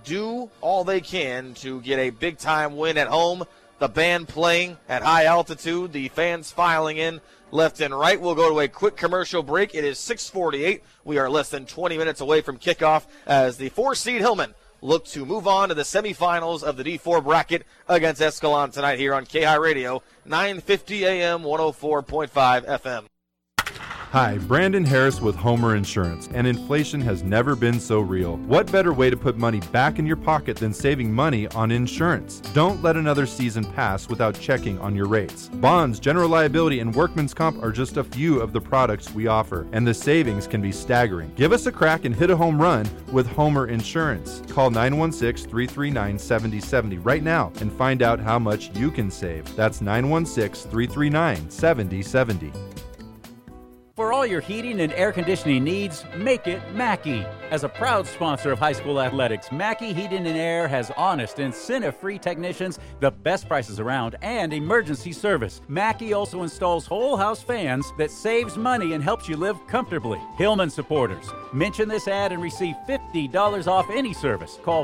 do all they can to get a big-time win at home. The band playing at high altitude, the fans filing in left and right. We'll go to a quick commercial break. It is 6:48. We are less than 20 minutes away from kickoff as the 4-seed Hillman look to move on to the semifinals of the D4 bracket against Escalon tonight here on KHI Radio, 950 AM, 104.5 FM. Hi, Brandon Harris with Homer Insurance, and inflation has never been so real. What better way to put money back in your pocket than saving money on insurance? Don't let another season pass without checking on your rates. Bonds, general liability, and workman's comp are just a few of the products we offer, and the savings can be staggering. Give us a crack and hit a home run with Homer Insurance. Call 916-339-7070 right now and find out how much you can save. That's 916-339-7070. For all your heating and air conditioning needs, make it Mackey. As a proud sponsor of high school athletics, Mackey Heating and Air has honest, incentive-free technicians, the best prices around, and emergency service. Mackey also installs whole house fans that saves money and helps you live comfortably. Hillman supporters, mention this ad and receive $50 off any service. Call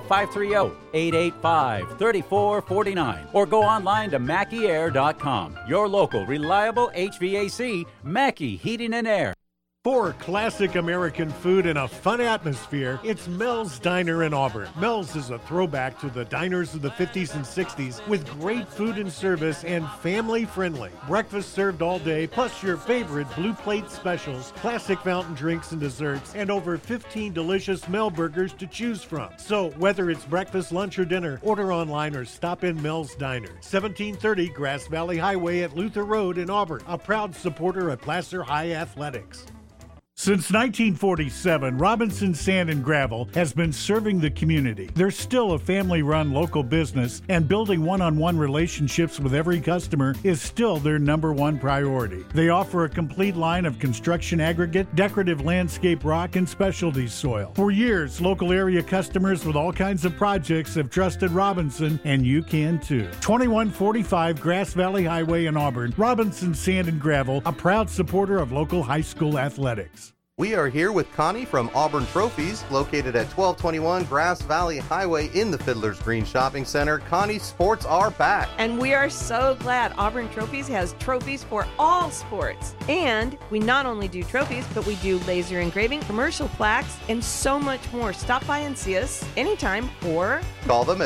530-885-3449 or go online to MackeyAir.com. Your local, reliable HVAC, Mackey Heating and Air. For classic American food and a fun atmosphere, it's Mel's Diner in Auburn. Mel's is a throwback to the diners of the 50s and 60s with great food and service and family friendly. Breakfast served all day, plus your favorite blue plate specials, classic fountain drinks and desserts, and over 15 delicious Mel burgers to choose from. So whether it's breakfast, lunch, or dinner, order online or stop in Mel's Diner. 1730 Grass Valley Highway at Luther Road in Auburn, a proud supporter of Placer High Athletics. Since 1947, Robinson Sand and Gravel has been serving the community. They're still a family-run local business, and building one-on-one relationships with every customer is still their number one priority. They offer a complete line of construction aggregate, decorative landscape rock, and specialty soil. For years, local area customers with all kinds of projects have trusted Robinson, and you can too. 2145 Grass Valley Highway in Auburn, Robinson Sand and Gravel, a proud supporter of local high school athletics. We are here with Connie from Auburn Trophies, located at 1221 Grass Valley Highway in the Fiddler's Green Shopping Center. Connie, sports are back. And we are so glad Auburn Trophies has trophies for all sports. And we not only do trophies, but we do laser engraving, commercial plaques, and so much more. Stop by and see us anytime or call them at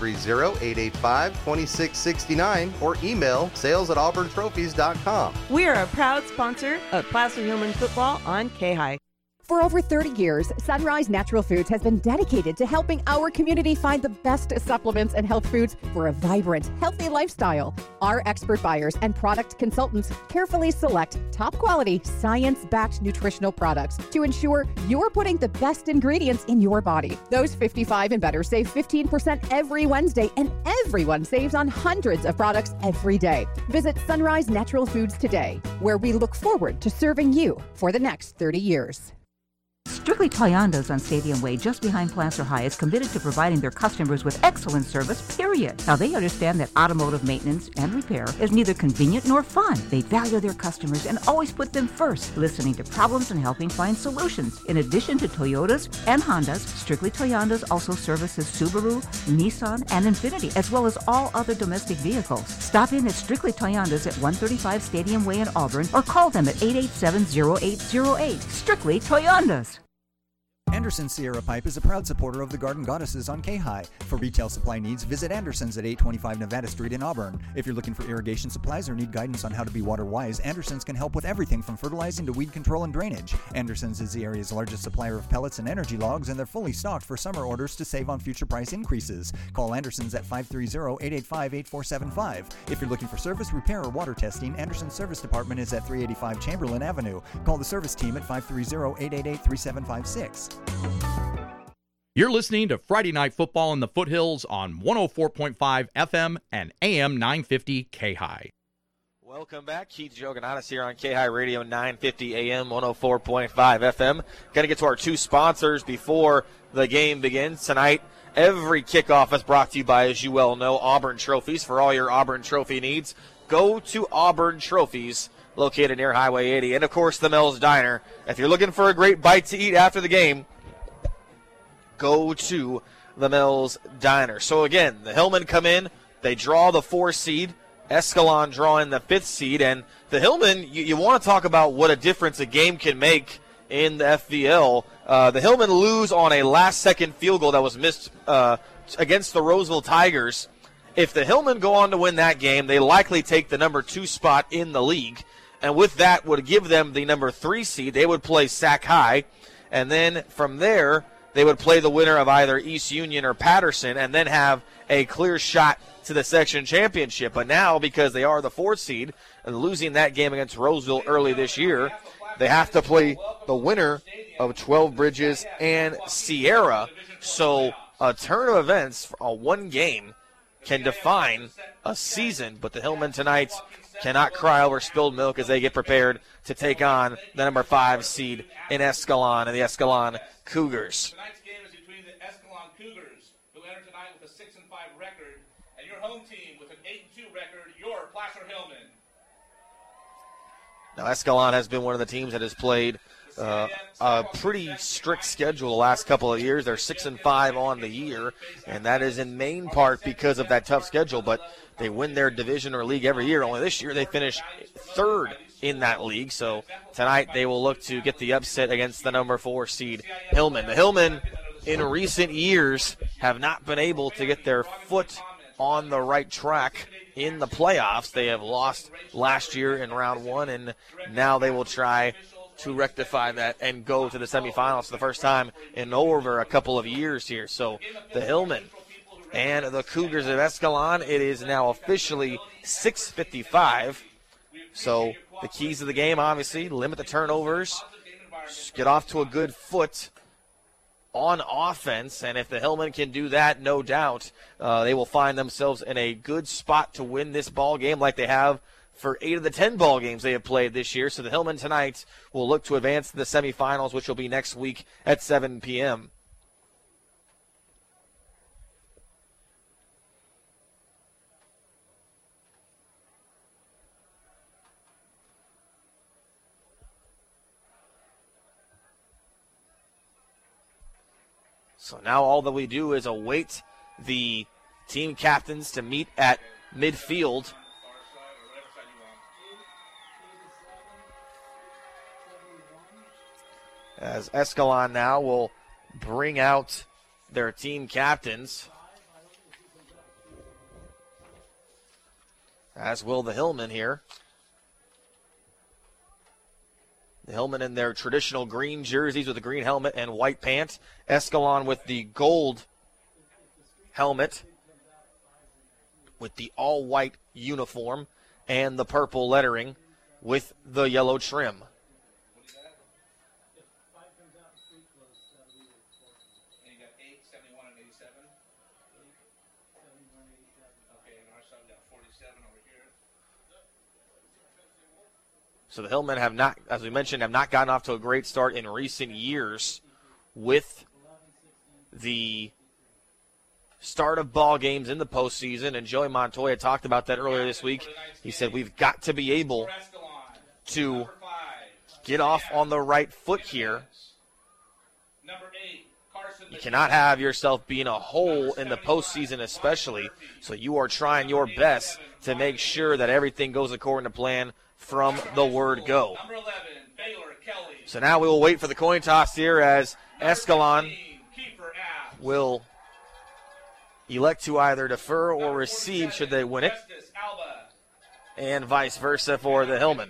530-885-2669 or email sales@auburntrophies.com. We are a proud sponsor of Placer Hillman football on KHI. For over 30 years, Sunrise Natural Foods has been dedicated to helping our community find the best supplements and health foods for a vibrant, healthy lifestyle. Our expert buyers and product consultants carefully select top quality, science-backed nutritional products to ensure you're putting the best ingredients in your body. Those 55 and better save 15% every Wednesday, and everyone saves on hundreds of products every day. Visit Sunrise Natural Foods today, where we look forward to serving you for the next 30 years. Strictly Toyandos on Stadium Way, just behind Placer High, is committed to providing their customers with excellent service, period. Now, they understand that automotive maintenance and repair is neither convenient nor fun. They value their customers and always put them first, listening to problems and helping find solutions. In addition to Toyotas and Hondas, Strictly Toyandos also services Subaru, Nissan, and Infiniti, as well as all other domestic vehicles. Stop in at Strictly Toyandos at 135 Stadium Way in Auburn or call them at 887-0808. Strictly Toyandos. Anderson Sierra Pipe is a proud supporter of the Garden Goddesses on KHI. For retail supply needs, visit Anderson's at 825 Nevada Street in Auburn. If you're looking for irrigation supplies or need guidance on how to be water wise, Anderson's can help with everything from fertilizing to weed control and drainage. Anderson's is the area's largest supplier of pellets and energy logs, and they're fully stocked for summer orders to save on future price increases. Call Anderson's at 530-885-8475. If you're looking for service, repair, or water testing, Anderson's Service Department is at 385 Chamberlain Avenue. Call the service team at 530-888-3756. You're listening to Friday Night Football in the Foothills on 104.5 FM and AM 950 KHI. Welcome back. Keith Jogananis here on KHI Radio 950 AM 104.5 FM. Going to get to our two sponsors before the game begins tonight. Every kickoff is brought to you by, as you well know, Auburn Trophies. For all your Auburn Trophy needs, go to Auburn Trophies, located near Highway 80. And, of course, the Mel's Diner. If you're looking for a great bite to eat after the game, go to the Mills Diner. So again, the Hillmen come in, they draw the 4 seed, Escalon drawing the 5th seed, and the Hillmen, you want to talk about what a difference a game can make in the FVL. The Hillmen lose on a last-second field goal that was missed against the Roseville Tigers. If the Hillmen go on to win that game, they likely take the number 2 spot in the league, and with that would give them the number 3 seed. They would play Sac High, and then from there they would play the winner of either East Union or Patterson and then have a clear shot to the section championship. But now, because they are the 4th seed and losing that game against Roseville early this year, they have to play the winner of 12 Bridges and Sierra. So a turn of events, one game, can define a season. But the Hillmen tonight cannot cry over spilled milk as they get prepared to take on the number 5 seed in Escalon and the Escalon Cougars. Tonight's game is between the Escalon Cougars, who enter tonight with a 6-5 record, and your home team with an 8-2 record, your Placer Hillmen. Now, Escalon has been one of the teams that has played a pretty strict schedule the last couple of years. They're 6-5 on the year, and that is in main part because of that tough schedule. But they win their division or league every year. Only this year they finish 3rd in that league. So tonight they will look to get the upset against the number 4 seed Hillmen. The Hillmen in recent years have not been able to get their foot on the right track in the playoffs. They have lost last year in round 1, and now they will try to rectify that and go to the semifinals for the first time in over a couple of years here. So the Hillmen and the Cougars of Escalon, it is now officially 6:55. So the keys of the game, obviously, limit the turnovers, get off to a good foot on offense, and if the Hillmen can do that, no doubt they will find themselves in a good spot to win this ball game like they have for 8 of the 10 ball games they have played this year. So the Hillmen tonight will look to advance to the semifinals, which will be next week at 7 p.m. So now all that we do is await the team captains to meet at midfield. As Escalon now will bring out their team captains, as will the Hillmen here. The Hillmen in their traditional green jerseys with a green helmet and white pants. Escalon with the gold helmet with the all-white uniform and the purple lettering with the yellow trim. So the Hillmen have not, as we mentioned, have not gotten off to a great start in recent years with the start of ball games in the postseason. And Joey Montoya talked about that earlier this week. He said we've got to be able to get off on the right foot here. You cannot have yourself be in a hole in the postseason especially. So you are trying your best to make sure that everything goes according to plan from the word go. So now we will wait for the coin toss here as Escalon will elect to either defer or receive should they win it, and vice versa for the Hillmen.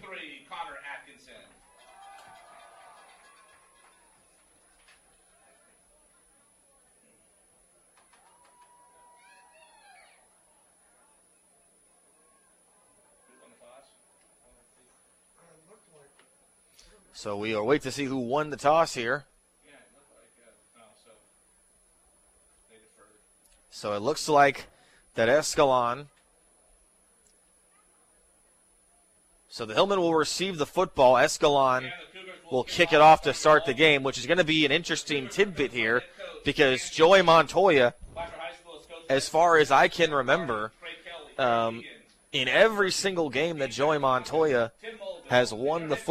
So we will wait to see who won the toss here. So it looks like that Escalon. So the Hillmen will receive the football. Escalon will kick it off to start the game, which is going to be an interesting tidbit here because Joey Montoya, as far as I can remember, in every single game that Joey Montoya has won the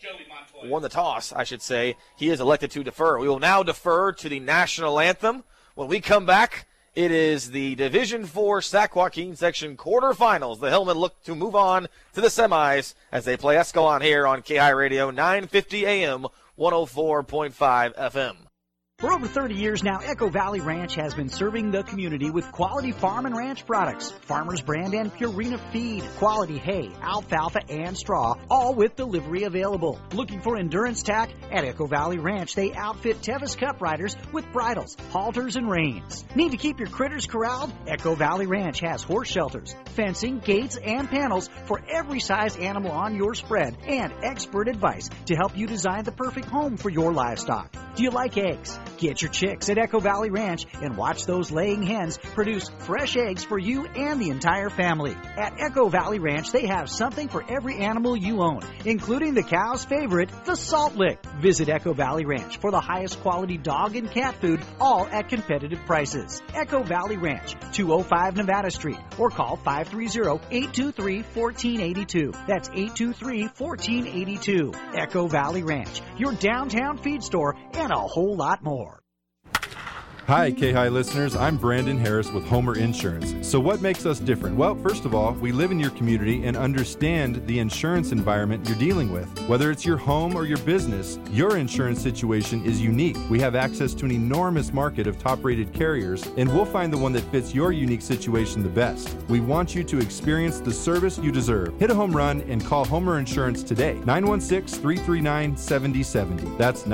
toss, I should say, he is elected to defer. We will now defer to the national anthem, When we come back, it is the Division IV Sac Joaquin section quarterfinals. The Hillmen look to move on to the semis as they play Escalon here on KI Radio 950 AM, 104.5 FM. For over 30 years now, Echo Valley Ranch has been serving the community with quality farm and ranch products, Farmers Brand and Purina feed, quality hay, alfalfa, and straw, all with delivery available. Looking for endurance tack? At Echo Valley Ranch, they outfit Tevis Cup riders with bridles, halters, and reins. Need to keep your critters corralled? Echo Valley Ranch has horse shelters, fencing, gates, and panels for every size animal on your spread, and expert advice to help you design the perfect home for your livestock. Do you like eggs? Get your chicks at Echo Valley Ranch and watch those laying hens produce fresh eggs for you and the entire family. At Echo Valley Ranch, they have something for every animal you own, including the cow's favorite, the Salt Lick. Visit Echo Valley Ranch for the highest quality dog and cat food, all at competitive prices. Echo Valley Ranch, 205 Nevada Street, or call 530-823-1482. That's 823-1482. Echo Valley Ranch, your downtown feed store, and a whole lot more. Hi, K-High listeners. I'm Brandon Harris with Homer Insurance. So what makes us different? Well, first of all, we live in your community and understand the insurance environment you're dealing with. Whether it's your home or your business, your insurance situation is unique. We have access to an enormous market of top-rated carriers, and we'll find the one that fits your unique situation the best. We want you to experience the service you deserve. Hit a home run and call Homer Insurance today. 916-339-7070. That's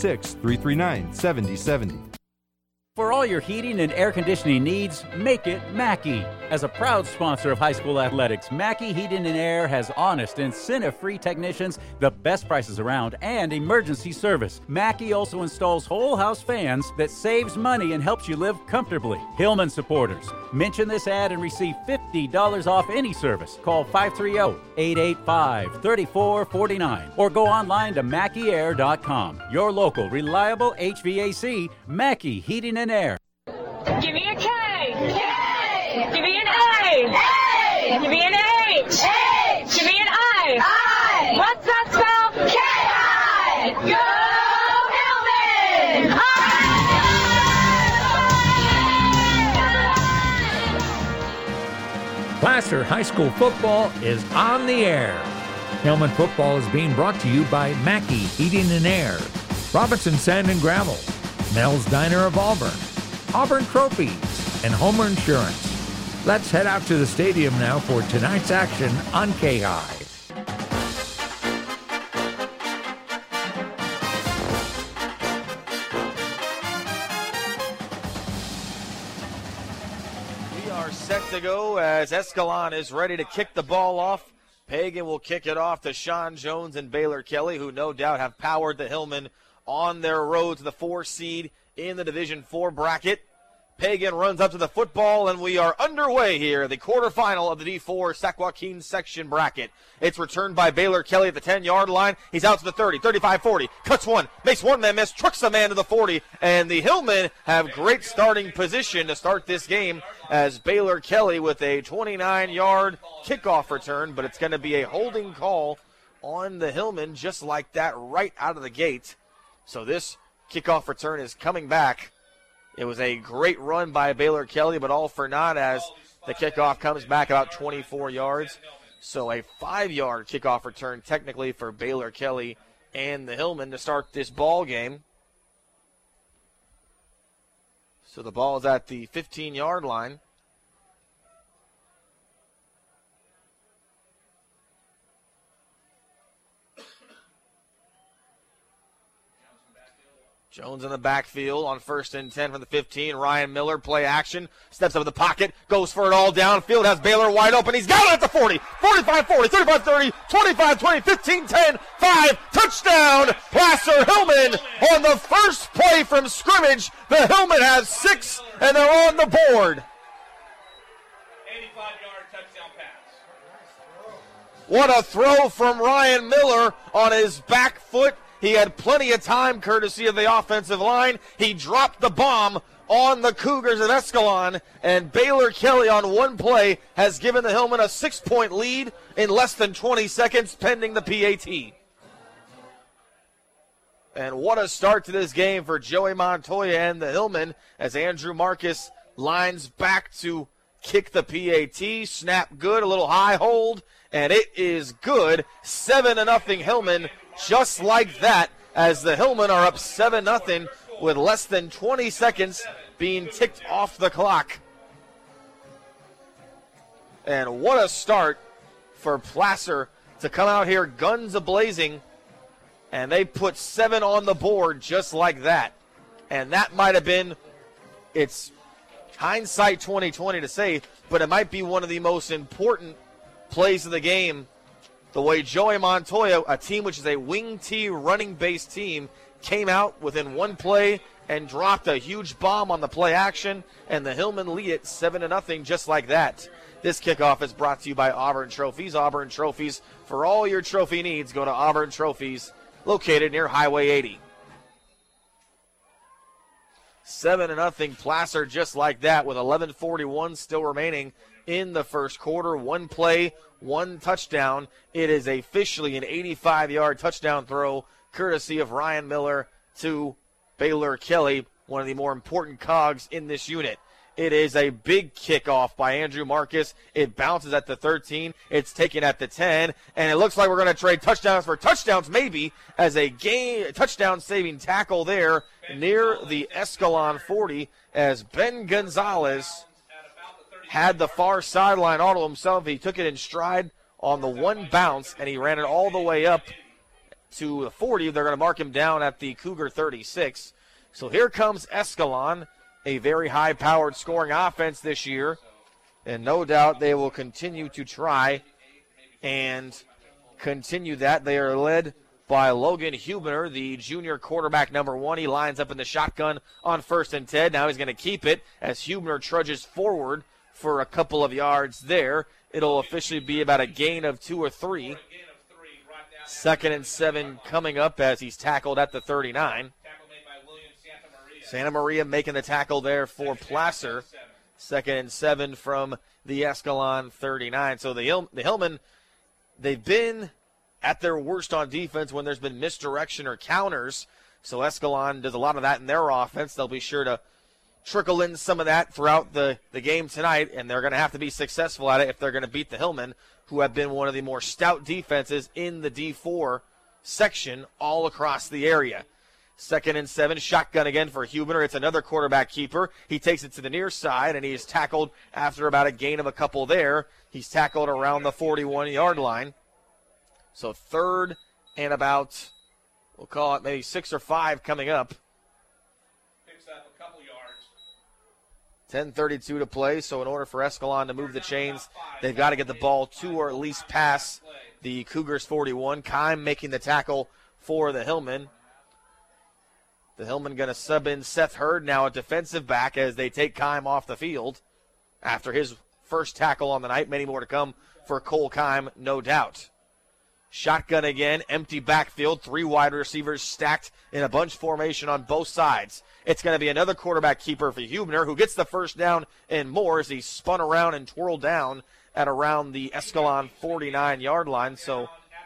916-339-7070. For all your heating and air conditioning needs, make it Mackey. As a proud sponsor of high school athletics, Mackey Heating and Air has honest, incentive-free technicians, the best prices around, and emergency service. Mackey also installs whole house fans that saves money and helps you live comfortably. Hillman supporters, mention this ad and receive $50 off any service. Call 530-885-3449 or go online to MackeyAir.com. Your local, reliable HVAC, Mackey Heating and Air. Give me a K. K. Give me an A. A. Give me an H. H. Give me an I. I. What's that spell? K-I. Go Hillman! Placer High School football is on the air. Hillman football is being brought to you by Mackey Heating and Air, Robinson Sand and Gravel, Mel's Diner of Auburn, Auburn Trophies, and Homer Insurance. Let's head out to the stadium now for tonight's action on K-High. We are set to go as Escalon is ready to kick the ball off. Pagan will kick it off to Sean Jones and Baylor Kelly, who no doubt have powered the Hillmen on their road to the 4 seed in the Division IV bracket. Pagan runs up to the football, and we are underway here, the quarterfinal of the D4 Sac Joaquin section bracket. It's returned by Baylor Kelly at the 10-yard line. He's out to the 30, 35, 40, cuts one, makes one man miss, trucks a man to the 40, and the Hillmen have great starting position to start this game as Baylor Kelly with a 29-yard kickoff return, but it's going to be a holding call on the Hillmen just like that right out of the gate. So this kickoff return is coming back. It was a great run by Baylor Kelly, but all for naught as the kickoff comes back about 24 yards. So a 5-yard kickoff return technically for Baylor Kelly and the Hillmen to start this ball game. So the ball is at the 15-yard line. Jones in the backfield on 1st and 10 from the 15. Ryan Miller, play action, steps up in the pocket, goes for it all downfield, has Baylor wide open. He's got it at the 40, 45, 40, 35, 30, 25, 20, 15, 10, 5, touchdown, Placer Hillman on the first play from scrimmage. The Hillman has 6, and they're on the board. 85-yard touchdown pass. What a throw from Ryan Miller on his back foot. He had plenty of time, courtesy of the offensive line. He dropped the bomb on the Cougars of Escalon, and Baylor Kelly on one play has given the Hillmen a 6-point lead in less than 20 seconds pending the PAT. And what a start to this game for Joey Montoya and the Hillmen as Andrew Marcus lines back to kick the PAT. Snap good, a little high hold, and it is good. 7-0 Hillmen, just like that, as the Hillmen are up 7-0 with less than 20 seconds being ticked off the clock. And what a start for Placer to come out here guns a-blazing, and they put 7 on the board just like that. And that might have been, it's hindsight 2020 to say, but it might be one of the most important plays of the game. The way Joey Montoya, a team which is a wing T running base team, came out within one play and dropped a huge bomb on the play action, and the Hillmen lead it 7-0 just like that. This kickoff is brought to you by Auburn Trophies. Auburn Trophies, for all your trophy needs, go to Auburn Trophies, located near Highway 80. 7-0 Placer just like that with 11:41 still remaining in the first quarter. One play, one touchdown. It is officially an 85-yard touchdown throw courtesy of Ryan Miller to Baylor Kelly, one of the more important cogs in this unit. It is a big kickoff by Andrew Marcus. It bounces at the 13. It's taken at the 10. And it looks like we're going to trade touchdowns for touchdowns maybe as a touchdown-saving tackle there near the Escalon 40 as Ben Gonzalez had the far sideline all to himself. He took it in stride on the one bounce, and he ran it all the way up to the 40. They're going to mark him down at the Cougar 36. So here comes Escalon, a very high-powered scoring offense this year, and no doubt they will continue to try and continue that. They are led by Logan Huebner, the junior quarterback number 1. He lines up in the shotgun on 1st and 10. Now he's going to keep it as Huebner trudges forward for a couple of yards there. It'll officially be about a gain of 2 or 3. 2nd and 7 coming up as he's tackled at the 39. Santa Maria making the tackle there for Placer. 2nd and 7 from the Escalon 39. So the Hillmen, they've been at their worst on defense when there's been misdirection or counters. So Escalon does a lot of that in their offense. They'll be sure to trickle in some of that throughout the game tonight, and they're going to have to be successful at it if they're going to beat the Hillmen, who have been one of the more stout defenses in the D4 section all across the area. 2nd and 7, shotgun again for Huebner. It's another quarterback keeper. He takes it to the near side, and he is tackled after about a gain of a couple there. He's tackled around the 41-yard line. So 3rd and about, we'll call it maybe 6 or 5 coming up. Picks up a couple yards. 10:32 to play, so in order for Escalon to move the chains, they've got to get the ball to or at least pass the Cougars 41. Keim making the tackle for the Hillmen. The Hillmen going to sub in Seth Hurd now at defensive back as they take Keim off the field after his first tackle on the night. Many more to come for Cole Keim, no doubt. Shotgun again, empty backfield, 3 wide receivers stacked in a bunch formation on both sides. It's going to be another quarterback keeper for Huebner, who gets the first down and more as he spun around and twirled down at around the Escalon 49-yard line. So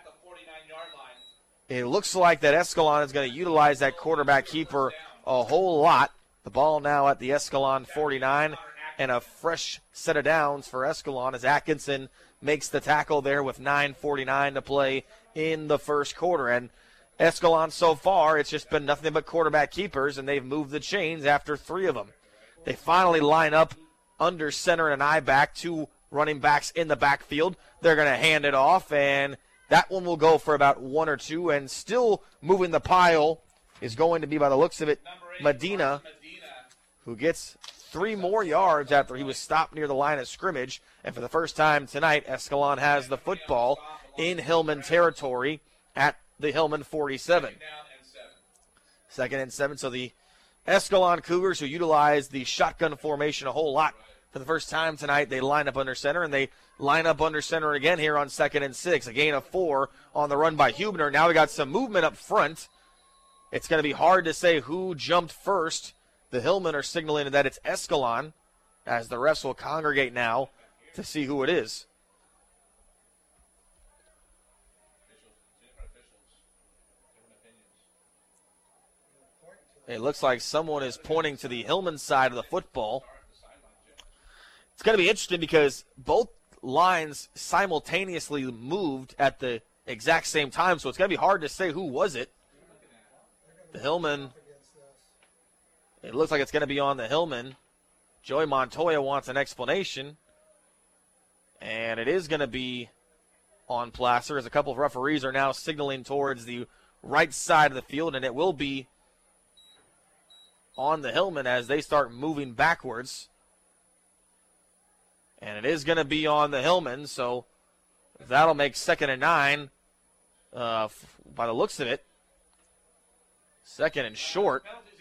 it looks like that Escalon is going to utilize that quarterback keeper a whole lot. The ball now at the Escalon 49, and a fresh set of downs for Escalon as Atkinson makes the tackle there with 9:49 to play in the first quarter. And Escalon so far, it's just been nothing but quarterback keepers, and they've moved the chains after 3 of them. They finally line up under center and I back, 2 running backs in the backfield. They're going to hand it off, and that one will go for about 1 or 2, and still moving the pile is going to be, by the looks of it, Medina, who gets 3 more yards after he was stopped near the line of scrimmage. And for the first time tonight, Escalon has the football in Hillman territory at the Hillman 47. 2nd and 7. So the Escalon Cougars, who utilize the shotgun formation a whole lot for the first time tonight, they line up under center, and they line up under center again here on 2nd and 6. A gain of 4 on the run by Huebner. Now we got some movement up front. It's going to be hard to say who jumped first. The Hillmen are signaling that it's Escalon, as the refs will congregate now to see who it is. It looks like someone is pointing to the Hillman side of the football. It's going to be interesting because both lines simultaneously moved at the exact same time, so it's going to be hard to say who was it. The Hillman, it looks like it's going to be on the Hillman. Joey Montoya wants an explanation, and it is going to be on Placer, as a couple of referees are now signaling towards the right side of the field, and it will be on the Hillman as they start moving backwards. And it is going to be on the Hillman, so that'll make 2nd and 9 by the looks of it. 2nd and short.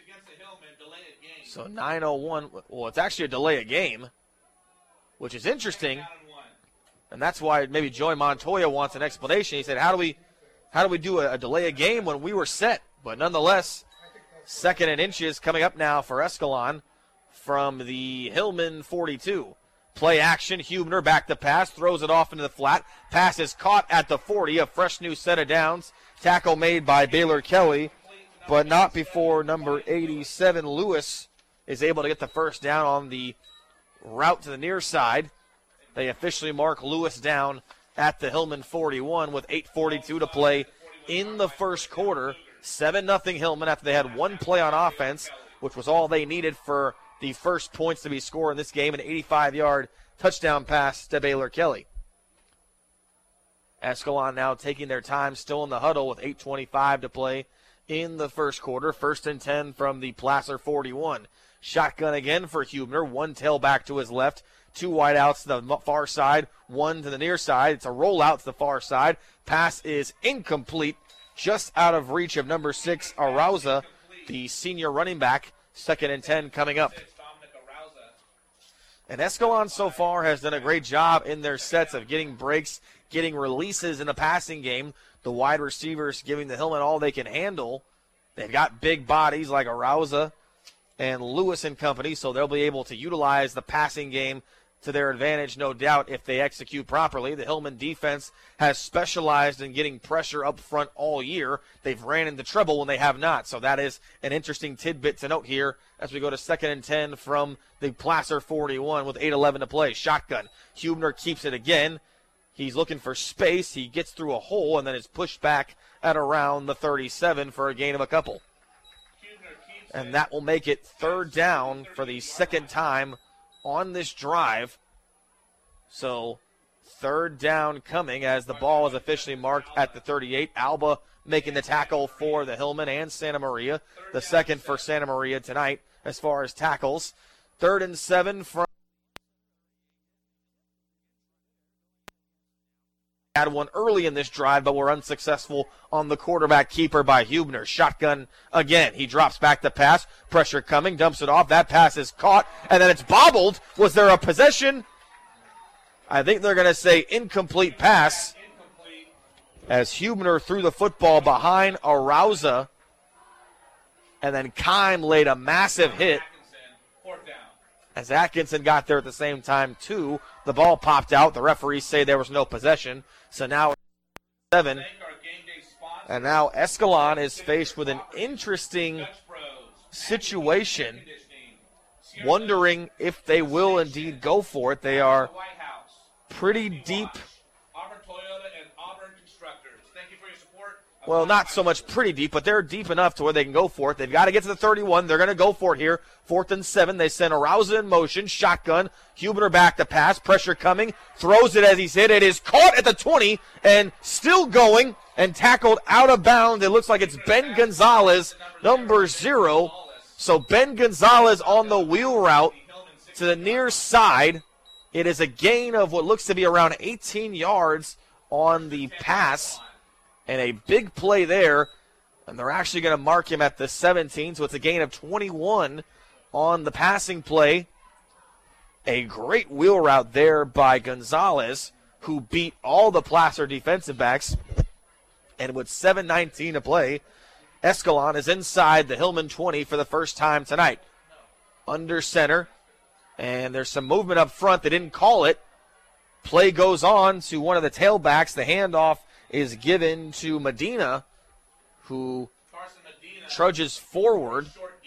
So 9:01. Well, it's actually a delay of game, which is interesting. And that's why maybe Joey Montoya wants an explanation. He said, how do we do a delay of game when we were set? But nonetheless, 2nd and inches coming up now for Escalon from the Hillman 42. Play action, Hubner back to pass, throws it off into the flat. Pass is caught at the 40, a fresh new set of downs. Tackle made by Baylor Kelly, but not before number 87, Lewis, is able to get the first down on the route to the near side. They officially mark Lewis down at the Hillman 41 with 8:42 to play in the first quarter. 7-0 Hillman after they had one play on offense, which was all they needed for the first points to be scored in this game, an 85-yard touchdown pass to Baylor Kelly. Escalon now taking their time, still in the huddle with 8:25 to play in the first quarter. 1st and 10 from the Placer 41. Shotgun again for Hubner. One tailback to his left. 2 wideouts to the far side. 1 to the near side. It's a rollout to the far side. Pass is incomplete. Just out of reach of number 6, Arauza, the senior running back. 2nd and 10 coming up. And Escalon so far has done a great job in their sets of getting breaks, getting releases in the passing game. The wide receivers giving the Hillman all they can handle. They've got big bodies like Arauza and Lewis and company, so they'll be able to utilize the passing game to their advantage, no doubt, if they execute properly. The Hillman defense has specialized in getting pressure up front all year. They've ran into trouble when they have not, so that is an interesting tidbit to note here as we go to 2nd and 10 from the Placer 41 with 8:11 to play. Shotgun. Hubner keeps it again. He's looking for space. He gets through a hole and then is pushed back at around the 37 for a gain of a couple. And that will make it 3rd down for the second time on this drive. So 3rd down coming as the ball is officially marked at the 38. Alba making the tackle for the Hillman and Santa Maria. The second for Santa Maria tonight as far as tackles. 3rd and 7 from. Had one early in this drive, but were unsuccessful on the quarterback keeper by Hubner. Shotgun again. He drops back the pass. Pressure coming. Dumps it off. That pass is caught, and then it's bobbled. Was there a possession? I think they're going to say incomplete pass as Hubner threw the football behind Arauza, and then Kime laid a massive hit. As Atkinson got there at the same time, too. The ball popped out. The referees say there was no possession. So now 7. And now Escalon is faced with an interesting situation, wondering if they will indeed go for it. They are pretty deep. Well, not so much pretty deep, but they're deep enough to where they can go for it. They've got to get to the 31. They're going to go for it here. 4th and 7. They send Arauza in motion. Shotgun. Hubner back to pass. Pressure coming. Throws it as he's hit. It is caught at the 20 and still going and tackled out of bounds. It looks like it's Ben Gonzalez, number 0. So Ben Gonzalez on the wheel route to the near side. It is a gain of what looks to be around 18 yards on the pass. And a big play there, and they're actually going to mark him at the 17, so it's a gain of 21 on the passing play. A great wheel route there by Gonzalez, who beat all the Placer defensive backs. And with 7:19 to play, Escalon is inside the Hillman 20 for the first time tonight. Under center, and there's some movement up front. They didn't call it. Play goes on to one of the tailbacks. The handoff is given to Medina, who trudges forward.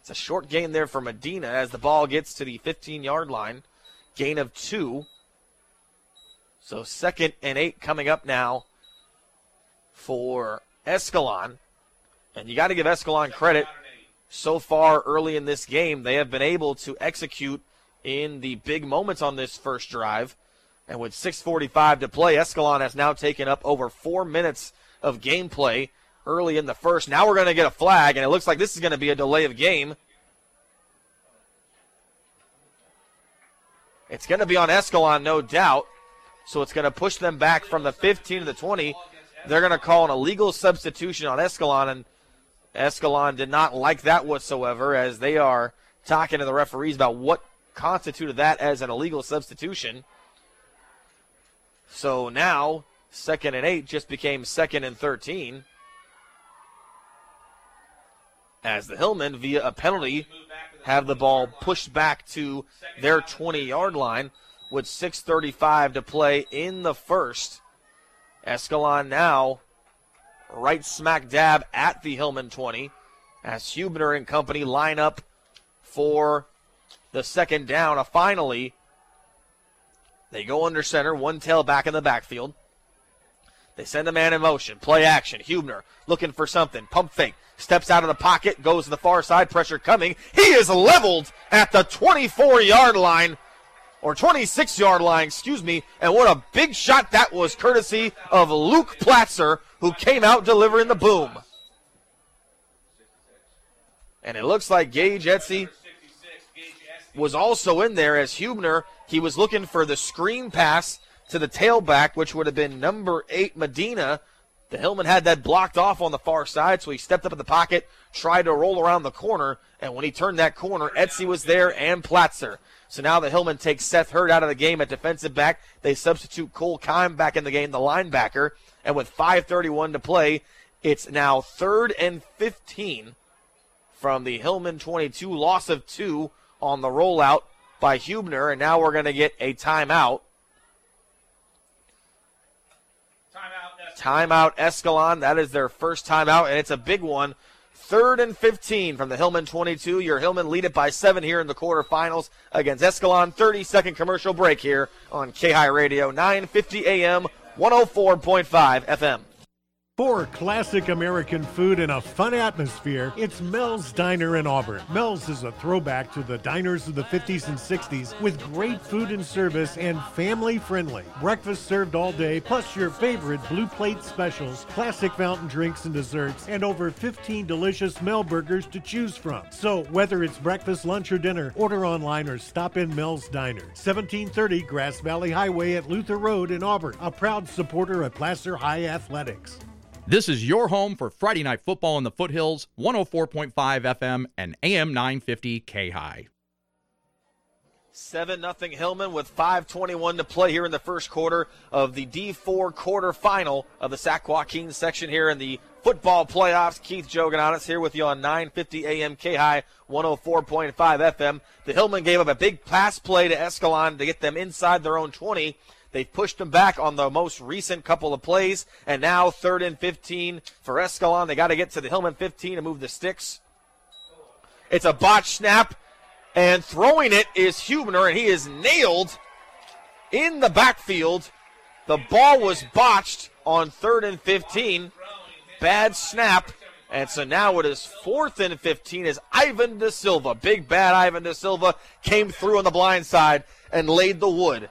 It's a short gain there for Medina as the ball gets to the 15-yard line. Gain of 2. So 2nd and 8 coming up now for Escalon. And you got to give Escalon credit. So far early in this game, they have been able to execute in the big moments on this first drive. And with 6:45 to play, Escalon has now taken up over 4 minutes of gameplay early in the first. Now we're going to get a flag, and it looks like this is going to be a delay of game. It's going to be on Escalon, no doubt. So it's going to push them back from the 15 to the 20. They're going to call an illegal substitution on Escalon, and Escalon did not like that whatsoever as they are talking to the referees about what constituted that as an illegal substitution. So now 2nd and 8 just became 2nd and 13 as the Hillmen, via a penalty, have the ball pushed back to their 20-yard line with 6:35 to play in the first. Escalon now right smack dab at the Hillman 20 as Hubner and company line up for the second down. Finally, they go under center, one tailback in the backfield. They send a man in motion, play action. Hubner looking for something, pump fake, steps out of the pocket, goes to the far side, pressure coming. He is leveled at the 24-yard line, or 26-yard line, and what a big shot that was, courtesy of Luke Platzer, who came out delivering the boom. And it looks like Gage Etsy was also in there as Hubner, he was looking for the screen pass to the tailback, which would have been number 8, Medina. The Hillman had that blocked off on the far side, so he stepped up in the pocket, tried to roll around the corner, and when he turned that corner, Etsy was there and Platzer. So now the Hillman takes Seth Hurd out of the game at defensive back. They substitute Cole Kime back in the game, the linebacker, and with 5:31 to play, it's now 3rd and 15 from the Hillman 22, loss of 2 on the rollout by Hubner, and now we're going to get a timeout. Timeout Escalon. That is their first timeout, and it's a big one. 3rd and 15 from the Hillman 22. Your Hillman lead it by 7 here in the quarterfinals against Escalon. 30-second commercial break here on K-High Radio, 950 AM, 104.5 FM. For classic American food and a fun atmosphere, it's Mel's Diner in Auburn. Mel's is a throwback to the diners of the 50s and 60s with great food and service and family-friendly. Breakfast served all day, plus your favorite blue plate specials, classic fountain drinks and desserts, and over 15 delicious Mel burgers to choose from. So whether it's breakfast, lunch, or dinner, order online or stop in Mel's Diner. 1730 Grass Valley Highway at Luther Road in Auburn, a proud supporter of Placer High Athletics. This is your home for Friday Night Football in the Foothills, 104.5 FM and AM 950 K-High. 7-0 Hillman with 5:21 to play here in the first quarter of the D4 quarterfinal of the Sac Joaquin section here in the football playoffs. Keith Jogananis here with you on 950 AM K-High, 104.5 FM. The Hillman gave up a big pass play to Escalon to get them inside their own 20. They've pushed them back on the most recent couple of plays, and now 3rd and 15 for Escalon. They got to get to the Hillman 15 to move the sticks. It's a botched snap, and throwing it is Hubner, and he is nailed in the backfield. The ball was botched on 3rd and 15. Bad snap, and so now it is 4th and 15 as Ivan De Silva, big bad Ivan De Silva, came through on the blind side and laid the wood.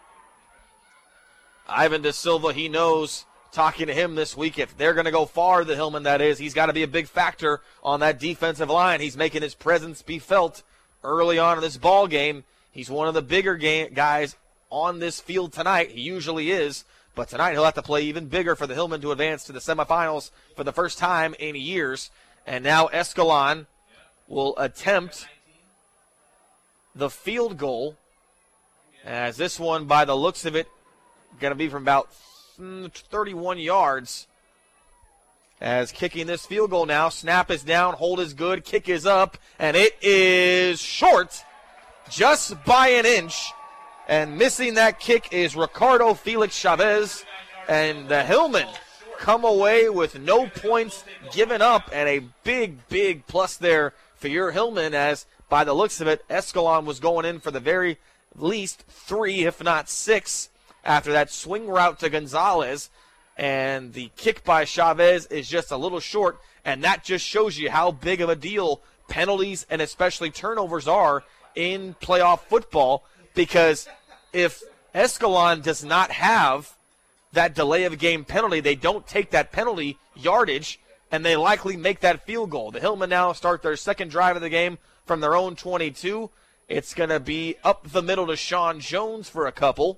Ivan De Silva, he knows, talking to him this week, if they're going to go far, the Hillman that is, he's got to be a big factor on that defensive line. He's making his presence be felt early on in this ball game. He's one of the bigger guys on this field tonight. He usually is, but tonight he'll have to play even bigger for the Hillman to advance to the semifinals for the first time in years. And now Escalon will attempt the field goal, as this one, by the looks of it, going to be from about 31 yards. As kicking this field goal now, snap is down, hold is good, kick is up, and it is short just by an inch. And missing that kick is Ricardo Felix Chavez. And the Hillmen come away with no points given up, and a big, big plus there for your Hillman, as by the looks of it, Escalon was going in for the very least 3, if not 6, after that swing route to Gonzalez. And the kick by Chavez is just a little short, and that just shows you how big of a deal penalties and especially turnovers are in playoff football, because if Escalon does not have that delay of game penalty, they don't take that penalty yardage, and they likely make that field goal. The Hillmen now start their second drive of the game from their own 22. It's going to be up the middle to Sean Jones for a couple.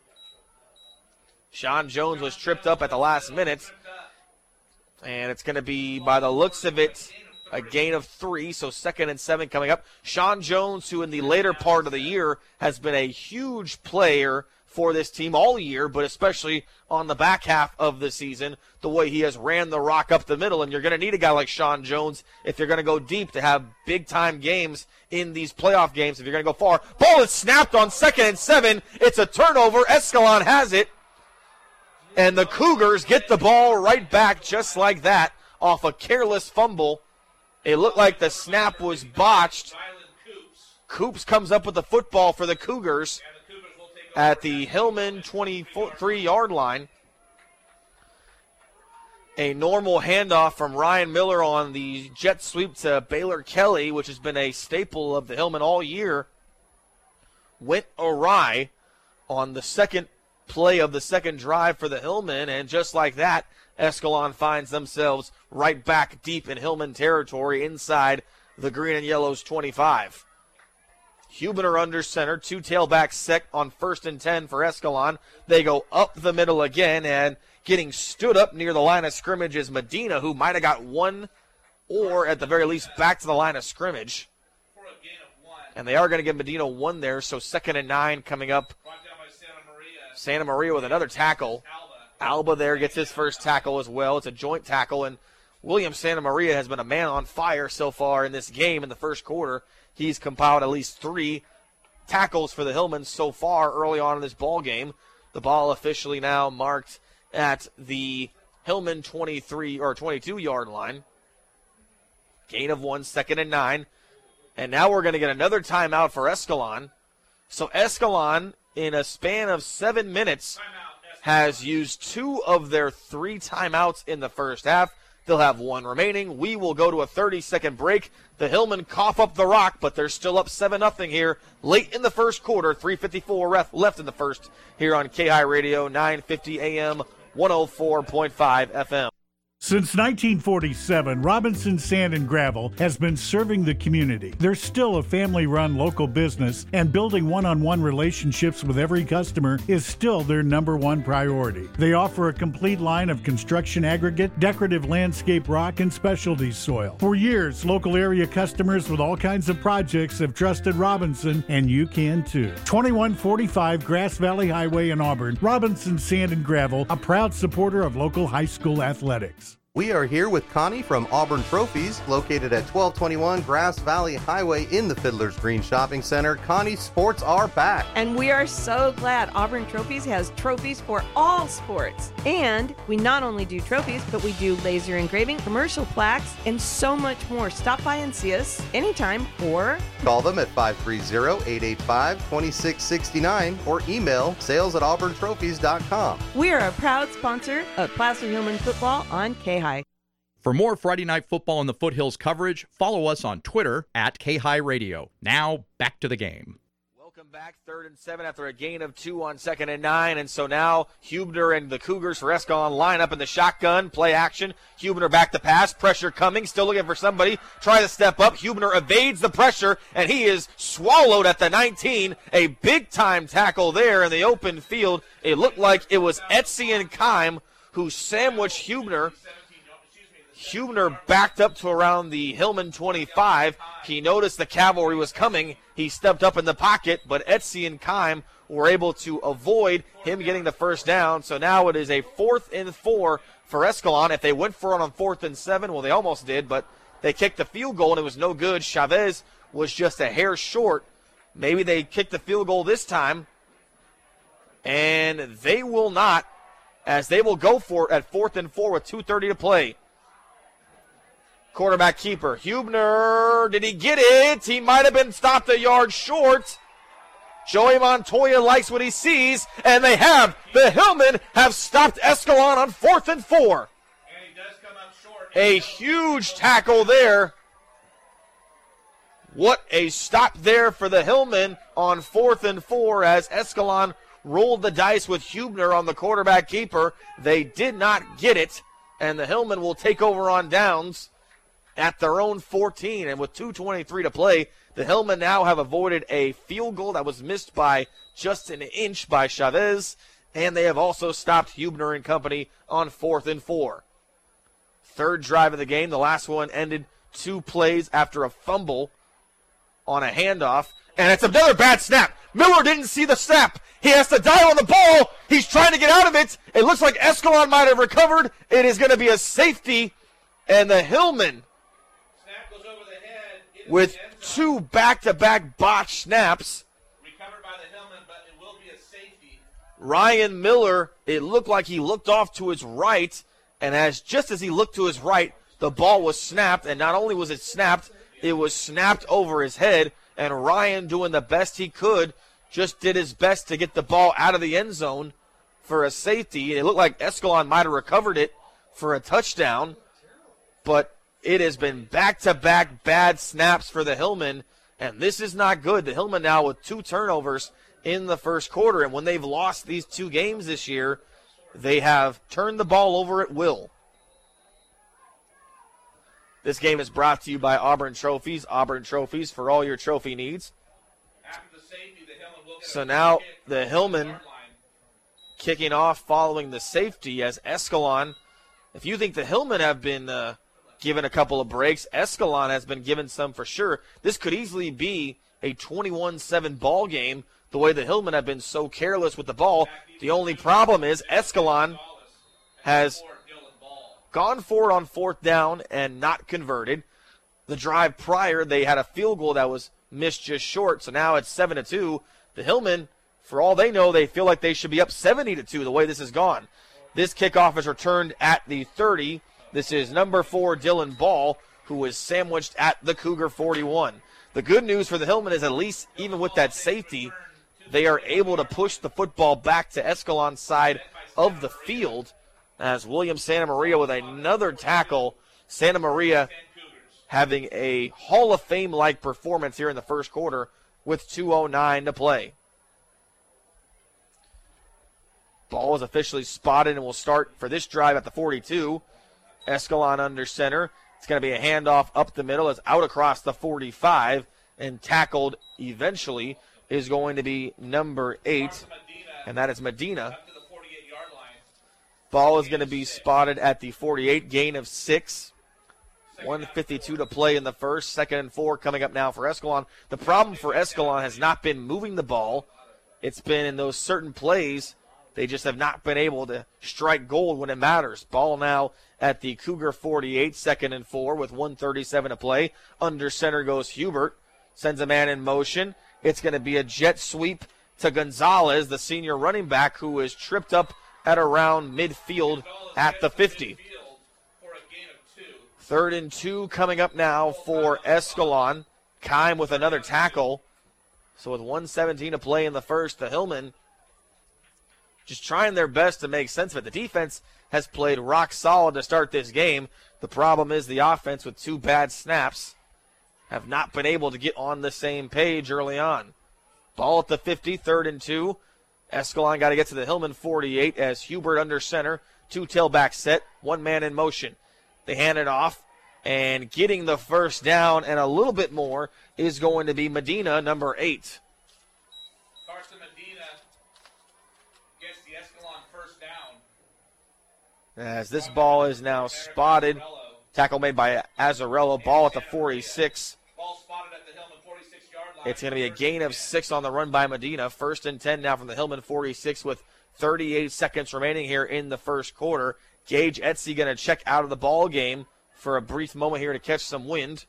Sean Jones was tripped up at the last minute, and it's going to be, by the looks of it, a gain of 3, so 2nd and 7 coming up. Sean Jones, who in the later part of the year has been a huge player for this team all year, but especially on the back half of the season, the way he has ran the rock up the middle. And you're going to need a guy like Sean Jones if you're going to go deep to have big-time games in these playoff games, if you're going to go far. Ball is snapped on 2nd and 7. It's a turnover. Escalon has it. And the Cougars get the ball right back just like that off a careless fumble. It looked like the snap was botched. Coops comes up with the football for the Cougars at the Hillman 23-yard line. A normal handoff from Ryan Miller on the jet sweep to Baylor Kelly, which has been a staple of the Hillman all year, went awry on the second play of the second drive for the Hillmen, and just like that, Escalon finds themselves right back deep in Hillman territory inside the green and yellow's 25. Huebner under center, 2 tailbacks set on 1st and 10 for Escalon. They go up the middle again, and getting stood up near the line of scrimmage is Medina, who might have got 1 or at the very least back to the line of scrimmage. And they are going to give Medina 1 there, so 2nd and 9 coming up. Santa Maria with another tackle. Alba there gets his first tackle as well. It's a joint tackle, and William Santa Maria has been a man on fire so far in this game in the first quarter. He's compiled at least 3 tackles for the Hillmen so far early on in this ball game. The ball officially now marked at the Hillman 23 or 22-yard line. Gain of 1, 2nd and 9. And now we're going to get another timeout for Escalon. So Escalon, in a span of 7 minutes, has used 2 of their 3 timeouts in the first half. They'll have 1 remaining. We will go to a 30-second break. The Hillmen cough up the rock, but they're still up 7-0 here late in the first quarter. 3:54 left in the first here on KHI Radio, 950 AM, 104.5 FM. Since 1947, Robinson Sand and Gravel has been serving the community. They're still a family-run local business, and building one-on-one relationships with every customer is still their #1 priority. They offer a complete line of construction aggregate, decorative landscape rock, and specialty soil. For years, local area customers with all kinds of projects have trusted Robinson, and you can too. 2145 Grass Valley Highway in Auburn, Robinson Sand and Gravel, a proud supporter of local high school athletics. We are here with Connie from Auburn Trophies, located at 1221 Grass Valley Highway in the Fiddler's Green Shopping Center. Connie, sports are back. And we are so glad Auburn Trophies has trophies for all sports. And we not only do trophies, but we do laser engraving, commercial plaques, and so much more. Stop by and see us anytime, or call them at 530-885-2669 or email sales@auburntrophies.com. We are a proud sponsor of Placer Hillman football on KHI. For more Friday Night Football in the Foothills coverage, follow us on Twitter at KHI Radio. Now, back to the game. Welcome back, 3rd and 7 after a gain of 2 on 2nd and 9. And so now Huebner and the Cougars for Escalon line up in the shotgun, play action. Huebner back to pass, pressure coming, still looking for somebody. Try to step up. Huebner evades the pressure, and he is swallowed at the 19. A big-time tackle there in the open field. It looked like it was Etienne Kime who sandwiched Huebner. Huebner backed up to around the Hillman 25. He noticed the cavalry was coming. He stepped up in the pocket, but Etienne Kime were able to avoid him getting the first down. So now it is a 4th and 4 for Escalon. If they went for it on 4th and 7, well, they almost did, but they kicked the field goal, and it was no good. Chavez was just a hair short. Maybe they kicked the field goal this time, and they will not, as they will go for it at 4th and 4 with 2:30 to play. Quarterback keeper. Hubner, did he get it? He might have been stopped a yard short. Joey Montoya likes what he sees, and they have. The Hillmen have stopped Escalon on 4th and 4. And he does come up short. A huge tackle there. What a stop there for the Hillmen on 4th and 4 as Escalon rolled the dice with Hubner on the quarterback keeper. They did not get it, and the Hillmen will take over on downs at their own 14. And with 2:23 to play, the Hillmen now have avoided a field goal that was missed by just an inch by Chavez, and they have also stopped Hubner and company on 4th and 4. Third drive of the game. The last one ended 2 plays after a fumble on a handoff, and it's another bad snap. Miller didn't see the snap. He has to dive on the ball. He's trying to get out of it. It looks like Escalon might have recovered. It is going to be a safety, and the Hillmen, with 2 back-to-back botched snaps. Recovered by the Hillmen, but it will be a safety. Ryan Miller, it looked like he looked off to his right, and just as he looked to his right, the ball was snapped, and not only was it snapped, it was snapped over his head, and Ryan, doing the best he could, just did his best to get the ball out of the end zone for a safety. It looked like Escalon might have recovered it for a touchdown, but it has been back-to-back bad snaps for the Hillmen, and this is not good. The Hillmen now with 2 turnovers in the first quarter, and when they've lost these 2 games this year, they have turned the ball over at will. This game is brought to you by Auburn Trophies. Auburn Trophies for all your trophy needs. After the safety, the Hillmen will get So now the Hillmen kicking off following the safety as Escalon. If you think the Hillmen have been given a couple of breaks, Escalon has been given some for sure. This could easily be a 21-7 ball game, the way the Hillmen have been so careless with the ball. The only problem is Escalon has gone for it on 4th down and not converted. The drive prior, they had a field goal that was missed just short, so now it's 7-2. The Hillmen, for all they know, they feel like they should be up 70-2 the way this has gone. This kickoff is returned at the 30. This is number 4, Dylan Ball, who is sandwiched at the Cougar 41. The good news for the Hillmen is at least even with that safety, they are able to push the football back to Escalon's side of the field as William Santa Maria with another tackle. Santa Maria having a Hall of Fame-like performance here in the first quarter with 2:09 to play. Ball is officially spotted and will start for this drive at the 42. Escalon under center. It's going to be a handoff up the middle. It's out across the 45, and tackled eventually is going to be number 8, and that is Medina. Ball is going to be spotted at the 48, gain of 6. 1:52 to play in the first. 2nd and 4 coming up now for Escalon. The problem for Escalon has not been moving the ball. It's been in those certain plays. They just have not been able to strike gold when it matters. Ball now at the Cougar 48, 2nd and 4 with 1:37 to play. Under center goes Hubert. Sends a man in motion. It's going to be a jet sweep to Gonzalez, the senior running back, who is tripped up at around midfield at the 50. 3rd and 2 coming up now for Escalon. Kime with another tackle. So with 1:17 to play in the first, the Hillmen just trying their best to make sense of it. The defense has played rock solid to start this game. The problem is the offense, with 2 bad snaps, have not been able to get on the same page early on. Ball at the 50, 3rd and 2. Escalon got to get to the Hillman 48 as Hubert under center. 2 tailback set, 1 man in motion. They hand it off, and getting the first down and a little bit more is going to be Medina, number 8. Carson Medina gets the Escalon first down. As this ball is now spotted. Tackle made by Azzarello. Ball at the 46. Ball spotted at the Hillman 46-yard line. It's going to be a gain of 6 on the run by Medina. 1st and 10 now from the Hillman 46 with 38 seconds remaining here in the first quarter. Gage Etsy going to check out of the ball game for a brief moment here to catch some wind.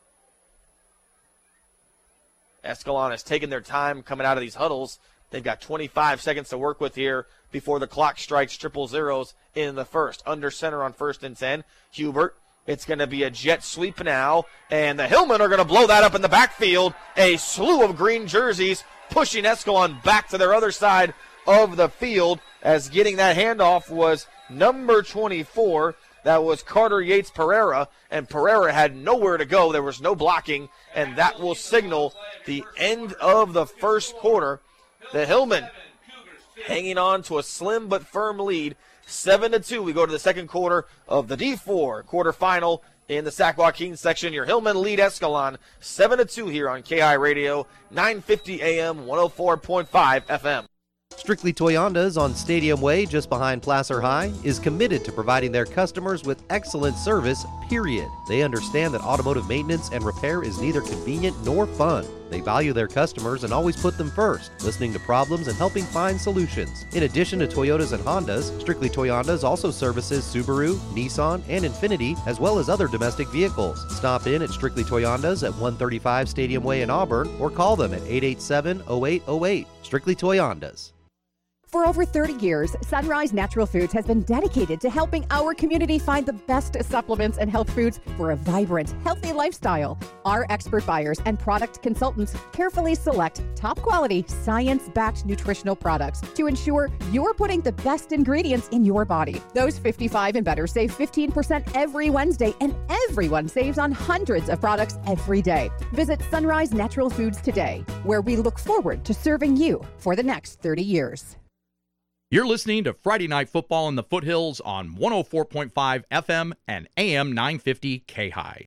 Escalon has taken their time coming out of these huddles. They've got 25 seconds to work with here before the clock strikes triple zeros in the first. Under center on 1st and 10. Hubert It's going to be a jet sweep now, and the Hillmen are going to blow that up in the backfield. A slew of green jerseys pushing Escalon back to their other side of the field, as getting that handoff was number 24. That was Carter Yates Pereira, and Pereira had nowhere to go. There was no blocking, and that will signal the end of the first quarter. The Hillmen hanging on to a slim but firm lead, 7-2. We go to the second quarter of the D4 quarterfinal in the Sac Joaquin section. Your Hillmen lead Escalon 7-2 here on KI Radio, 950 AM, 104.5 FM. Strictly Toyondas on Stadium Way, just behind Placer High, is committed to providing their customers with excellent service, period. They understand that automotive maintenance and repair is neither convenient nor fun. They value their customers and always put them first, listening to problems and helping find solutions. In addition to Toyotas and Hondas, Strictly Toyondas also services Subaru, Nissan, and Infiniti, as well as other domestic vehicles. Stop in at Strictly Toyondas at 135 Stadium Way in Auburn, or call them at 887-0808. Strictly Toyondas. For over 30 years, Sunrise Natural Foods has been dedicated to helping our community find the best supplements and health foods for a vibrant, healthy lifestyle. Our expert buyers and product consultants carefully select top quality, science-backed nutritional products to ensure you're putting the best ingredients in your body. Those 55 and better save 15% every Wednesday, and everyone saves on hundreds of products every day. Visit Sunrise Natural Foods today, where we look forward to serving you for the next 30 years. You're listening to Friday Night Football in the Foothills on 104.5 FM and AM 950 K-High.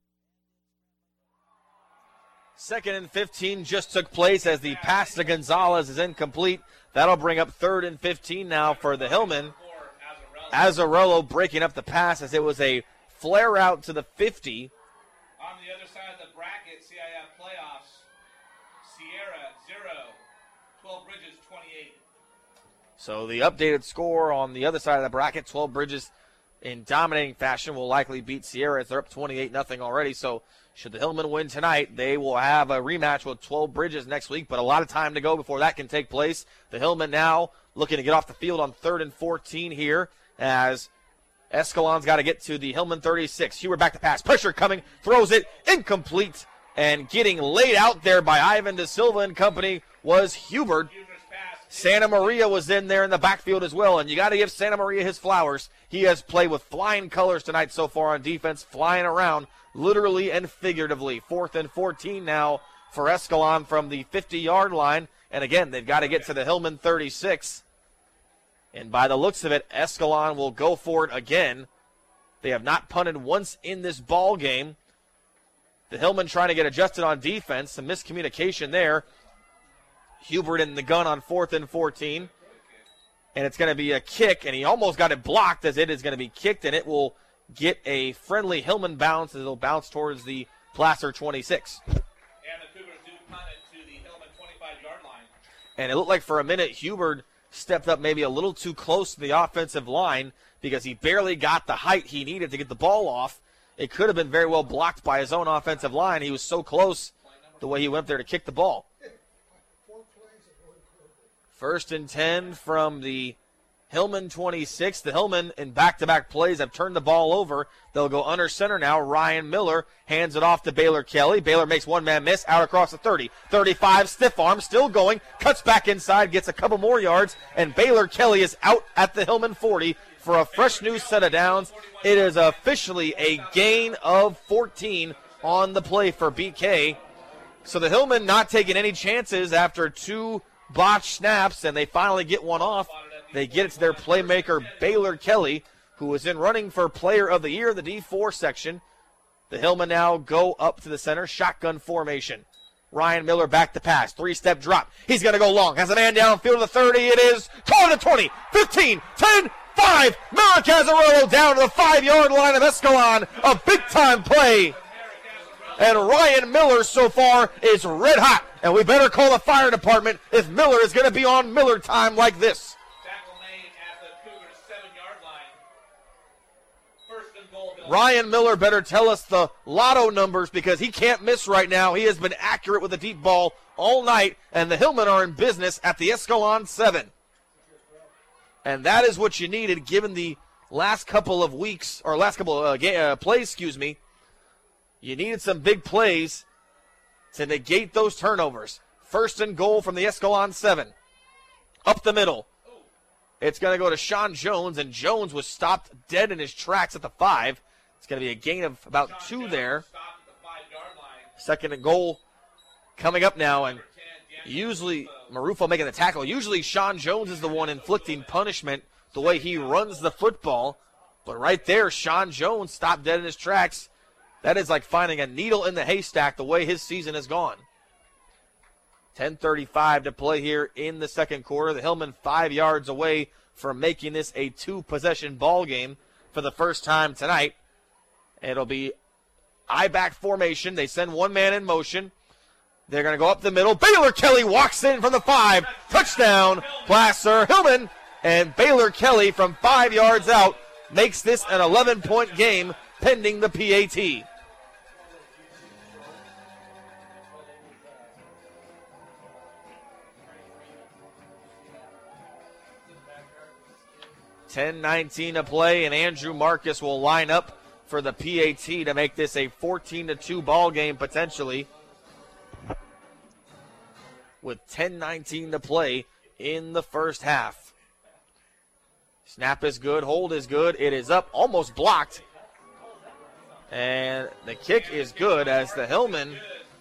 2nd and 15 just took place as the pass to Gonzalez is incomplete. That'll bring up 3rd and 15 now for the Hillmen. Azzarello breaking up the pass as it was a flare out to the 50. On the other side of the bracket, CIF playoffs, Sierra 0, 12 Bridges 28. So the updated score on the other side of the bracket, 12 Bridges in dominating fashion will likely beat Sierra as they're up 28-0 already. So should the Hillmen win tonight, they will have a rematch with 12 Bridges next week, but a lot of time to go before that can take place. The Hillmen now looking to get off the field on 3rd and 14 here as Escalon's got to get to the Hillmen 36. Hubert back to pass, pressure coming, throws it, incomplete, and getting laid out there by Ivan De Silva and company was Hubert. Santa Maria was in there in the backfield as well, and you got to give Santa Maria his flowers. He has played with flying colors tonight so far on defense, flying around literally and figuratively. 4th and 14 now for Escalon from the 50-yard line, and again, they've got to get to the Hillmen 36. And by the looks of it, Escalon will go for it again. They have not punted once in this ball game. The Hillmen trying to get adjusted on defense, some miscommunication there. Hubert in the gun on 4th and 14. And it's going to be a kick, and he almost got it blocked as it is going to be kicked, and it will get a friendly Hillmen bounce as it'll bounce towards the Placer 26. And the Cougars do punt it to the Hillmen 25-yard line. And it looked like for a minute Hubert stepped up maybe a little too close to the offensive line because he barely got the height he needed to get the ball off. It could have been very well blocked by his own offensive line. He was so close the way he went there to kick the ball. 1st and 10 from the Hillmen 26. The Hillmen in back-to-back plays have turned the ball over. They'll go under center now. Ryan Miller hands it off to Baylor Kelly. Baylor makes one-man miss out across the 30. 35, stiff arm, still going. Cuts back inside, gets a couple more yards, and Baylor Kelly is out at the Hillmen 40 for a fresh new set of downs. It is officially a gain of 14 on the play for BK. So the Hillmen not taking any chances after two botched snaps, and they finally get one off. They get it to their playmaker, Baylor Kelly, who was in running for Player of the Year in the D4 section. The Hillmen now go up to the center, shotgun formation. Ryan Miller back to pass, 3-step drop. He's going to go long, has a man downfield to the 30. It is caught at 20, 15, 10, 5. Merrick Azzarello down to the 5-yard line of Escalon. A big-time play. And Ryan Miller so far is red hot. And we better call the fire department if Miller is going to be on Miller time like this. Tackle made at the Cougars' 7-yard line. 1st and goal. Ryan Miller better tell us the lotto numbers because he can't miss right now. He has been accurate with the deep ball all night, and the Hillmen are in business at the Escalon 7. And that is what you needed given the last couple of weeks, or last couple of plays, you needed some big plays to negate those turnovers. First and goal from the Escalon 7. Up the middle. It's going to go to Sean Jones, and Jones was stopped dead in his tracks at the 5. It's going to be a gain of about 2 there. Second and goal coming up now, and usually Marufo making the tackle. Usually Sean Jones is the one inflicting punishment the way he runs the football. But right there, Sean Jones stopped dead in his tracks. That is like finding a needle in the haystack the way his season has gone. 10:35 to play here in the second quarter. The Hillmen 5 yards away from making this a 2-possession ball game for the first time tonight. It'll be I-back formation. They send one man in motion. They're going to go up the middle. Baylor Kelly walks in from the 5. Touchdown, Placer Hillman. And Baylor Kelly from 5 yards out makes this an 11-point game pending the PAT. .10:19 to play, and Andrew Marcus will line up for the PAT to make this a 14-2 ball game potentially. With 10:19 to play in the first half. Snap is good, hold is good, it is up, almost blocked. And the kick is good as the Hillmen,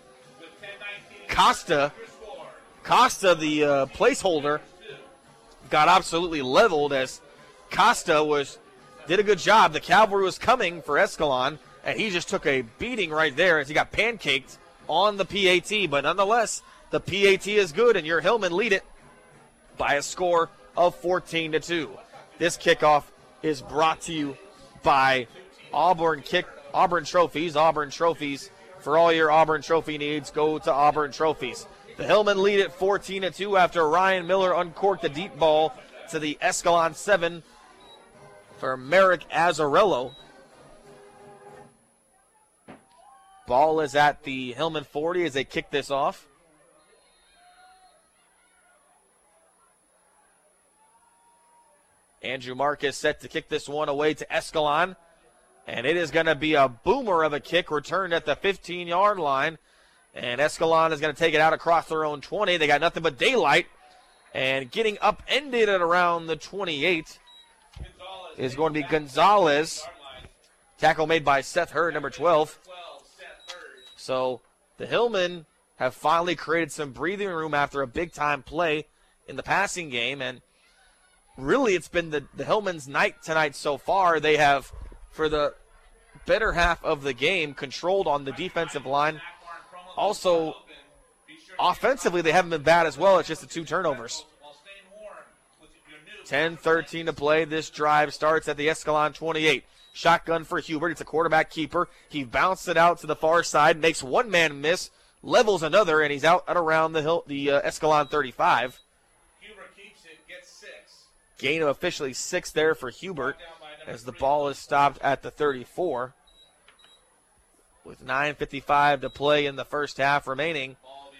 Costa, the placeholder, got absolutely leveled as Costa did a good job. The cavalry was coming for Escalon, and he just took a beating right there as he got pancaked on the PAT. But nonetheless, the PAT is good, and your Hillmen lead it by a score of 14-2. This kickoff is brought to you by Auburn Trophies. Auburn Trophies. For all your Auburn Trophy needs, go to Auburn Trophies. The Hillmen lead it 14-2 after Ryan Miller uncorked a deep ball to the Escalon 7 for Merrick Azzarello. Ball is at the Hillman 40 as they kick this off. Andrew Marcus set to kick this one away to Escalon. And it is going to be a boomer of a kick returned at the 15-yard line. And Escalon is going to take it out across their own 20. They got nothing but daylight. And getting upended at around the 28 is going to be Gonzalez. Tackle made by Seth Hurd, number 12. So the Hillmen have finally created some breathing room after a big-time play in the passing game. And really, it's been the Hillmen's night tonight so far. They have, for the better half of the game, controlled on the defensive line. Also, offensively, they haven't been bad as well. It's just the 2 turnovers. 10:13 to play. This drive starts at the Escalon 28. Shotgun for Hubert. It's a quarterback keeper. He bounced it out to the far side, makes one man miss, levels another, and he's out at around the Escalon 35. Hubert keeps it, gets 6. Gain of officially 6 there for Hubert as the ball is stopped at the 34. With 9:55 to play in the first half remaining.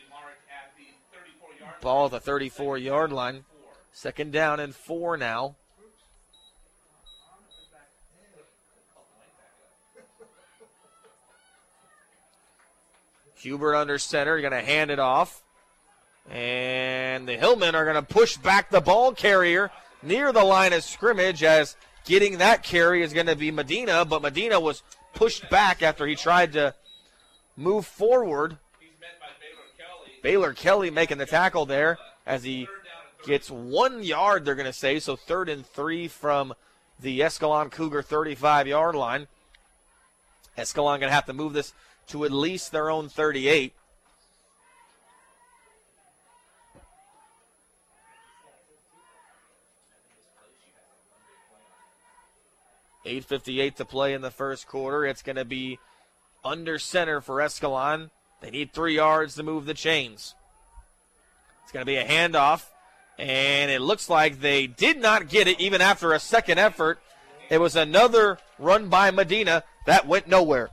Ball at the 34-yard line. Second down and 4 now. Hubert under center, going to hand it off. And the Hillmen are going to push back the ball carrier near the line of scrimmage, as getting that carry is going to be Medina, but Medina was pushed back after he tried to move forward. Baylor Kelly making the tackle there as he gets 1 yard, they're going to say, so 3rd and 3 from the Escalon Cougar 35-yard line. Escalon going to have to move this to at least their own 38. .8:58 to play in the first quarter. It's going to be under center for Escalon. They need 3 yards to move the chains. It's going to be a handoff, and it looks like they did not get it even after a second effort. It was another run by Medina that went nowhere.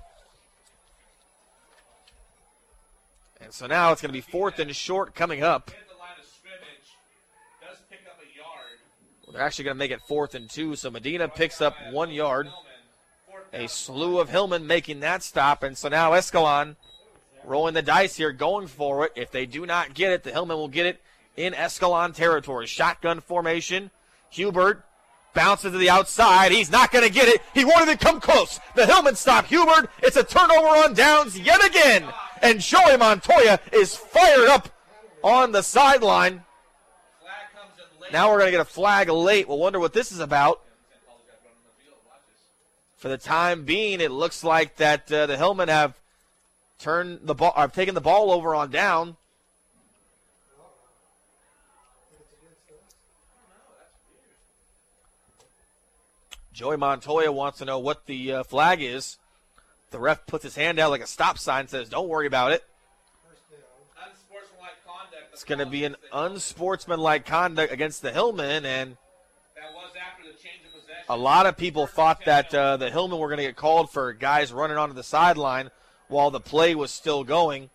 And so now it's going to be 4th and short coming up. They're actually going to make it 4th and 2, so Medina picks up 1 yard. A slew of Hillman making that stop, and so now Escalon rolling the dice here, going for it. If they do not get it, the Hillman will get it in Escalon territory. Shotgun formation. Hubert bounces to the outside. He's not going to get it. He won't even come close. The Hillman stop Hubert. It's a turnover on downs yet again. And Joey Montoya is fired up on the sideline. Now we're going to get a flag late. We'll wonder what this is about. For the time being, it looks like that the Hillmen have taken the ball over on down. Joey Montoya wants to know what the flag is. The ref puts his hand out like a stop sign, says, "Don't worry about it." It's going to be an unsportsmanlike conduct against the Hillmen, and a lot of people thought that the Hillmen were going to get called for guys running onto the sideline while the play was still going.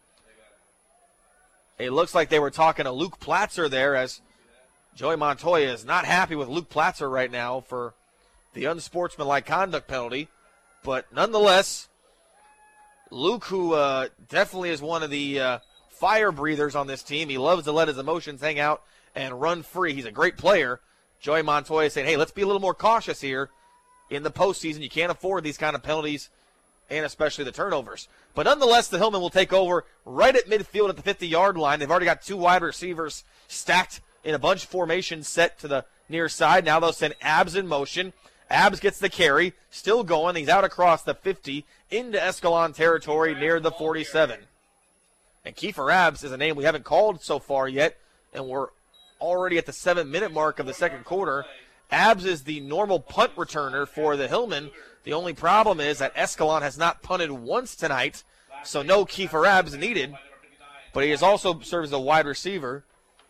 It looks like they were talking to Luke Platzer there, as Joey Montoya is not happy with Luke Platzer right now for the unsportsmanlike conduct penalty. But nonetheless, Luke, who definitely is one of the fire breathers on this team, he loves to let his emotions hang out and run free. He's a great player. Joey Montoya saying, hey, let's be a little more cautious here in the postseason. You can't afford these kind of penalties, and especially the turnovers. But nonetheless, the Hillmen will take over right at midfield at the 50-yard line. They've already got 2 wide receivers stacked in a bunch formation set to the near side. Now they'll send Abbs in motion. Abbs gets the carry, still going. He's out across the 50 into Escalon territory near the 47. And Kiefer Abbs is a name we haven't called so far yet, and we're already at the 7-minute mark of the second quarter. Abbs is the normal punt returner for the Hillmen. The only problem is that Escalon has not punted once tonight, so no Kiefer Abbs needed. But he has also served as a wide receiver.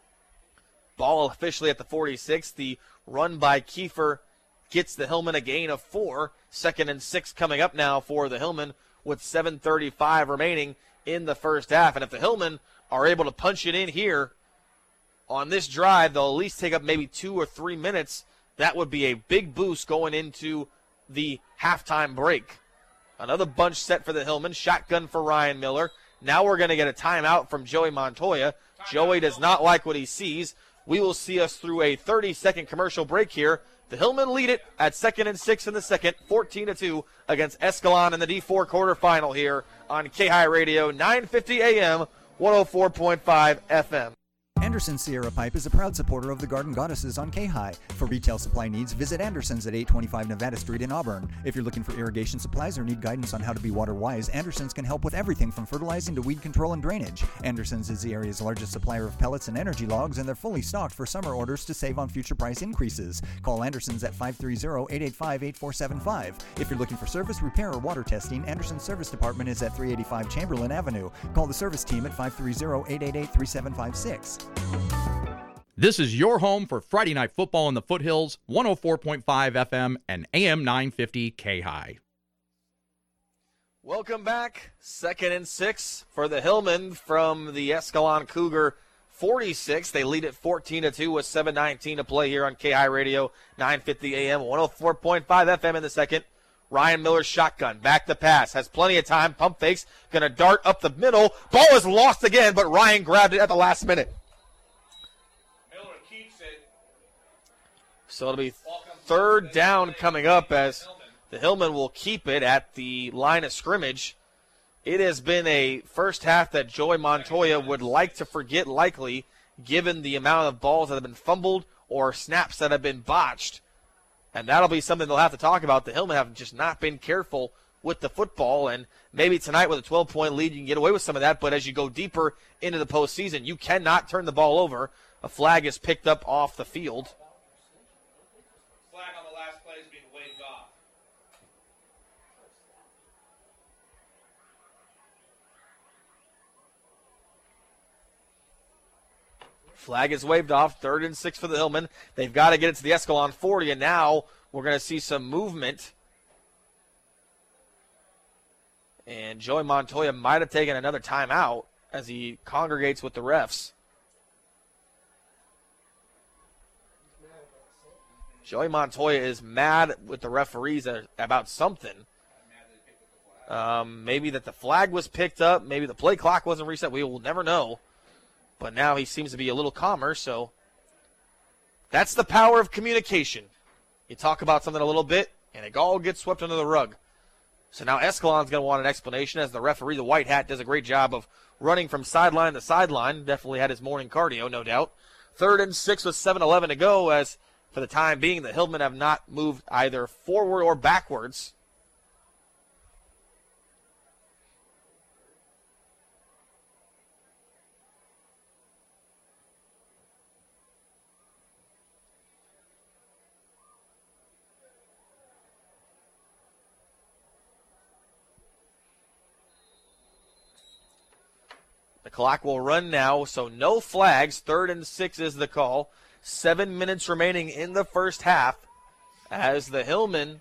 Ball officially at the 46. The run by Kiefer gets the Hillmen a gain of 4. 2nd and 6 coming up now for the Hillmen with 7:35 remaining in the first half. And if the Hillmen are able to punch it in here on this drive, they'll at least take up maybe 2 or 3 minutes. That would be a big boost going into the halftime break. Another bunch set for the Hillmen. Shotgun for Ryan Miller. Now we're going to get a timeout from Joey Montoya. Joey does not like what he sees. We will see us through a 30-second commercial break here. The Hillmen lead it at 2nd and 6 in the second, 14-2 against Escalon in the D4 quarterfinal here on K-High Radio, 950 AM, 104.5 FM. Anderson Sierra Pipe is a proud supporter of the Garden Goddesses on K-High. For retail supply needs, visit Anderson's at 825 Nevada Street in Auburn. If you're looking for irrigation supplies or need guidance on how to be water wise, Anderson's can help with everything from fertilizing to weed control and drainage. Anderson's is the area's largest supplier of pellets and energy logs, and they're fully stocked for summer orders to save on future price increases. Call Anderson's at 530-885-8475. If you're looking for service, repair, or water testing, Anderson's Service Department is at 385 Chamberlain Avenue. Call the service team at 530-888-3756. This is your home for Friday Night Football in the Foothills, 104.5 FM and AM 950 K-High. Welcome back. 2nd and 6 for the Hillmen from the Escalon Cougar 46. They lead at 14-2 with 7:19 to play here on K-High Radio, 950 AM, 104.5 FM in the second. Ryan Miller shotgun, back to pass, has plenty of time, pump fakes, going to dart up the middle. Ball is lost again, but Ryan grabbed it at the last minute. So it'll be 3rd down coming up as the Hillmen will keep it at the line of scrimmage. It has been a first half that Joey Montoya would like to forget, likely, given the amount of balls that have been fumbled or snaps that have been botched. And that'll be something they'll have to talk about. The Hillmen have just not been careful with the football, and maybe tonight with a 12-point lead you can get away with some of that, but as you go deeper into the postseason, you cannot turn the ball over. A flag is picked up off the field. Flag on the last play is being waved off. Flag is waved off. 3rd and 6 for the Hillmen. They've got to get it to the Escalon 40, and now we're going to see some movement. And Joey Montoya might have taken another timeout as he congregates with the refs. Joey Montoya is mad with the referees about something. Maybe that the flag was picked up. Maybe the play clock wasn't reset. We will never know. But now he seems to be a little calmer, so that's the power of communication. You talk about something a little bit, and it all gets swept under the rug. So now Escalon's going to want an explanation as the referee, the white hat, does a great job of running from sideline to sideline. Definitely had his morning cardio, no doubt. 3rd and 6 with 7:11 to go, as for the time being, the Hillmen have not moved either forward or backwards. The clock will run now, so no flags. 3rd and 6 is the call. 7 minutes remaining in the first half as the Hillmen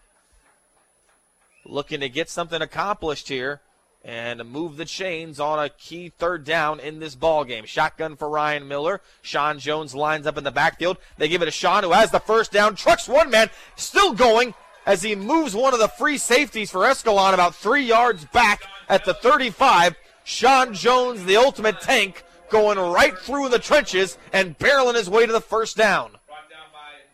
looking to get something accomplished here and move the chains on a key 3rd down in this ball game. Shotgun for Ryan Miller. Sean Jones lines up in the backfield. They give it to Sean, who has the first down. Trucks one man, still going as he moves one of the free safeties for Escalon about 3 yards back at the 35. Sean Jones, the ultimate tank, going right through the trenches and barreling his way to the first down. Brought down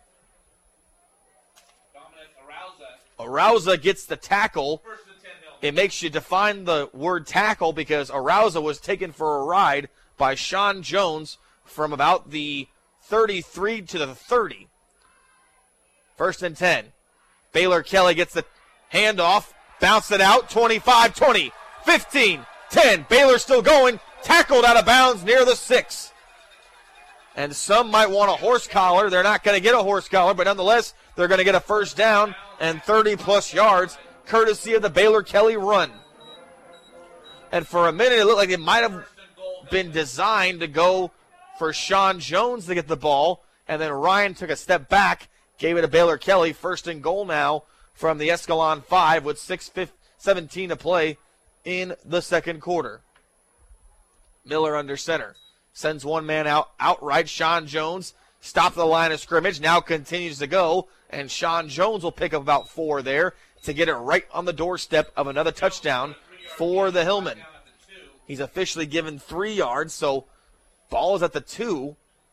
by Dominic Arauza. Arauza gets the tackle. It makes you define the word tackle because Arauza was taken for a ride by Sean Jones from about the 33 to the 30. 1st and 10. Baylor Kelly gets the handoff, bounce it out, 25, 20, 15, 10. Baylor still going, tackled out of bounds near the 6. And some might want a horse collar. They're not going to get a horse collar, but nonetheless, they're going to get a first down and 30-plus yards, courtesy of the Baylor Kelly run. And for a minute, it looked like it might have been designed to go for Sean Jones to get the ball, and then Ryan took a step back, gave it to Baylor Kelly. 1st and goal now from the Escalon 5 with 6:17 to play in the second quarter. Miller under center. Sends one man out outright. Sean Jones stopped the line of scrimmage. Now continues to go. And Sean Jones will pick up about 4 there to get it right on the doorstep of another touchdown for the Hillmen. He's officially given 3 yards. So ball is at the 2.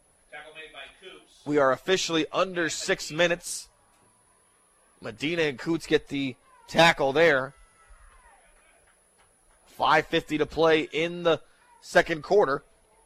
We are officially under 6 minutes. Medina and Coots get the tackle there. 5:50 to play in the second quarter.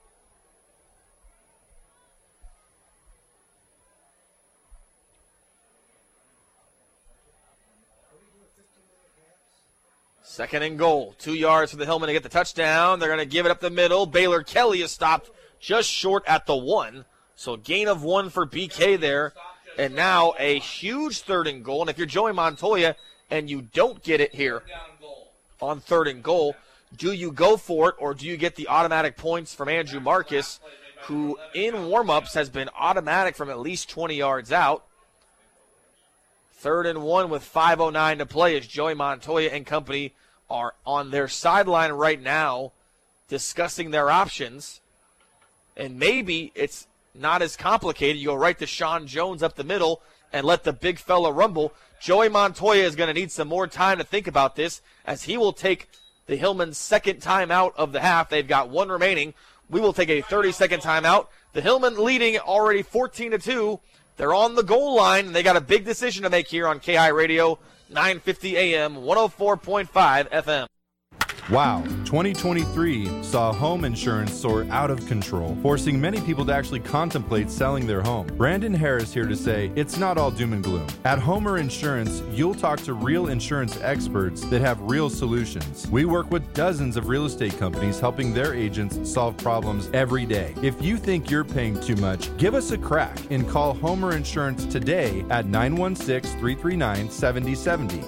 Second and goal. 2 yards for the Hillmen to get the touchdown. They're going to give it up the middle. Baylor Kelly is stopped just short at the 1. So gain of 1 for BK there. And now a huge 3rd and goal. And if you're Joey Montoya and you don't get it here on 3rd and goal, do you go for it or do you get the automatic points from Andrew Marcus, who in warm-ups has been automatic from at least 20 yards out? 3rd and 1 with 5:09 to play as Joey Montoya and company are on their sideline right now discussing their options. And maybe it's not as complicated. You go right to Sean Jones up the middle and let the big fella rumble. Joey Montoya is going to need some more time to think about this as he will take the Hillmen's second timeout of the half. They've got 1 remaining. We will take a 30-second timeout. The Hillmen leading already 14-2. They're on the goal line, and they got a big decision to make here on KI Radio, 950 AM, 104.5 FM. Wow, 2023 saw home insurance soar out of control, forcing many people to actually contemplate selling their home. Brandon Harris here to say it's not all doom and gloom. At Homer Insurance, you'll talk to real insurance experts that have real solutions. We work with dozens of real estate companies helping their agents solve problems every day. If you think you're paying too much, give us a crack and call Homer Insurance today at 916-339-7070.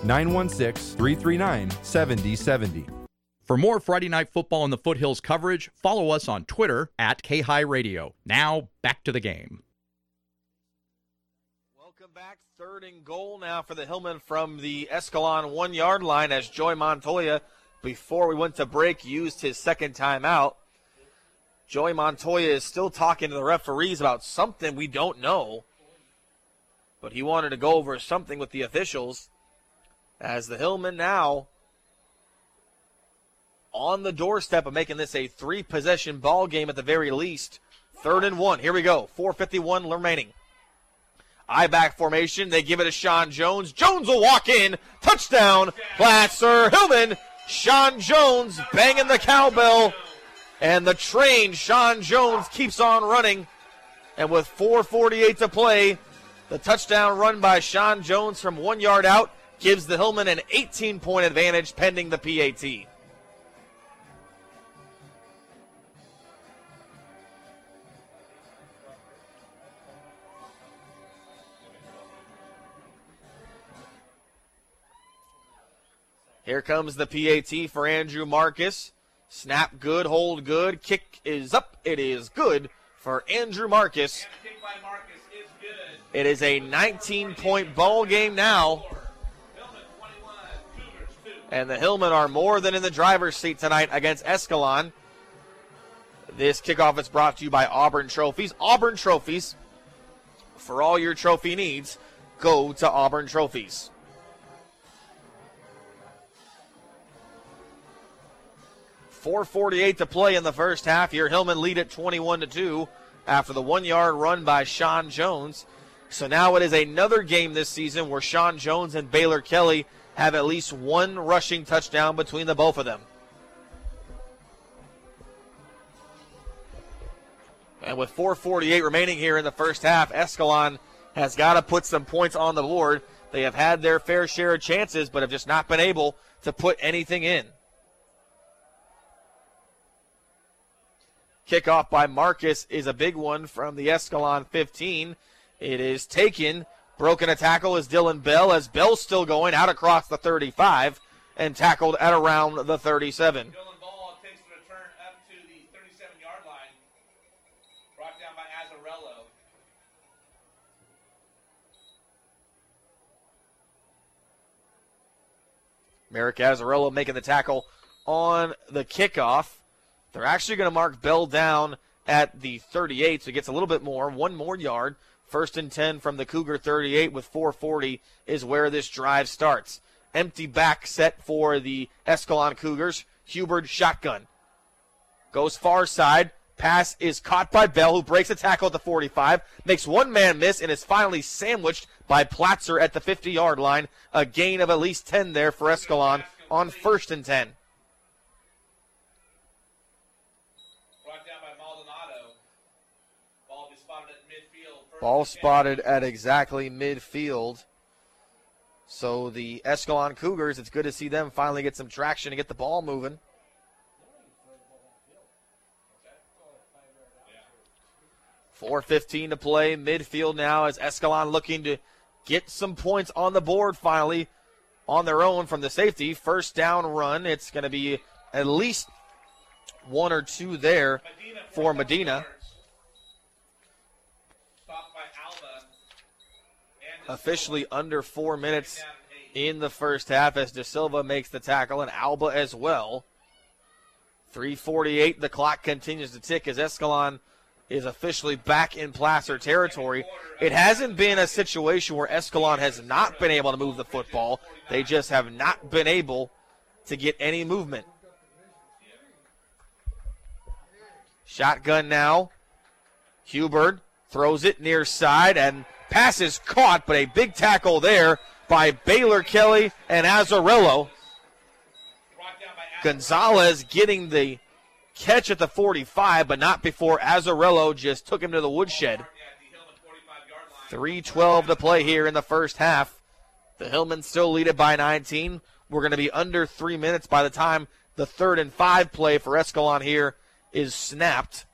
916-339-7070. For more Friday Night Football in the Foothills coverage, follow us on Twitter at KHigh Radio. Now, back to the game. Welcome back. 3rd and goal now for the Hillmen from the Escalon 1-yard line as Joey Montoya, before we went to break, used his second timeout. Joey Montoya is still talking to the referees about something we don't know. but he wanted to go over something with the officials as the Hillmen now on the doorstep of making this a 3-possession ball game at the very least. 3rd and 1. Here we go. 4:51 remaining. I-back formation. They give it to Sean Jones. Jones will walk in. Touchdown. Placer Hillman. Sean Jones banging the cowbell. And the train, Sean Jones, keeps on running. And with 4:48 to play, the touchdown run by Sean Jones from 1 yard out gives the Hillmen an 18-point advantage pending the PAT. Here comes the PAT for Andrew Marcus. Snap good, hold good. Kick is up. It is good for Andrew Marcus. It is a 19-point ball game now. And the Hillmen are more than in the driver's seat tonight against Escalon. This kickoff is brought to you by Auburn Trophies. Auburn Trophies, for all your trophy needs, go to Auburn Trophies. .448 to play in the first half here. Hillmen lead at 21-2 after the 1 yard run by Sean Jones. So now it is another game this season where Sean Jones and Baylor Kelly have at least one rushing touchdown between the both of them. And with 4:48 remaining here in the first half, Escalon has got to put some points on the board. They have had their fair share of chances, but have just not been able to put anything in. Kickoff by Marcus is a big one from the Escalon 15. It is taken. Broken a tackle is Dylan Bell, as Bell's still going out across the 35 and tackled at around the 37. Dylan Ball takes the return up to the 37-yard line. Brought down by Azzarello. Merrick Azzarello making the tackle on the kickoff. They're actually going to mark Bell down at the 38, so he gets a little bit more, 1 more yard. 1st and 10 from the Cougar 38 with 4:40 is where this drive starts. Empty back set for the Escalon Cougars. Hubert shotgun. Goes far side. Pass is caught by Bell, who breaks a tackle at the 45, makes one man miss, and is finally sandwiched by Platzer at the 50-yard line. A gain of at least 10 there for Escalon on 1st and 10. Ball spotted at exactly midfield. So the Escalon Cougars, it's good to see them finally get some traction and get the ball moving. .4:15 to play, midfield now as Escalon looking to get some points on the board finally on their own from the safety. First down run, it's going to be at least 1 or 2 there for Medina. Officially under 4 minutes in the first half as De Silva makes the tackle and Alba as well. 3:48, the clock continues to tick as Escalon is officially back in Placer territory. It hasn't been a situation where Escalon has not been able to move the football. They just have not been able to get any movement. Shotgun now. Hubert throws it near side and pass is caught, but a big tackle there by Baylor Kelly and Azzarello. Gonzalez getting the catch at the 45, but not before Azzarello just took him to the woodshed. 3:12 to play here in the first half. The Hillmen still lead it by 19. We're going to be under 3 minutes by the time the 3rd and 5 play for Escalon here is snapped.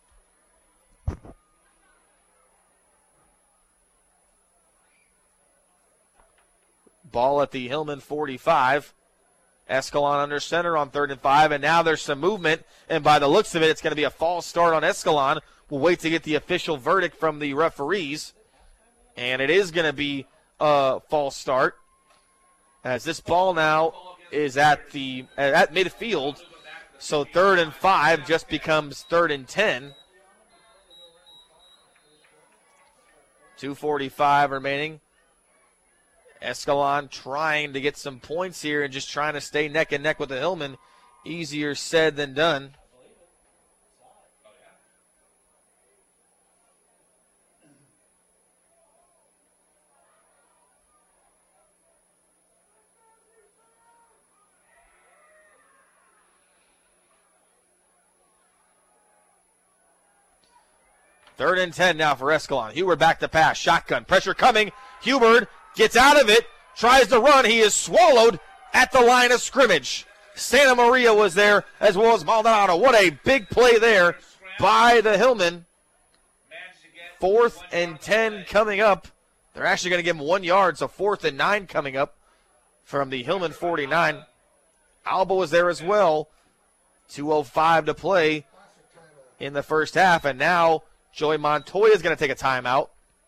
Ball at the Hillman 45. Escalon under center on 3rd and 5, and now there's some movement, and by the looks of it, it's going to be a false start on Escalon. We'll wait to get the official verdict from the referees, and it is going to be a false start, as this ball now is at midfield, so 3rd and 5 just becomes 3rd and 10. 2:45 remaining. Escalon trying to get some points here and just trying to stay neck and neck with the Hillman. Easier said than done. Third and 10 now for Escalon. Hubert back to pass. Shotgun. Pressure coming. Hubert gets out of it. Tries to run. He is swallowed at the line of scrimmage. Santa Maria was there as well as Maldonado. What a big play there by the Hillman. 4th and 10 coming up. They're actually going to give him 1 yard, so 4th and 9 coming up from the Hillman 49. Alba was there as well. 2:05 to play in the first half, and now Joey Montoya is going to take a timeout.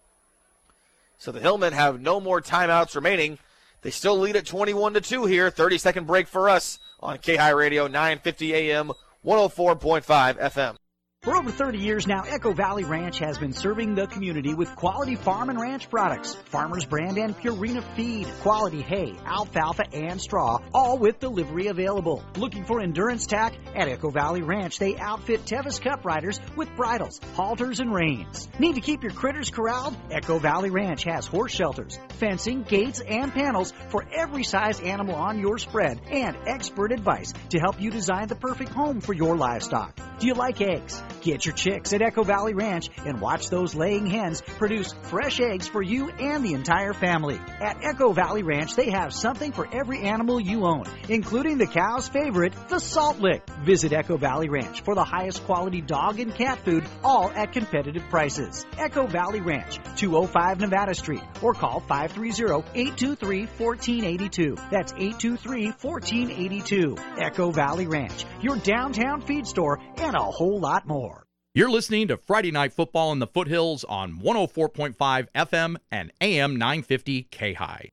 So the Hillmen have no more timeouts remaining. They still lead at 21-2 here. 30-second break for us on K-High Radio, 950 AM, 104.5 FM. For over 30 years now, Echo Valley Ranch has been serving the community with quality farm and ranch products. Farmers Brand and Purina Feed, quality hay, alfalfa, and straw, all with delivery available. Looking for endurance tack? At Echo Valley Ranch, they outfit Tevis Cup riders with bridles, halters, and reins. Need to keep your critters corralled? Echo Valley Ranch has horse shelters, fencing, gates, and panels for every size animal on your spread, and expert advice to help you design the perfect home for your livestock. Do you like eggs? Get your chicks at Echo Valley Ranch and watch those laying hens produce fresh eggs for you and the entire family. At Echo Valley Ranch, they have something for every animal you own, including the cow's favorite, the Salt Lick. Visit Echo Valley Ranch for the highest quality dog and cat food, all at competitive prices. Echo Valley Ranch, 205 Nevada Street, or call 530-823-1482. That's 823-1482. Echo Valley Ranch, your downtown feed store, and a whole lot more. You're listening to Friday Night Football in the Foothills on 104.5 FM and AM 950 K-High.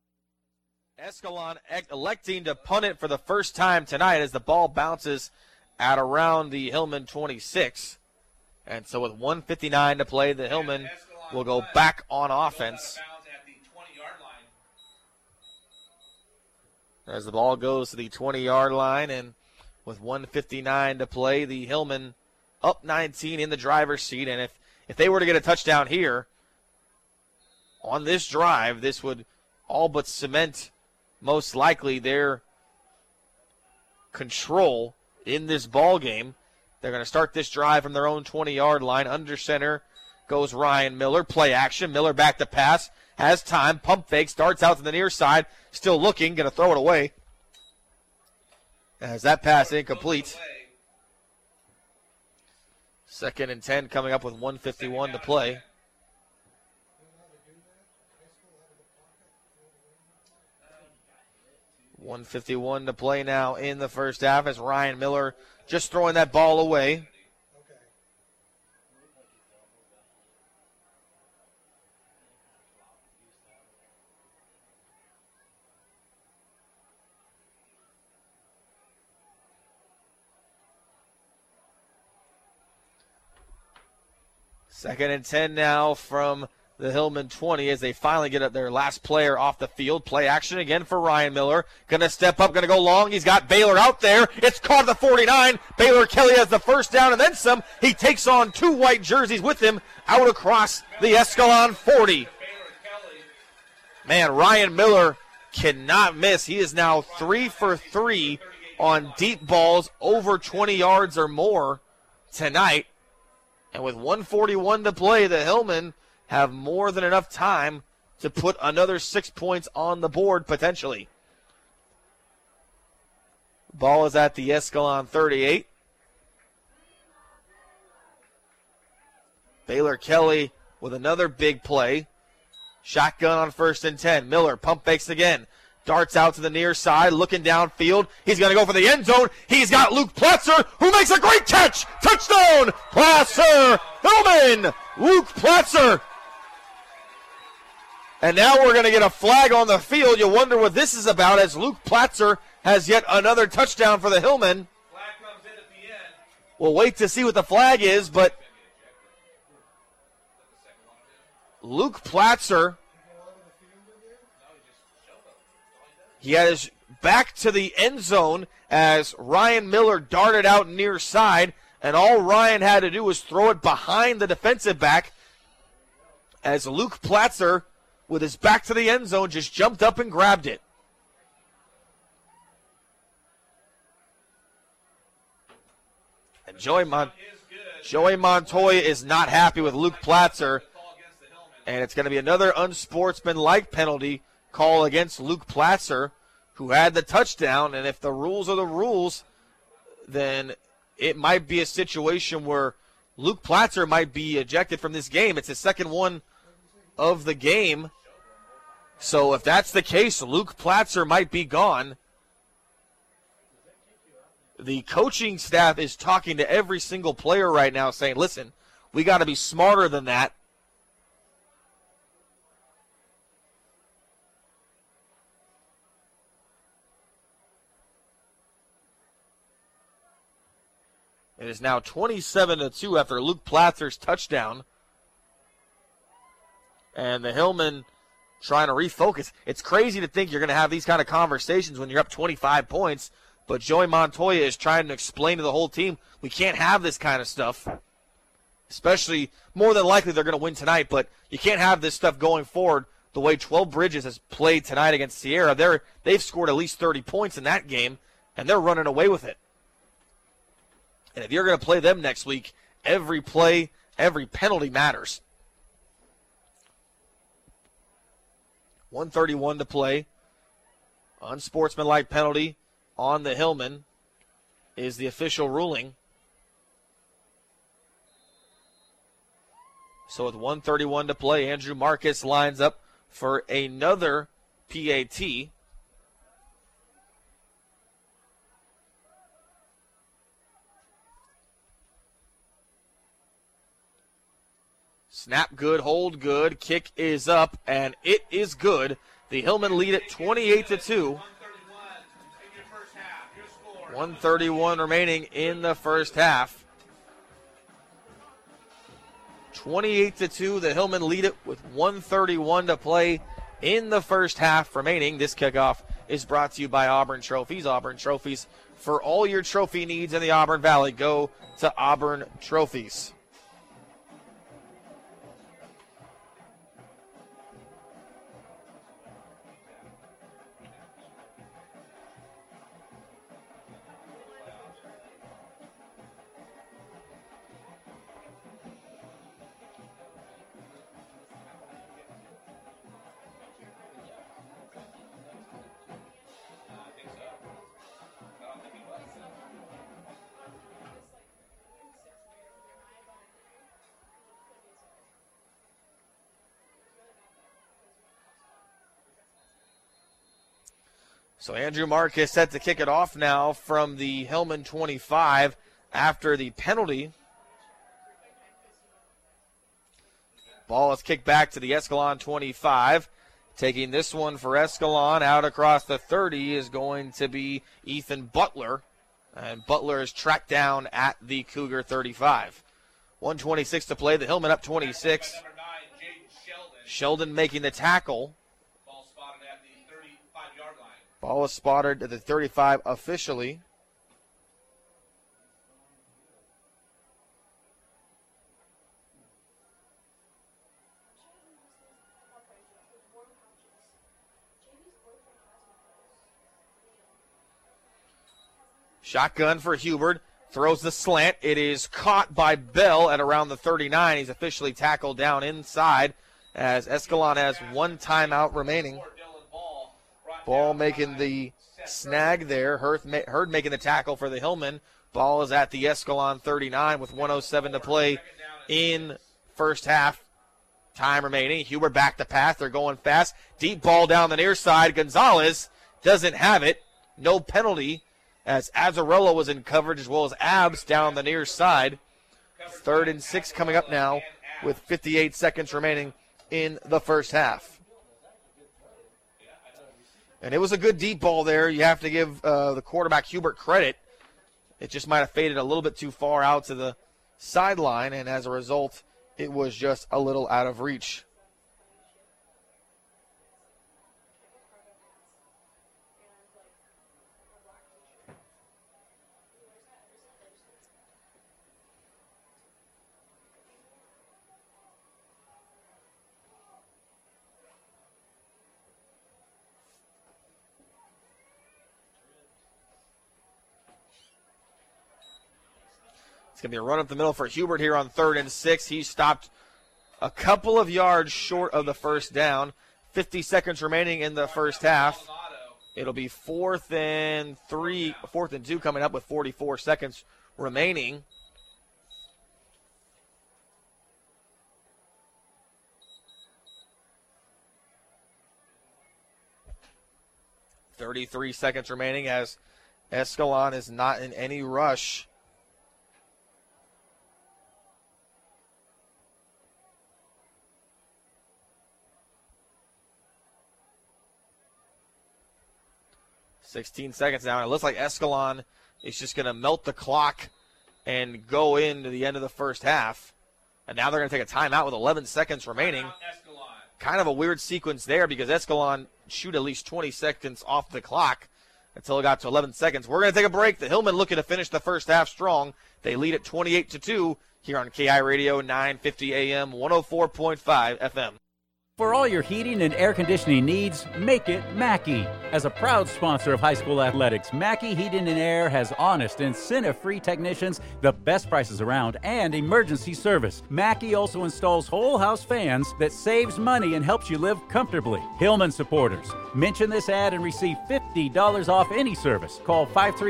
Escalon electing to punt it for the first time tonight as the ball bounces at around the Hillman 26. And so with 1:59 to play, the Hillman will go back on offense. As the ball goes to the 20-yard line, and with 1:59 to play, the Hillman up 19 in the driver's seat. And if they were to get a touchdown here on this drive, this would all but cement most likely their control in this ball game. They're going to start this drive from their own 20-yard line. Under center goes Ryan Miller. Play action. Miller back to pass. Has time. Pump fake. Starts out to the near side. Still looking. Going to throw it away. As that pass incomplete. 2nd and 10 coming up with 1:51 to play. $1:51 to play now in the first half as Ryan Miller just throwing that ball away. Second and 10 now from the Hillman 20 as they finally get their last player off the field. Play action again for Ryan Miller. Going to step up, going to go long. He's got Baylor out there. It's caught at the 49. Baylor Kelly has the first down and then some. He takes on 2 white jerseys with him out across the Escalon 40. Man, Ryan Miller cannot miss. He is now 3 for 3 on deep balls over 20 yards or more tonight. And with 1:41 to play, the Hillmen have more than enough time to put another 6 points on the board, potentially. Ball is at the Escalon 38. Baylor Kelly with another big play. Shotgun on 1st and 10. Miller pump fakes again. Darts out to the near side, looking downfield. He's going to go for the end zone. He's got Luke Platzer, who makes a great catch. Touchdown, Platzer, Hillman, Luke Platzer. And now we're going to get a flag on the field. You wonder what this is about as Luke Platzer has yet another touchdown for the Hillmen. Flag comes in at the end. We'll wait to see what the flag is, but Luke Platzer He had his back to the end zone as Ryan Miller darted out near side, and all Ryan had to do was throw it behind the defensive back as Luke Platzer, with his back to the end zone, just jumped up and grabbed it. And Joey Montoya is not happy with Luke Platzer, and it's going to be another unsportsmanlike penalty call against Luke Platzer, who had the touchdown. And if the rules are the rules, then it might be a situation where Luke Platzer might be ejected from this game. It's his second one of the game. So if that's the case, Luke Platzer might be gone. The coaching staff is talking to every single player right now saying, listen, we got to be smarter than that. It is now 27-2 after Luke Platzer's touchdown. And the Hillmen trying to refocus. It's crazy to think you're going to have these kind of conversations when you're up 25 points, but Joey Montoya is trying to explain to the whole team, we can't have this kind of stuff. Especially, more than likely they're going to win tonight, but you can't have this stuff going forward the way 12 Bridges has played tonight against Sierra. They've scored at least 30 points in that game, and they're running away with it. And if you're going to play them next week, every play, every penalty matters. 1:31 to play. Unsportsmanlike penalty on the Hillmen is the official ruling. So with 1:31 to play, Andrew Marcus lines up for another PAT. Snap good, hold good, kick is up, and it is good. The Hillmen lead it 28-2. 1:31 remaining in the first half. 28-2, the Hillmen lead it with 1:31 to play in the first half remaining. This kickoff is brought to you by Auburn Trophies. Auburn Trophies, for all your trophy needs in the Auburn Valley, go to Auburn Trophies. So Andrew Marcus set to kick it off now from the Hillman 25 after the penalty. Ball is kicked back to the Escalon 25. Taking this one for Escalon out across the 30 is going to be Ethan Butler. And Butler is tracked down at the Cougar 35. 1:26 to play. The Hillman up 26. Sheldon making the tackle. Ball is spotted at the 35 officially. Shotgun for Hubert. Throws the slant. It is caught by Bell at around the 39. He's officially tackled down inside as Escalon has one timeout remaining. Ball making the snag there. Hurd making the tackle for the Hillmen. Ball is at the Escalon 39 with 1:07 to play in first half. Time remaining. Hubert back to pass. They're going fast. Deep ball down the near side. Gonzalez doesn't have it. No penalty as Azzarello was in coverage as well as Abs down the near side. 3rd and 6 coming up now with 58 seconds remaining in the first half. And it was a good deep ball there. You have to give the quarterback Hubert credit. It just might have faded a little bit too far out to the sideline, and as a result, it was just a little out of reach. It's going to be a run up the middle for Hubert here on 3rd and 6. He stopped a couple of yards short of the first down. 50 seconds remaining in the first half. It'll be 4th and 2 coming up with 44 seconds remaining. .33 seconds remaining as Escalon is not in any rush. .16 seconds now, and it looks like Escalon is just going to melt the clock and go into the end of the first half. And now they're going to take a timeout with 11 seconds remaining. Kind of a weird sequence there because Escalon shoot at least 20 seconds off the clock until it got to 11 seconds. We're going to take a break. The Hillmen looking to finish the first half strong. They lead at 28-2 here on KI Radio 950 AM, 104.5 FM. For all your heating and air conditioning needs, make it Mackey. As a proud sponsor of high school athletics, Mackey Heating and Air has honest, incentive-free technicians, the best prices around, and emergency service. Mackey also installs whole house fans that saves money and helps you live comfortably. Hillman supporters, mention this ad and receive $50 off any service. Call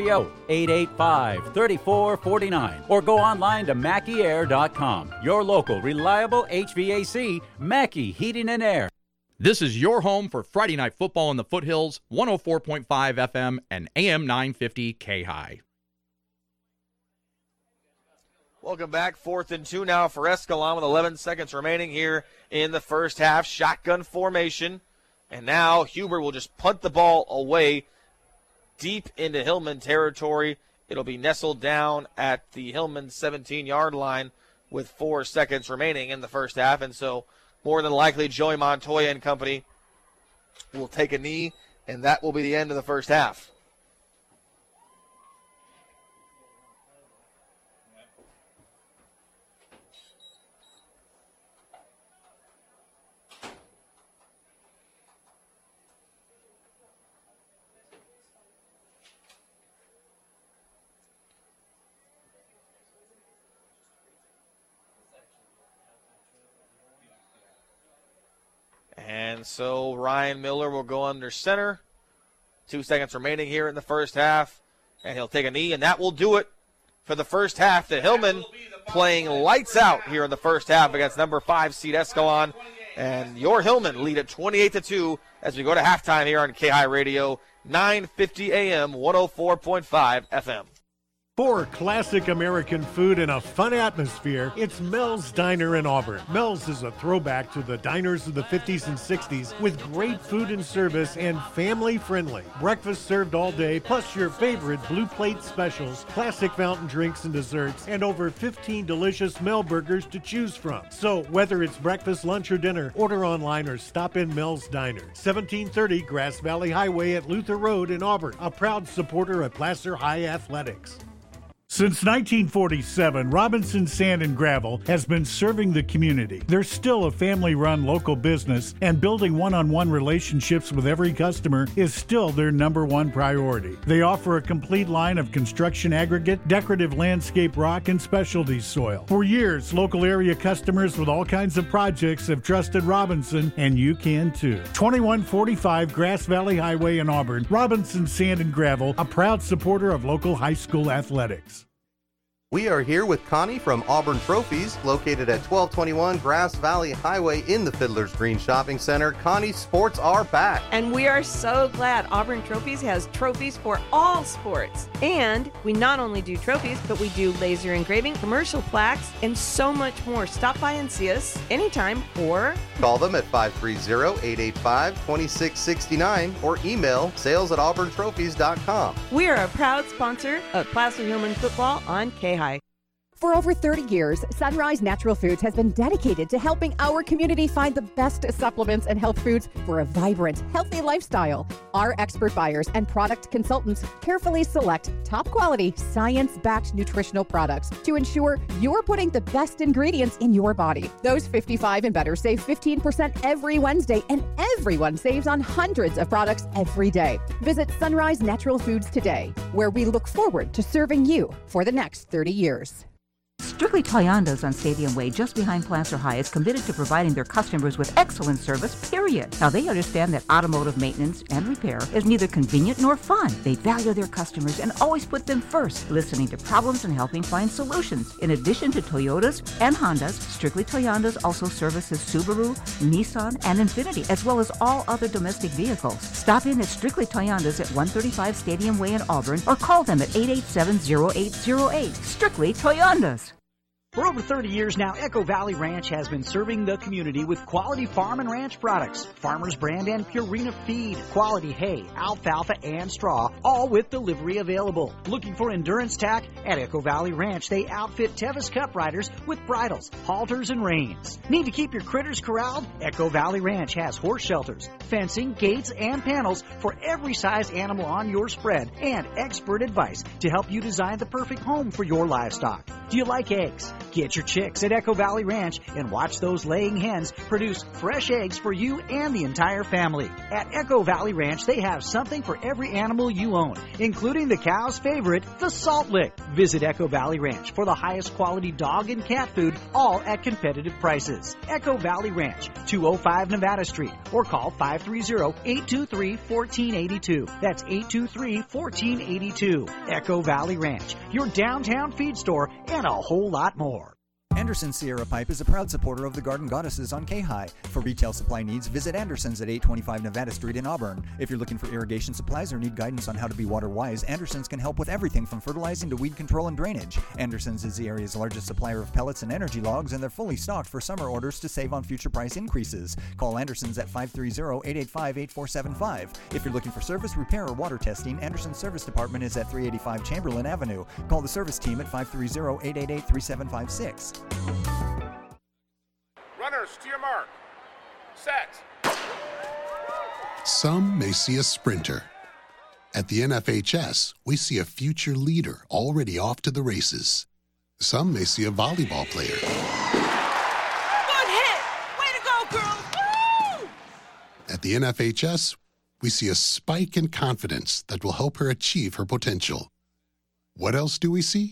530-885-3449 or go online to MackeyAir.com. Your local, reliable HVAC, Mackey Heating and Air. This is your home for Friday Night Football in the Foothills, 104.5 FM and AM 950 K-High. Welcome back. 4th and 2 now for Escalon with 11 seconds remaining here in the first half. Shotgun formation. And now Hubert will just punt the ball away deep into Hillman territory. It'll be nestled down at the Hillman 17-yard line with 4 seconds remaining in the first half. And so more than likely, Joey Montoya and company will take a knee, and that will be the end of the first half. And so Ryan Miller will go under center. 2 seconds remaining here in the first half. And he'll take a knee, and that will do it for the first half. The Hillmen playing lights out here in the first half against number 5 seed Escalon. And your Hillmen lead at 28-2 as we go to halftime here on KI Radio 950 AM, 104.5 FM. For classic American food and a fun atmosphere, it's Mel's Diner in Auburn. Mel's is a throwback to the diners of the 50s and 60s with great food and service and family-friendly. Breakfast served all day, plus your favorite blue plate specials, classic fountain drinks and desserts, and over 15 delicious Mel burgers to choose from. So whether it's breakfast, lunch, or dinner, order online or stop in Mel's Diner. 1730 Grass Valley Highway at Luther Road in Auburn, a proud supporter of Placer High Athletics. Since 1947, Robinson Sand and Gravel has been serving the community. They're still a family-run local business, and building one-on-one relationships with every customer is still their number one priority. They offer a complete line of construction aggregate, decorative landscape rock, and specialty soil. For years, local area customers with all kinds of projects have trusted Robinson, and you can too. 2145 Grass Valley Highway in Auburn, Robinson Sand and Gravel, a proud supporter of local high school athletics. We are here with Connie from Auburn Trophies, located at 1221 Grass Valley Highway in the Fiddler's Green Shopping Center. Connie, sports are back. And we are so glad Auburn Trophies has trophies for all sports. And we not only do trophies, but we do laser engraving, commercial plaques, and so much more. Stop by and see us anytime or call them at 530-885-2669 or email sales@auburntrophies.com. We are a proud sponsor of Placer Hillman football on K-High. For over 30 years, Sunrise Natural Foods has been dedicated to helping our community find the best supplements and health foods for a vibrant, healthy lifestyle. Our expert buyers and product consultants carefully select top quality, science-backed nutritional products to ensure you're putting the best ingredients in your body. Those 55 and better save 15% every Wednesday, and everyone saves on hundreds of products every day. Visit Sunrise Natural Foods today, where we look forward to serving you for the next 30 years. Strictly Toyandas on Stadium Way, just behind Placer High, is committed to providing their customers with excellent service, period. Now, they understand that automotive maintenance and repair is neither convenient nor fun. They value their customers and always put them first, listening to problems and helping find solutions. In addition to Toyotas and Hondas, Strictly Toyandas also services Subaru, Nissan, and Infiniti, as well as all other domestic vehicles. Stop in at Strictly Toyandas at 135 Stadium Way in Auburn or call them at 887-0808. Strictly Toyandas. For over 30 years now, Echo Valley Ranch has been serving the community with quality farm and ranch products, Farmers Brand and Purina feed, quality hay, alfalfa, and straw, all with delivery available. Looking for endurance tack? At Echo Valley Ranch, they outfit Tevis Cup riders with bridles, halters, and reins. Need to keep your critters corralled? Echo Valley Ranch has horse shelters, fencing, gates, and panels for every size animal on your spread, and expert advice to help you design the perfect home for your livestock. Do you like eggs? Get your chicks at Echo Valley Ranch and watch those laying hens produce fresh eggs for you and the entire family. At Echo Valley Ranch, they have something for every animal you own, including the cow's favorite, the Salt Lick. Visit Echo Valley Ranch for the highest quality dog and cat food, all at competitive prices. Echo Valley Ranch, 205 Nevada Street, or call 530-823-1482. That's 823-1482. Echo Valley Ranch, your downtown feed store, and a whole lot more. Anderson Sierra Pipe is a proud supporter of the Garden Goddesses on K-High. For retail supply needs, visit Anderson's at 825 Nevada Street in Auburn. If you're looking for irrigation supplies or need guidance on how to be water wise, Anderson's can help with everything from fertilizing to weed control and drainage. Anderson's is the area's largest supplier of pellets and energy logs, and they're fully stocked for summer orders to save on future price increases. Call Anderson's at 530-885-8475. If you're looking for service, repair, or water testing, Anderson's Service Department is at 385 Chamberlain Avenue. Call the service team at 530-888-3756. Runners to your mark. Set. Some may see a sprinter. At the NFHS, we see a future leader already off to the races. Some may see a volleyball player. Good hit! Way to go, girls! Woo! At the NFHS, we see a spike in confidence that will help her achieve her potential. What else do we see?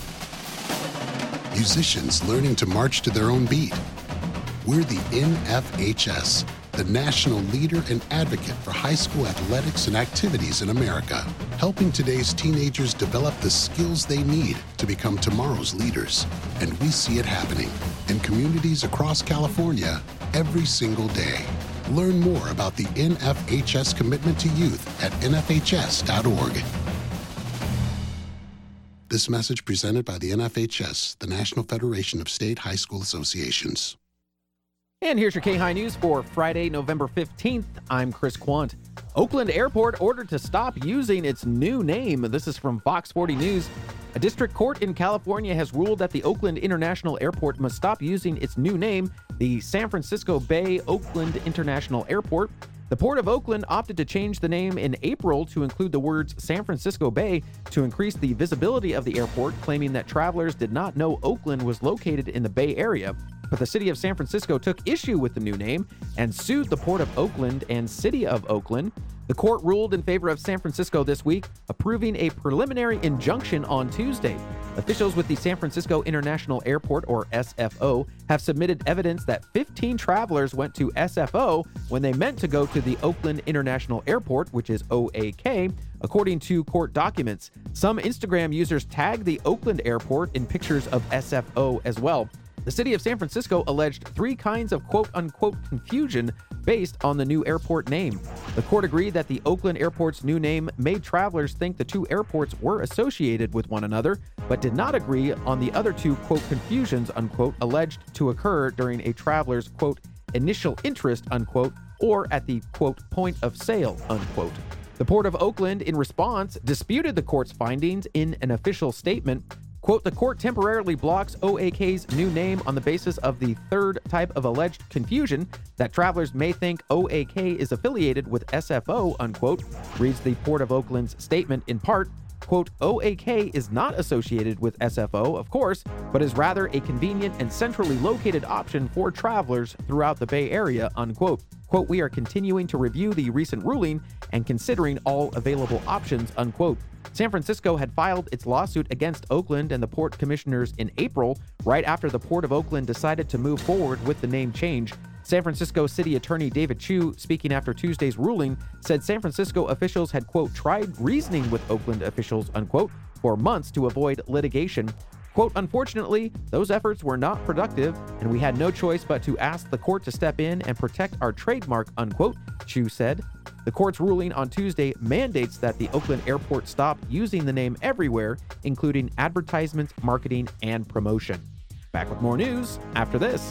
Musicians learning to march to their own beat. We're the NFHS, the national leader and advocate for high school athletics and activities in America, helping today's teenagers develop the skills they need to become tomorrow's leaders. And we see it happening in communities across California every single day. Learn more about the NFHS commitment to youth at nfhs.org. This message presented by the NFHS, the National Federation of State High School Associations. And here's your K-High News for Friday, November 15th. I'm Chris Quant. Oakland Airport ordered to stop using its new name. This is from Fox 40 News. A district court in California has ruled that the Oakland International Airport must stop using its new name, the San Francisco Bay Oakland International Airport. The Port of Oakland opted to change the name in April to include the words San Francisco Bay to increase the visibility of the airport, claiming that travelers did not know Oakland was located in the Bay Area. But the city of San Francisco took issue with the new name and sued the Port of Oakland and City of Oakland. The court ruled in favor of San Francisco this week, approving a preliminary injunction on Tuesday. Officials with the San Francisco International Airport, or SFO, have submitted evidence that 15 travelers went to SFO when they meant to go to the Oakland International Airport, which is OAK, according to court documents. Some Instagram users tagged the Oakland Airport in pictures of SFO as well. The city of San Francisco alleged 3 kinds of quote-unquote confusion based on the new airport name. The court agreed that the Oakland Airport's new name made travelers think the 2 airports were associated with one another, but did not agree on the other 2 quote confusions unquote alleged to occur during a traveler's quote initial interest unquote or at the quote point of sale unquote. The Port of Oakland, in response, disputed the court's findings in an official statement. Quote, the court temporarily blocks OAK's new name on the basis of the 3rd type of alleged confusion that travelers may think OAK is affiliated with SFO, unquote, reads the Port of Oakland's statement in part. Quote, OAK is not associated with SFO, of course, but is rather a convenient and centrally located option for travelers throughout the Bay Area, unquote. Quote, we are continuing to review the recent ruling and considering all available options, unquote. San Francisco had filed its lawsuit against Oakland and the port commissioners in April, right after the Port of Oakland decided to move forward with the name change. San Francisco City Attorney David Chu, speaking after Tuesday's ruling, said San Francisco officials had, quote, tried reasoning with Oakland officials, unquote, for months to avoid litigation. Quote, unfortunately, those efforts were not productive, and we had no choice but to ask the court to step in and protect our trademark, unquote, Chu said. The court's ruling on Tuesday mandates that the Oakland Airport stop using the name everywhere, including advertisements, marketing, and promotion. Back with more news after this.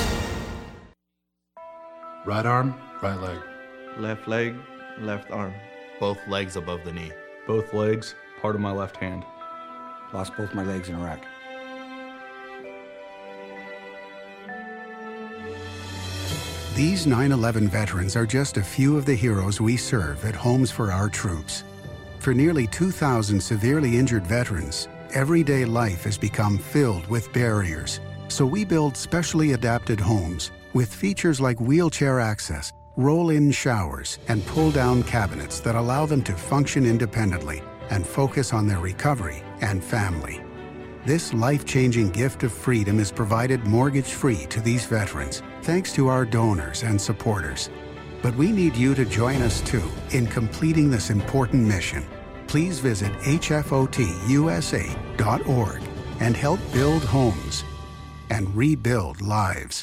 Right arm, right leg. Left leg, left arm. Both legs above the knee. Both legs, part of my left hand. Lost both my legs in Iraq. These 9/11 veterans are just a few of the heroes we serve at Homes for Our Troops. For nearly 2,000 severely injured veterans, everyday life has become filled with barriers. So we build specially adapted homes with features like wheelchair access, roll-in showers, and pull-down cabinets that allow them to function independently and focus on their recovery and family. This life-changing gift of freedom is provided mortgage-free to these veterans, thanks to our donors and supporters. But we need you to join us too in completing this important mission. Please visit hfotusa.org and help build homes and rebuild lives.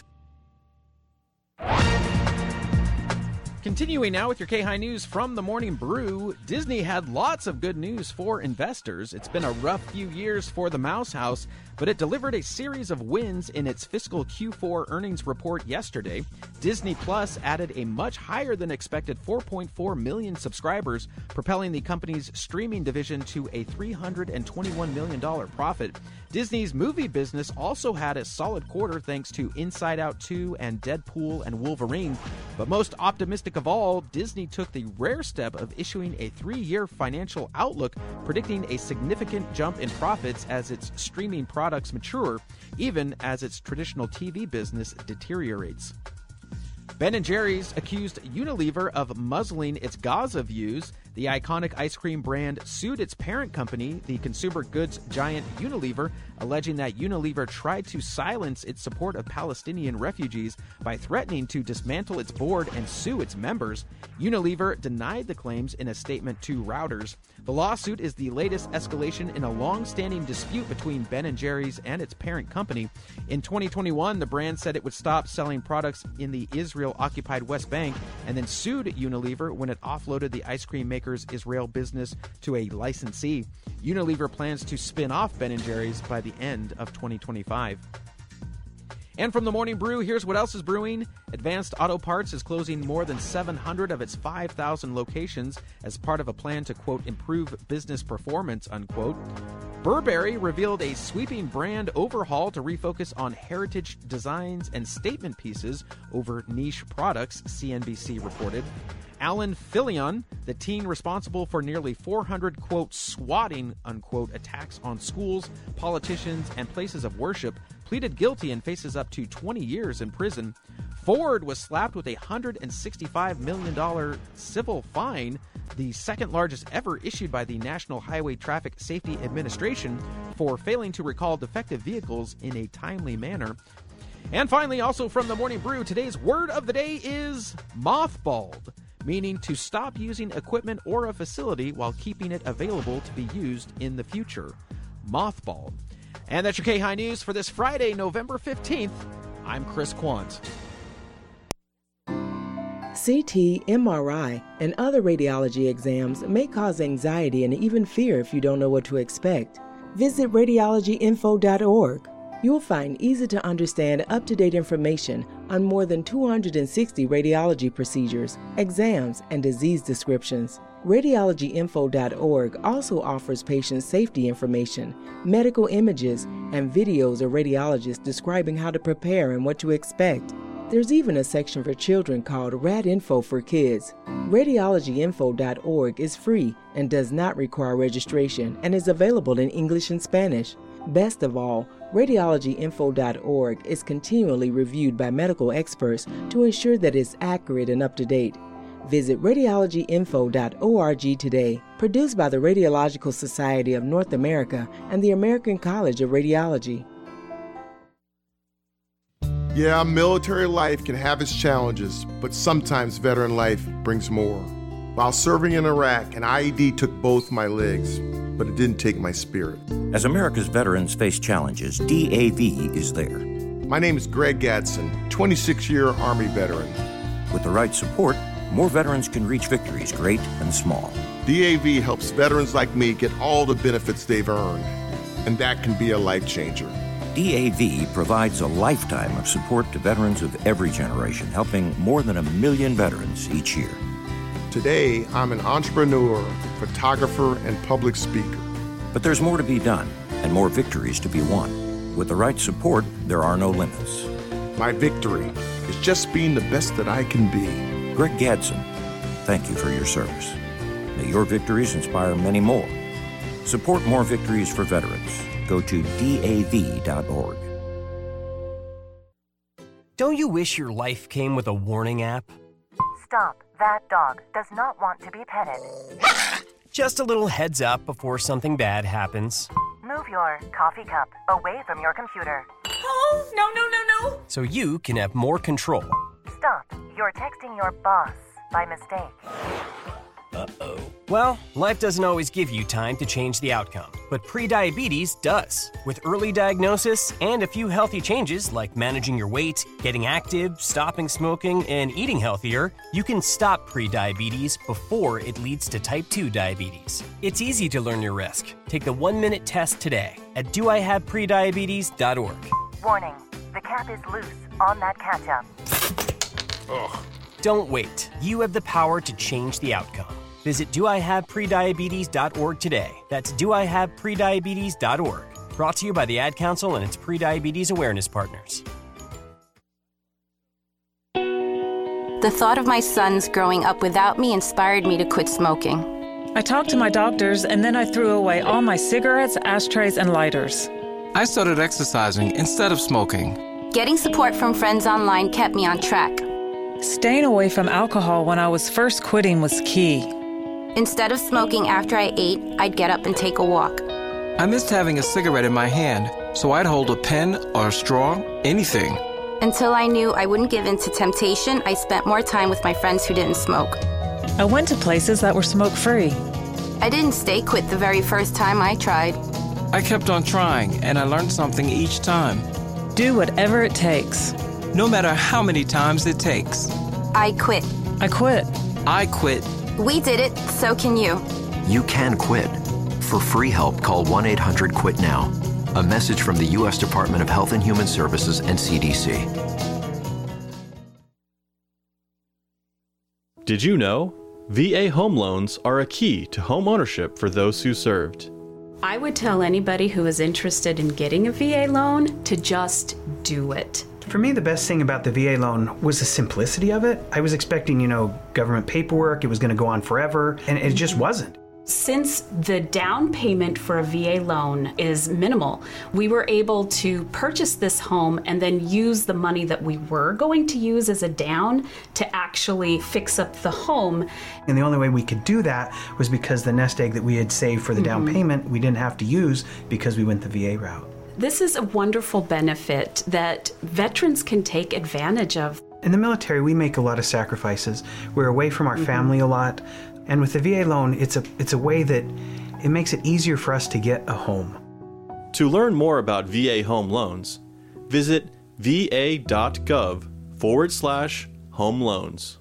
Continuing now with your K-High News from the Morning Brew, Disney had lots of good news for investors. It's been a rough few years for the Mouse House, but it delivered a series of wins in its fiscal Q4 earnings report yesterday. Disney Plus added a much higher than expected 4.4 million subscribers, propelling the company's streaming division to a $321 million profit. Disney's movie business also had a solid quarter thanks to Inside Out 2 and Deadpool and Wolverine. But most optimistic of all, Disney took the rare step of issuing a 3-year financial outlook, predicting a significant jump in profits as its streaming products mature, even as its traditional TV business deteriorates. Ben & Jerry's accused Unilever of muzzling its Gaza views. The iconic ice cream brand sued its parent company, the consumer goods giant Unilever, alleging that Unilever tried to silence its support of Palestinian refugees by threatening to dismantle its board and sue its members. Unilever denied the claims in a statement to Reuters. The lawsuit is the latest escalation in a long-standing dispute between Ben & Jerry's and its parent company. In 2021, the brand said it would stop selling products in the Israel-occupied West Bank and then sued Unilever when it offloaded the ice cream maker's Israel business to a licensee. Unilever plans to spin off Ben & Jerry's by the end of 2025. And from the Morning Brew, here's what else is brewing. Advanced Auto Parts is closing more than 700 of its 5,000 locations as part of a plan to, quote, improve business performance, unquote. Burberry revealed a sweeping brand overhaul to refocus on heritage designs and statement pieces over niche products, CNBC reported. Alan Filion, the teen responsible for nearly 400, quote, swatting, unquote, attacks on schools, politicians, and places of worship, pleaded guilty and faces up to 20 years in prison. Ford was slapped with a $165 million civil fine, the second largest ever issued by the National Highway Traffic Safety Administration, for failing to recall defective vehicles in a timely manner. And finally, also from the Morning Brew, today's word of the day is mothballed, meaning to stop using equipment or a facility while keeping it available to be used in the future. Mothballed. And that's your K-High News for this Friday, November 15th. I'm Chris Quant. CT, MRI, and other radiology exams may cause anxiety and even fear if you don't know what to expect. Visit radiologyinfo.org. You'll find easy-to-understand, up-to-date information on more than 260 radiology procedures, exams, and disease descriptions. Radiologyinfo.org also offers patient safety information, medical images, and videos of radiologists describing how to prepare and what to expect. There's even a section for children called Rad Info for Kids. Radiologyinfo.org is free and does not require registration and is available in English and Spanish. Best of all, Radiologyinfo.org is continually reviewed by medical experts to ensure that it's accurate and up to date. Visit radiologyinfo.org today. Produced by the Radiological Society of North America and the American College of Radiology. Yeah, military life can have its challenges, but sometimes veteran life brings more. While serving in Iraq, an IED took both my legs, but it didn't take my spirit. As America's veterans face challenges, DAV is there. My name is Greg Gadsden, 26-year Army veteran. With the right support, more veterans can reach victories, great and small. DAV helps veterans like me get all the benefits they've earned, and that can be a life changer. DAV provides a lifetime of support to veterans of every generation, helping more than 1 million veterans each year. Today, I'm an entrepreneur, photographer, and public speaker. But there's more to be done and more victories to be won. With the right support, there are no limits. My victory is just being the best that I can be. Greg Gadsden, thank you for your service. May your victories inspire many more. Support more victories for veterans. Go to DAV.org. Don't you wish your life came with a warning app? Stop. That dog does not want to be petted. Just a little heads up before something bad happens. Move your coffee cup away from your computer. Oh, no. So you can have more control. Stop. You're texting your boss by mistake. Uh-oh. Well, life doesn't always give you time to change the outcome, but prediabetes does. With early diagnosis and a few healthy changes like managing your weight, getting active, stopping smoking, and eating healthier, you can stop prediabetes before it leads to type 2 diabetes. It's easy to learn your risk. Take the 1-minute test today at doihaveprediabetes.org. Warning, the cap is loose on that ketchup. Ugh. Don't wait. You have the power to change the outcome. Visit doihaveprediabetes.org today. That's doihaveprediabetes.org. Brought to you by the Ad Council and its prediabetes awareness partners. The thought of my sons growing up without me inspired me to quit smoking. I talked to my doctors, and then I threw away all my cigarettes, ashtrays, and lighters. I started exercising instead of smoking. Getting support from friends online kept me on track. Staying away from alcohol when I was first quitting was key. Instead of smoking after I ate, I'd get up and take a walk. I missed having a cigarette in my hand, so I'd hold a pen or a straw, anything. Until I knew I wouldn't give in to temptation, I spent more time with my friends who didn't smoke. I went to places that were smoke-free. I didn't stay quit the very first time I tried. I kept on trying, and I learned something each time. Do whatever it takes. No matter how many times it takes. I quit. I quit. I quit. We did it, so can you. You can quit. For free help, call 1-800-QUIT-NOW. A message from the U.S. Department of Health and Human Services and CDC. Did you know? VA home loans are a key to home ownership for those who served. I would tell anybody who is interested in getting a VA loan to just do it. For me, the best thing about the VA loan was the simplicity of it. I was expecting, government paperwork, it was going to go on forever, and it just wasn't. Since the down payment for a VA loan is minimal, we were able to purchase this home and then use the money that we were going to use as a down to actually fix up the home. And the only way we could do that was because the nest egg that we had saved for the down payment, we didn't have to use because we went the VA route. This is a wonderful benefit that veterans can take advantage of. In the military, we make a lot of sacrifices. We're away from our family a lot. And with the VA loan, it's a way that it makes it easier for us to get a home. To learn more about VA home loans, visit va.gov/home loans.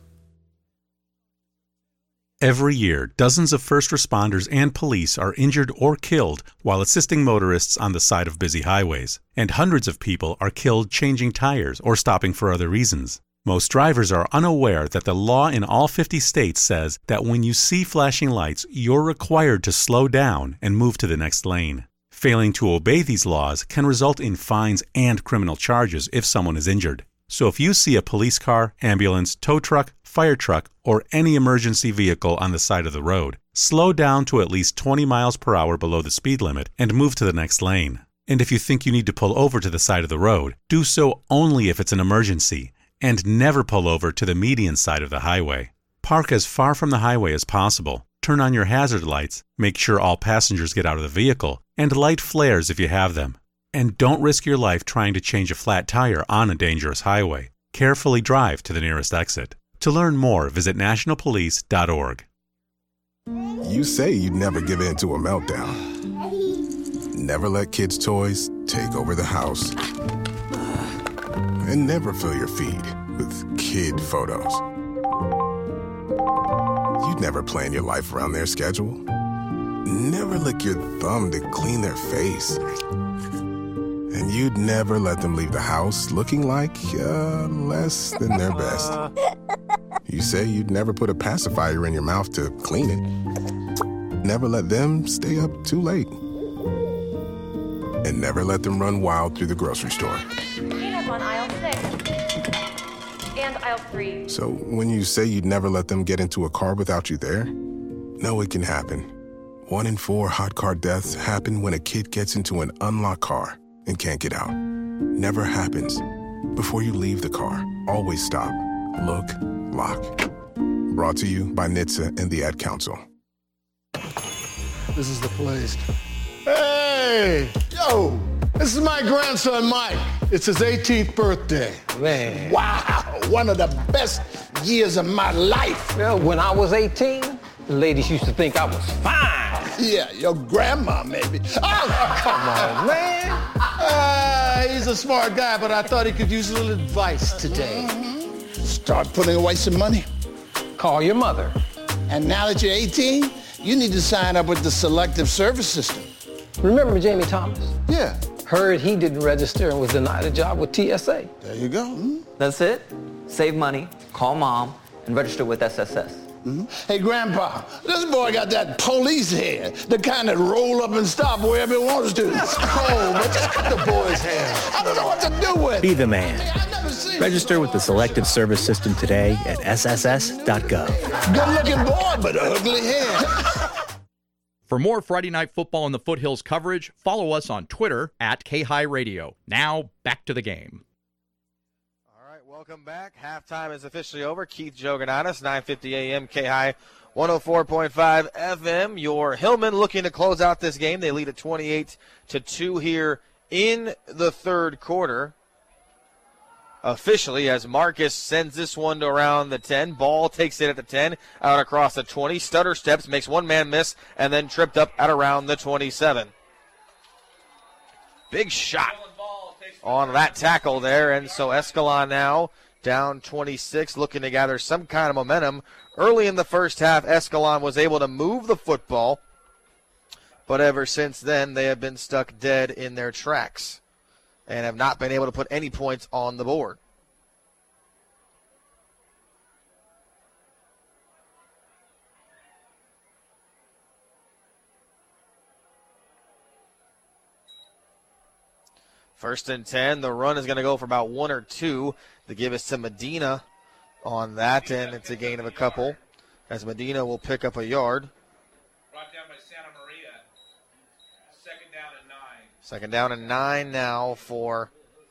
Every year, dozens of first responders and police are injured or killed while assisting motorists on the side of busy highways, and hundreds of people are killed changing tires or stopping for other reasons. Most drivers are unaware that the law in all 50 states says that when you see flashing lights, you're required to slow down and move to the next lane. Failing to obey these laws can result in fines and criminal charges if someone is injured. So if you see a police car, ambulance, tow truck, fire truck, or any emergency vehicle on the side of the road, slow down to at least 20 miles per hour below the speed limit and move to the next lane. And if you think you need to pull over to the side of the road, do so only if it's an emergency, and never pull over to the median side of the highway. Park as far from the highway as possible, turn on your hazard lights, make sure all passengers get out of the vehicle, and light flares if you have them. And don't risk your life trying to change a flat tire on a dangerous highway. Carefully drive to the nearest exit. To learn more, visit nationalpolice.org. You say you'd never give in to a meltdown. Never let kids' toys take over the house. And never fill your feed with kid photos. You'd never plan your life around their schedule. Never lick your thumb to clean their face. And you'd never let them leave the house looking like less than their best. You say you'd never put a pacifier in your mouth to clean it. Never let them stay up too late. And never let them run wild through the grocery store. Peanuts on aisle 6 and aisle 3. So when you say you'd never let them get into a car without you there, know it can happen. 1 in 4 hot car deaths happen when a kid gets into an unlocked car and can't get out. Never happens. Before you leave the car, always stop, look, lock. Brought to you by NHTSA and the Ad Council. This is the place. Hey, yo, this is my grandson, Mike. It's his 18th birthday. Man. Wow, one of the best years of my life. Well, when I was 18, the ladies used to think I was fine. Yeah, your grandma, maybe. Oh, come on, man. He's a smart guy, but I thought he could use a little advice today. Start putting away some money. Call your mother. And now that you're 18, you need to sign up with the Selective Service System. Remember Jamie Thomas? Yeah. Heard he didn't register and was denied a job with TSA. There you go. That's it. Save money, call mom, and register with SSS. Hey, Grandpa, this boy got that police hair, the kind that roll up and stop wherever it wants to. That's cold, but just cut the boy's hair. I don't know what to do with it. Be the man. Register with the Selective Service System today at sss.gov. Good-looking boy, but ugly hair. For more Friday Night Football in the Foothills coverage, follow us on Twitter at KHigh Radio. Now, back to the game. Welcome back. Halftime is officially over. Keith Jogonatis, 9:50 a.m. KHigh 104.5 FM. Your Hillman looking to close out this game. They lead at 28-2 here in the third quarter. Officially, as Marcus sends this one to around the 10. Ball takes it at the 10, out across the 20. Stutter steps, makes one man miss, and then tripped up at around the 27. Big shot on that tackle there, and so Escalon now down 26, looking to gather some kind of momentum. Early in the first half, Escalon was able to move the football, but ever since then, they have been stuck dead in their tracks and have not been able to put any points on the board. First and 10, the run is going to go for about 1 or 2 to give us to Medina on that, and it's a gain of a couple as Medina will pick up a yard. Brought down by Santa Maria. Second down and 9. Second down and 9 now for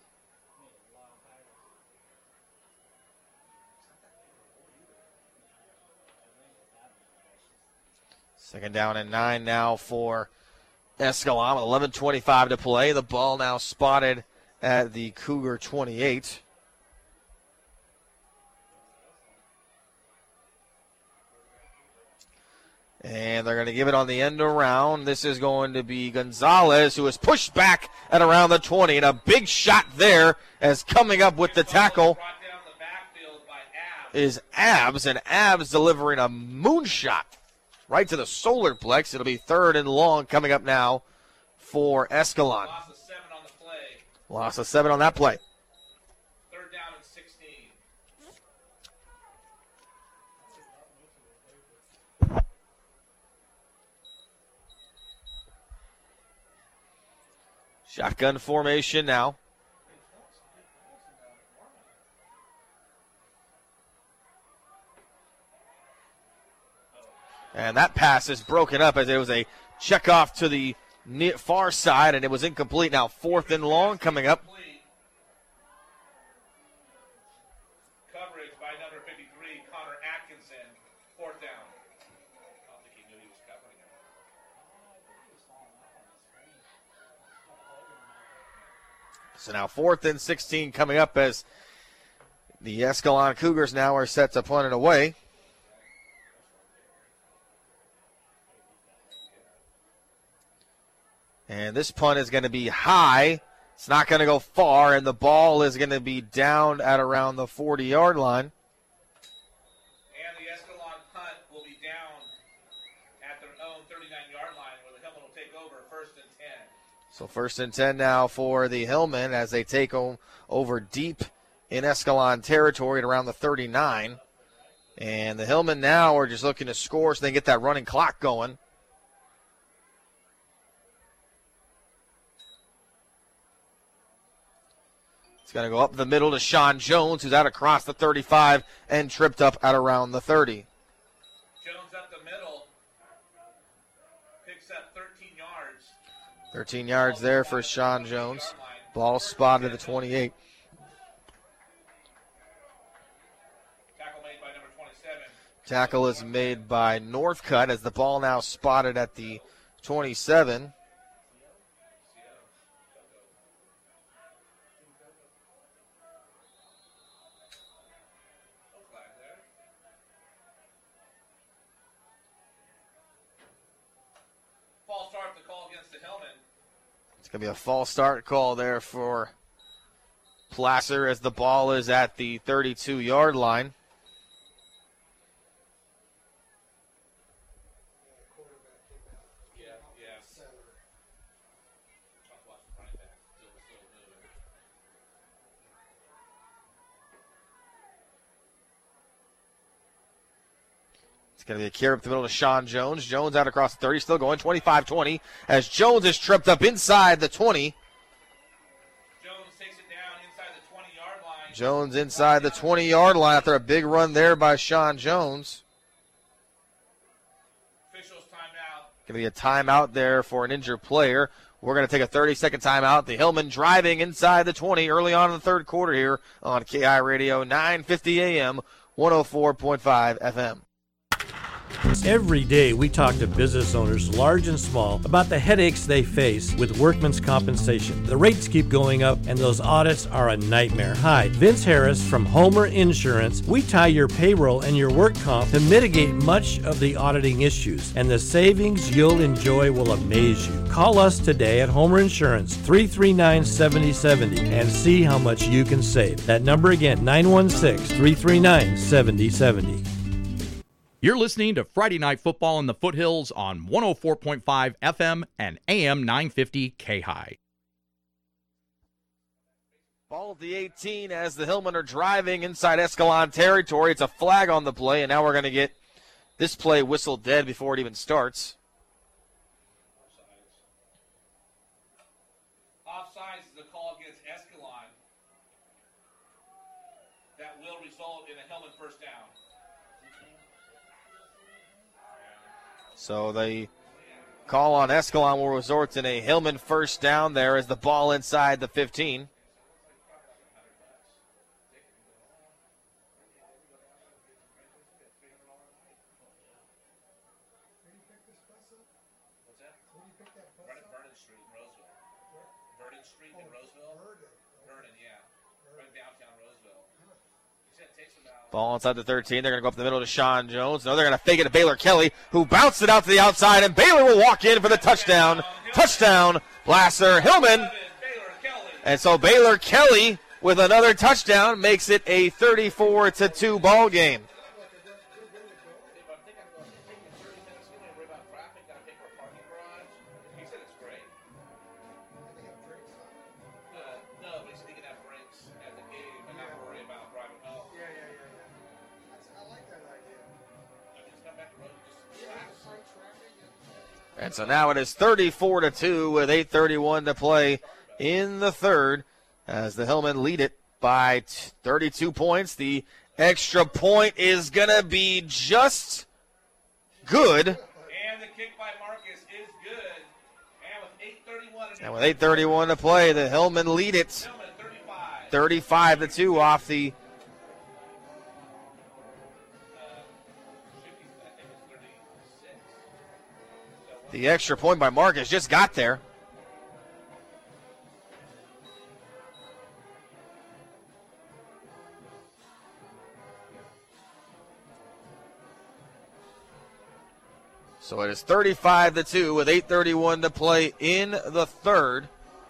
Escalon with 11:25 to play. The ball now spotted at the Cougar 28. And they're going to give it on the end around. This is going to be Gonzalez, who is pushed back at around the 20. And a big shot there as coming up with the tackle is Abs. And Abs delivering a moonshot right to the solar plex. It'll be 3rd and long coming up now for Escalon. Loss of 7 on the play. Loss of 7 on that play. 3rd down and 16. Shotgun formation now. And that pass is broken up as it was a checkoff to the far side, and it was incomplete. Now 4th and long coming up. Coverage by number 53, Connor Atkinson. 4th down. I don't think he knew he was covering him. So now 4th and 16 coming up as the Escalon Cougars now are set to punt it away. And this punt is going to be high. It's not going to go far, and the ball is going to be down at around the 40-yard line. And the Escalon punt will be down at their own 39-yard line where the Hillmen will take over 1st and 10. So 1st and 10 now for the Hillmen as they take over deep in Escalon territory at around the 39. And the Hillmen now are just looking to score so they can get that running clock going. Going to go up the middle to Sean Jones, who's out across the 35 and tripped up at around the 30. Jones up the middle. Picks up 13 yards. 13 yards there for Sean Jones. Ball spotted at the 28. Tackle made by number 27. Tackle is made by Northcutt as the ball now spotted at the 27. It's going to be a false start call there for Placer as the ball is at the 32-yard line. It's going to be a carry up the middle to Sean Jones. Jones out across the 30, still going 25-20 as Jones is tripped up inside the 20. Jones takes it down inside the 20-yard line. Jones inside the 20-yard line after a big run there by Sean Jones. Officials timeout. Going to be a timeout there for an injured player. We're going to take a 30-second timeout. The Hillmen driving inside the 20 early on in the third quarter here on KI Radio, 950 AM, 104.5 FM. Every day we talk to business owners, large and small, about the headaches they face with workman's compensation. The rates keep going up and those audits are a nightmare. Hi, Vince Harris from Homer Insurance. We tie your payroll and your work comp to mitigate much of the auditing issues, and the savings you'll enjoy will amaze you. Call us today at Homer Insurance, 339-7070, and see how much you can save. That number again, 916-339-7070. You're listening to Friday Night Football in the Foothills on 104.5 FM and AM 950 K-High. Ball at the 18 as the Hillmen are driving inside Escalon territory. It's a flag on the play, and now we're going to get this play whistled dead before it even starts. Offsides is the call against Escalon. That will result in a Hillman first down. So the call on Escalon will result in a Hillman first down there as the ball inside the 15. Ball inside the 13. They're going to go up the middle to Sean Jones. No, they're going to fake it to Baylor Kelly, who bounced it out to the outside, and Baylor will walk in for the touchdown. Touchdown, Placer Hillman. And so Baylor Kelly with another touchdown makes it a 34-2 ball game. And so now it is 34-2 with 8:31 to play in the third as the Hillmen lead it by 32 points. The extra point is going to be just good. And the kick by Marcus is good. And with 8:31 to play, the Hillmen lead it 35-2 off the extra point by Marcus. Just got there. So it is 35-2 with 8:31 to play in the third.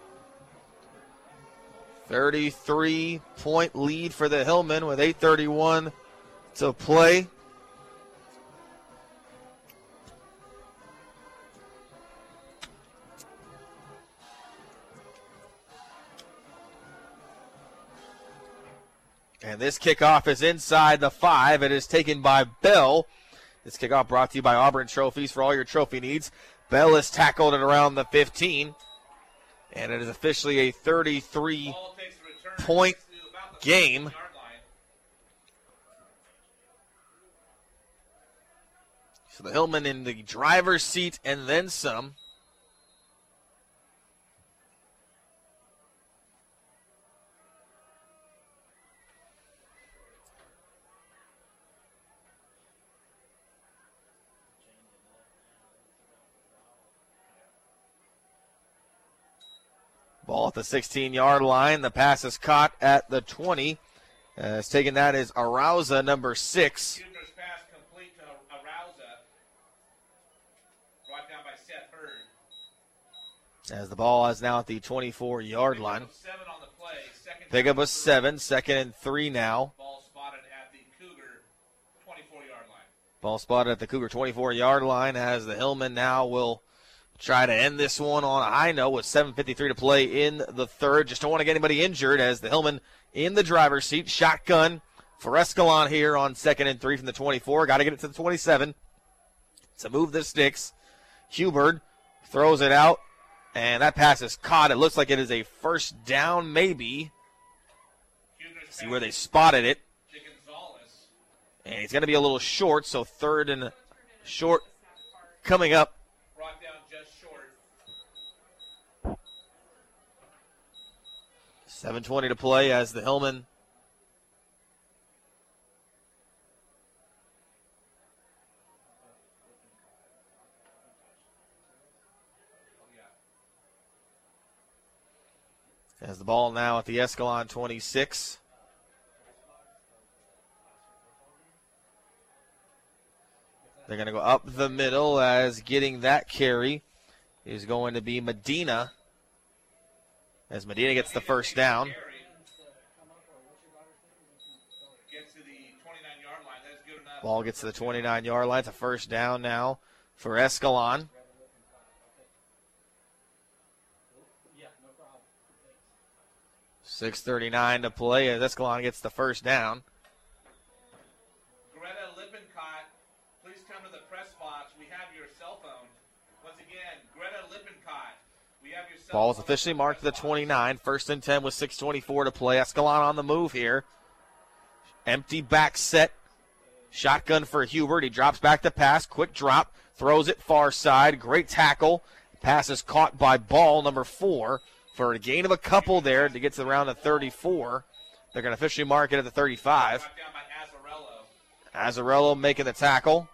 33-point lead for the Hillmen with 8:31 to play. And this kickoff is inside the 5. It is taken by Bell. This kickoff brought to you by Auburn Trophies for all your trophy needs. Bell is tackled at around the 15. And it is officially a 33-point game. So the Hillmen in the driver's seat and then some. Ball at the 16-yard line. The pass is caught at the 20. It's taken that is Arauza, number 6. Huber's pass complete to Arauza. Brought down by Seth Hurd. As the ball is now at the 24-yard line. 7 on the play. Pickup of 7. 2nd and 3 now. Ball spotted at the Cougar 24-yard line. Ball spotted at the Cougar 24-yard line as the Hillmen now will try to end this one on a high note with 7:53 to play in the third. Just don't want to get anybody injured as the Hillmen in the driver's seat. Shotgun for Escalon here on 2nd and 3 from the 24. Got to get it to the 27 to move the sticks. Hubert throws it out, and that pass is caught. It looks like it is a first down maybe. See where they spotted it. And he's going to be a little short, so 3rd and short coming up. 7:20 to play as the Hillmen has the ball now at the Escalon 26. They're going to go up the middle as getting that carry is going to be Medina. As Medina gets the first down. Ball gets to the 29-yard line. It's a first down now for Escalon. .6:39 to play as Escalon gets the first down. Greta Lippincott, please come to the press box. We have your cell phone. Once again, Greta Lippincott. Ball is officially marked to the 29. 1st and 10 with 6:24 to play. Escalon on the move here. Empty back set. Shotgun for Hubert. He drops back the pass. Quick drop. Throws it far side. Great tackle. Pass is caught by Ball, number 4, for a gain of a couple there to get to around the 34. They're going to officially mark it at the 35. Azzarello making the tackle.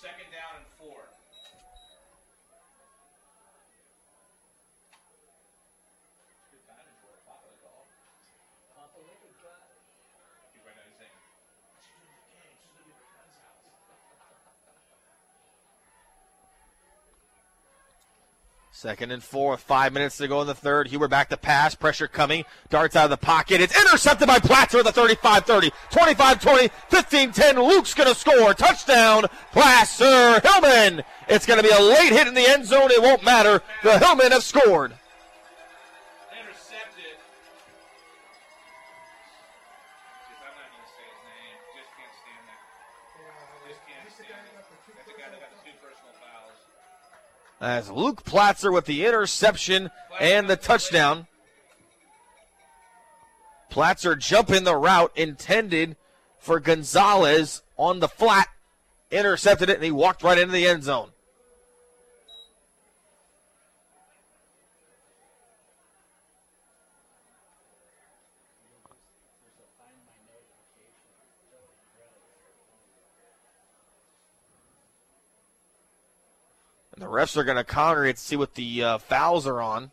Second and 4, 5 minutes to go in the third. Hubert back to pass. Pressure coming. Darts out of the pocket. It's intercepted by Platzer at the 35-30. 25-20. 15-10. Luke's going to score. Touchdown. Placer. Hillmen. It's going to be a late hit in the end zone. It won't matter. The Hillmen have scored. Intercepted. I'm not going to say his name. Just can't stand that. Just can't stand it. That's a guy that got 2 personal fouls. As Luke Platzer with the interception and the touchdown. Platzer jumping the route intended for Gonzalez on the flat intercepted it, and he walked right into the end zone. And the refs are going to congregate to see what the fouls are on.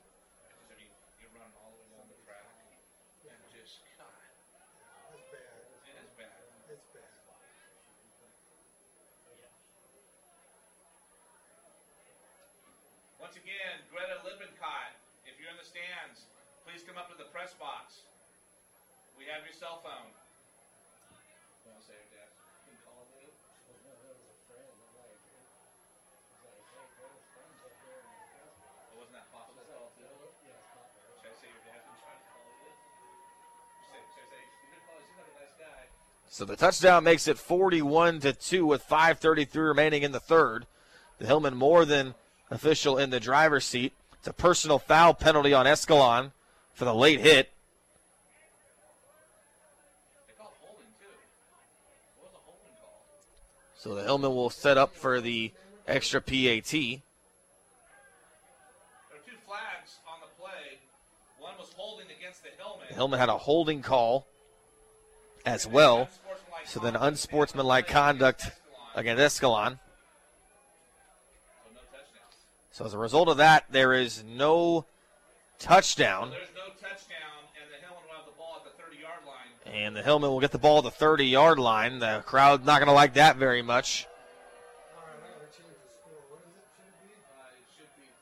Once again, Greta Lippincott, if you're in the stands, please come up to the press box. We have your cell phone. Don't say it, Dad. You can call me. Wasn't that possible call too? Should I say your dad been trying to call you? Should I say, you didn't call, he's like a nice guy. So the touchdown makes it 41-2 with 5:33 remaining in the third. The Hillman more than official in the driver's seat. It's a personal foul penalty on Escalon for the late hit. They called holding too. What was a holding call? So the Hillman will set up for the extra PAT. There are two flags on the play. One was holding against the Hillman. The Hillman had a holding call as well. So then unsportsmanlike conduct against Escalon. So as a result of that, there is no touchdown. There's no touchdown, and the Hillman will have the ball at the 30-yard line. And the Hillman will get the ball at the 30-yard line. The crowd not going to like that very much. It should be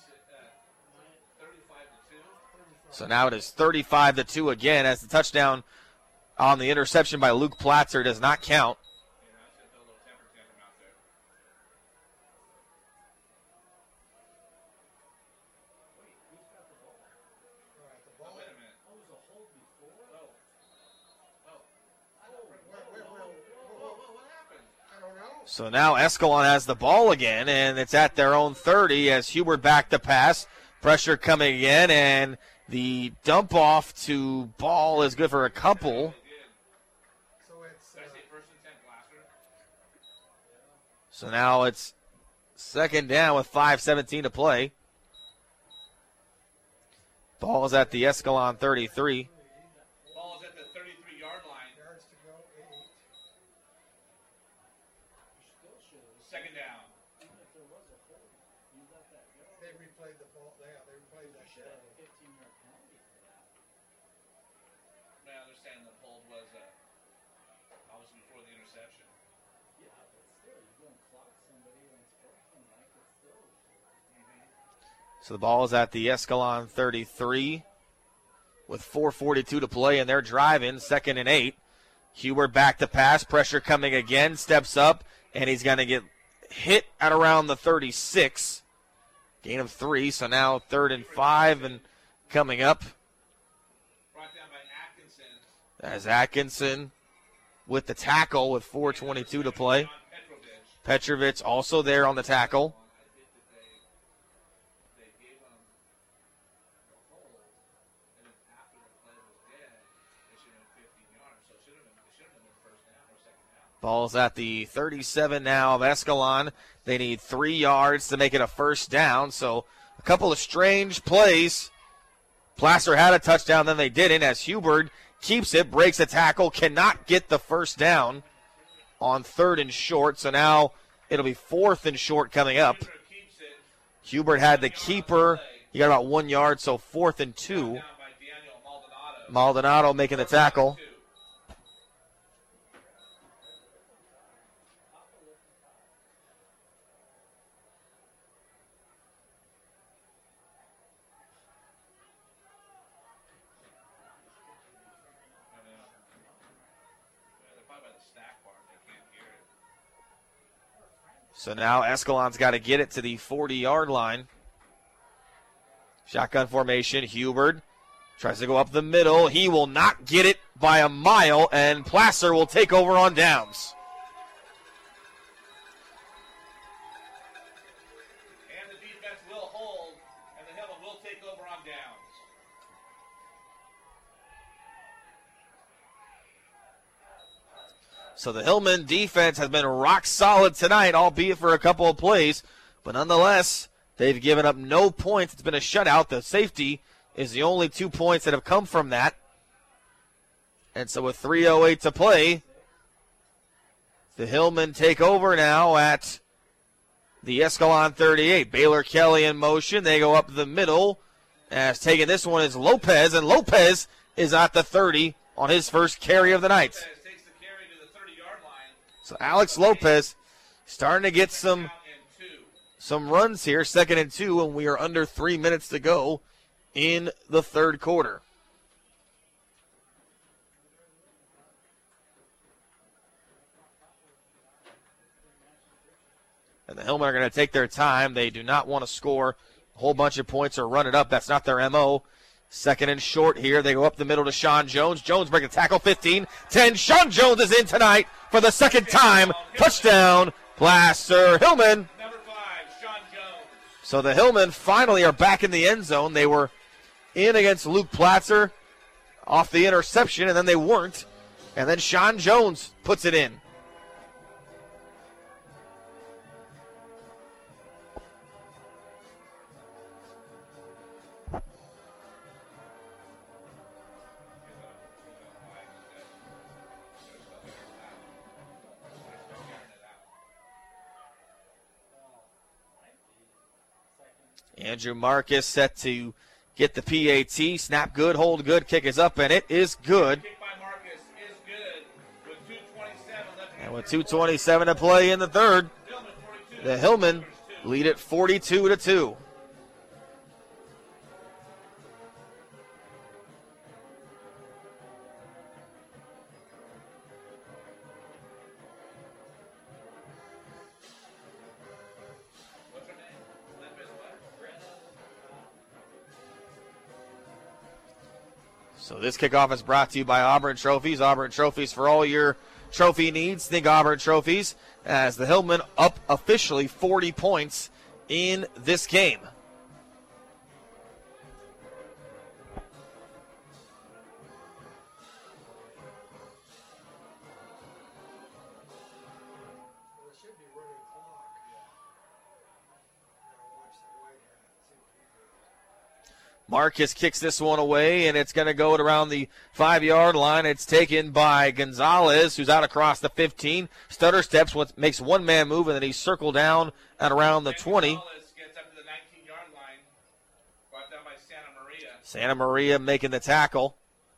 35-2. So now it is 35-2 again as the touchdown on the interception by Luke Platzer does not count. So now Escalon has the ball again, and it's at their own 30 as Hubert back to pass. Pressure coming again, and the dump off to ball is good for a couple. So now it's second down with 5:17 to play. Ball is at the Escalon 33. Ball is at the 33-yard line. Second down. They replayed the ball. They replayed that shit. I understand the hold was obviously before the interception. Yeah, but still, you don't clock somebody when it's broken like it's still. So the ball is at the Escalon 33 with 4:42 to play, and they're driving 2nd and 8. Hubert back to pass, pressure coming again, steps up, and he's going to get hit at around the 36. Gain of 3, so now 3rd and 5 and coming up. Brought down by Atkinson. As Atkinson with the tackle with 4:22 to play. Petrovic also there on the tackle. Ball's at the 37 now of Escalon. They need 3 yards to make it a first down. So a couple of strange plays. Placer had a touchdown, then they didn't, as Hubert keeps it, breaks a tackle, cannot get the first down on 3rd and short. So now it'll be 4th and short coming up. Hubert had the keeper. He got about 1 yard, so 4th and 2. Maldonado making the tackle. So now Escalon's got to get it to the 40-yard line. Shotgun formation. Hubert tries to go up the middle. He will not get it by a mile, and Placer will take over on downs. And the defense will hold, and the Hillman will take over on downs. So the Hillman defense has been rock solid tonight, albeit for a couple of plays. But nonetheless, they've given up no points. It's been a shutout. The safety is the only 2 points that have come from that. And so with 3:08 to play, the Hillmen take over now at the Escalon 38. Baylor Kelly in motion. They go up the middle. As taking this one is Lopez, and Lopez is at the 30 on his first carry of the night. So Alex Lopez starting to get some runs here, 2nd and 2, and we are under 3 minutes to go in the third quarter. And the Hillmen are going to take their time. They do not want to score a whole bunch of points or run it up. That's not their MO. 2nd and short here. They go up the middle to Sean Jones. Jones breaking the tackle, 15, 10. Sean Jones is in tonight for the second time. Touchdown, Placer Hillman. Number 5, Sean Jones. So the Hillmen finally are back in the end zone. They were in against Luke Platzer off the interception, and then they weren't. And then Sean Jones puts it in. Andrew Marcus set to get the PAT. Snap good, hold good, kick is up, and it is good. Kick by Marcus is good with 2:27 left. And with 2:27 to play in the third, the Hillmen lead it 42-2. So this kickoff is brought to you by Auburn Trophies. Auburn Trophies for all your trophy needs. Think Auburn Trophies, as the Hillmen up officially 40 points in this game. Marcus kicks this one away, and it's going to go around the 5-yard line. It's taken by Gonzalez, who's out across the 15. Stutter steps, makes one-man move, and then he's circled down at around the 20. Gonzalez gets up to the 19-yard line, brought down by Santa Maria. Santa Maria making the tackle.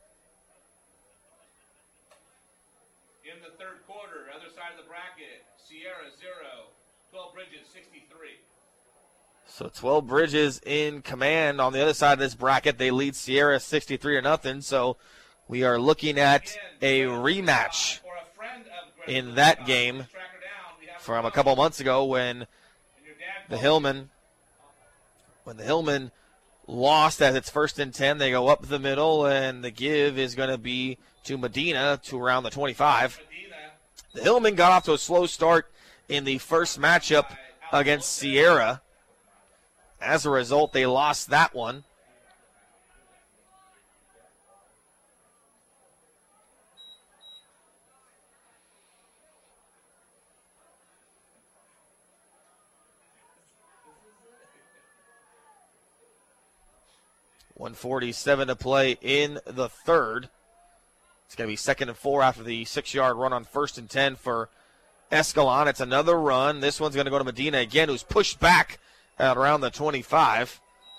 In the third quarter, other side of the bracket, Sierra 0, 12 Bridges 63. So 12 Bridges in command on the other side of this bracket. They lead Sierra 63-0. So we are looking at a rematch in that game from a couple months ago when the Hillmen lost as it's 1st and 10. They go up the middle, and the give is going to be to Medina to around the 25. The Hillmen got off to a slow start in the first matchup against Sierra. As a result, they lost that one. .147 to play in the third. It's going to be 2nd and 4 after the 6-yard run on 1st and 10 for Escalon. It's another run. This one's going to go to Medina again, who's pushed back at around the 25.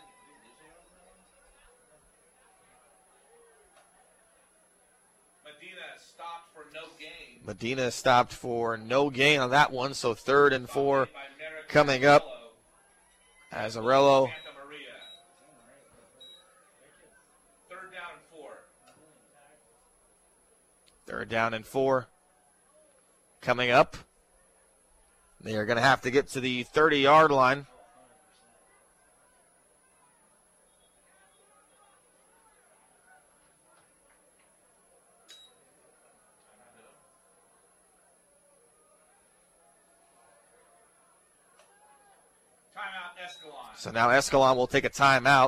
Medina stopped for no gain on that one, so 3rd and 4 coming up. Azarello. Third down and 4 coming up. They are going to have to get to the 30-yard line. So now Escalon will take a timeout.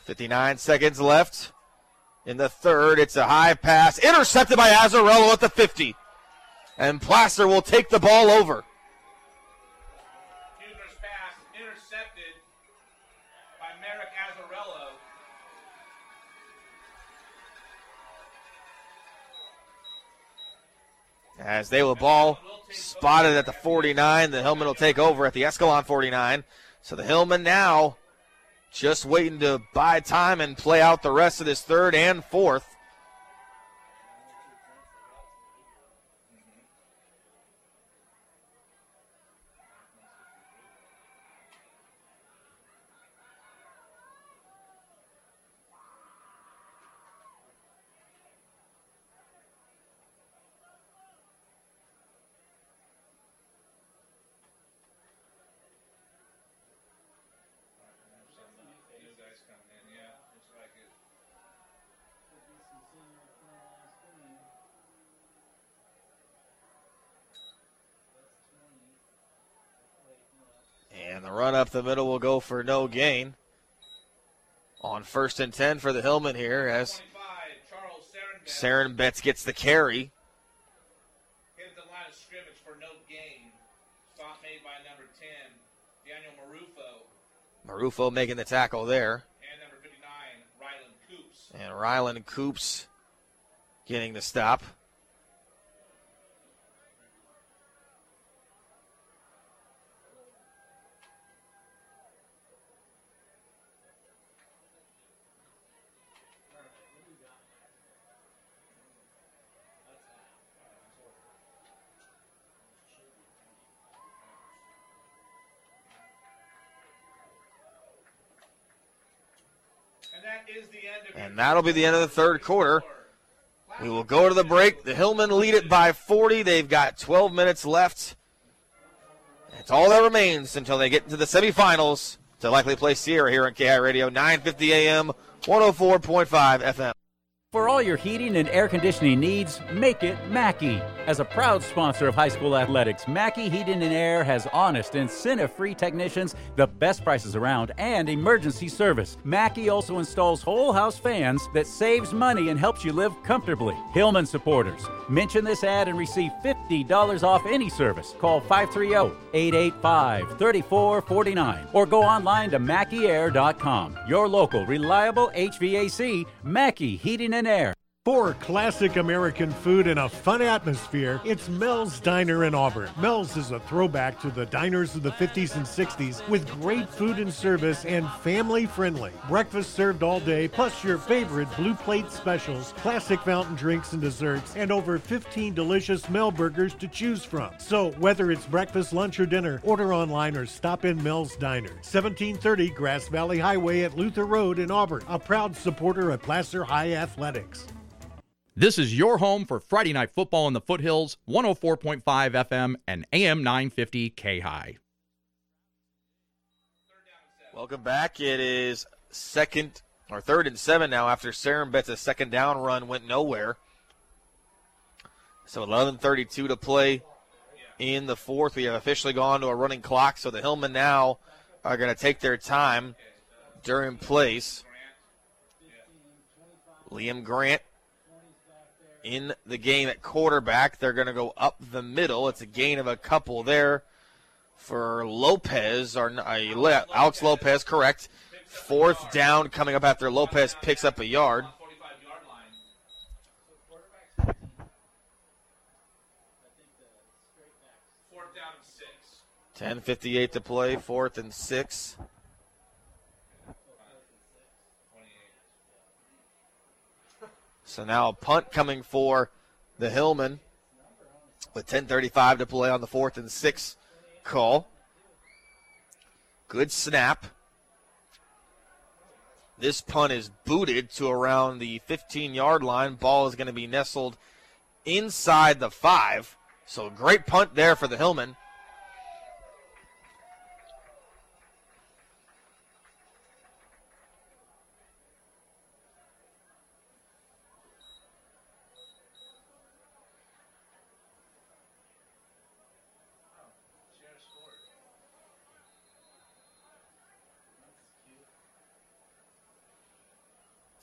59 seconds left in the third. It's a high pass, intercepted by Azzarello at the 50. And Placer will take the ball over. Huebner's pass intercepted by Merrick Azzarello. As they will ball spotted at the 49, the Hillmen will take over at the Escalon 49. So the Hillmen now just waiting to buy time and play out the rest of this third and fourth. And the run up the middle will go for no gain. On 1st and 10 for the Hillmen here as Sarenbetz gets the carry. Hit the line of scrimmage for no gain. Stop made by number 10, Daniel Marufo. Marufo making the tackle there. And number 59, Rylan Coops. And Rylan Coops getting the stop. And that'll be the end of the third quarter. We will go to the break. The Hillmen lead it by 40. They've got 12 minutes left. It's all that remains until they get into the semifinals to likely play Sierra here on KI Radio, 950 AM, 104.5 FM. For all your heating and air conditioning needs, make it Mackey. As a proud sponsor of high school athletics, Mackey Heating and Air has honest, incentive-free technicians, the best prices around, and emergency service. Mackey also installs whole house fans that saves money and helps you live comfortably. Hillman supporters, mention this ad and receive $50 off any service. Call 530-885-3449 or go online to MackeyAir.com. Your local, reliable HVAC, Mackey Heating and Air. For classic American food and a fun atmosphere, it's Mel's Diner in Auburn. Mel's is a throwback to the diners of the 50s and 60s with great food and service and family-friendly. Breakfast served all day, plus your favorite blue plate specials, classic fountain drinks and desserts, and over 15 delicious Mel burgers to choose from. So whether it's breakfast, lunch, or dinner, order online or stop in Mel's Diner. 1730 Grass Valley Highway at Luther Road in Auburn, a proud supporter of Placer High Athletics. This is your home for Friday Night Football in the Foothills, 104.5 FM and AM 950 K-High. Welcome back. It is third and 7 now after Sarenbet's second down run went nowhere. So 11:32 to play in the fourth. We have officially gone to a running clock, so the Hillmen now are going to take their time during plays. Liam Grant in the game at quarterback. They're going to go up the middle. It's a gain of a couple there for Lopez, or Alex Lopez, correct. Fourth down coming up after Lopez picks up a yard. 10:58 to play, 4th and 6. So now a punt coming for the Hillmen with 10:35 to play on the 4th and 6 call. Good snap. This punt is booted to around the 15-yard line. Ball is going to be nestled inside the 5. So great punt there for the Hillmen.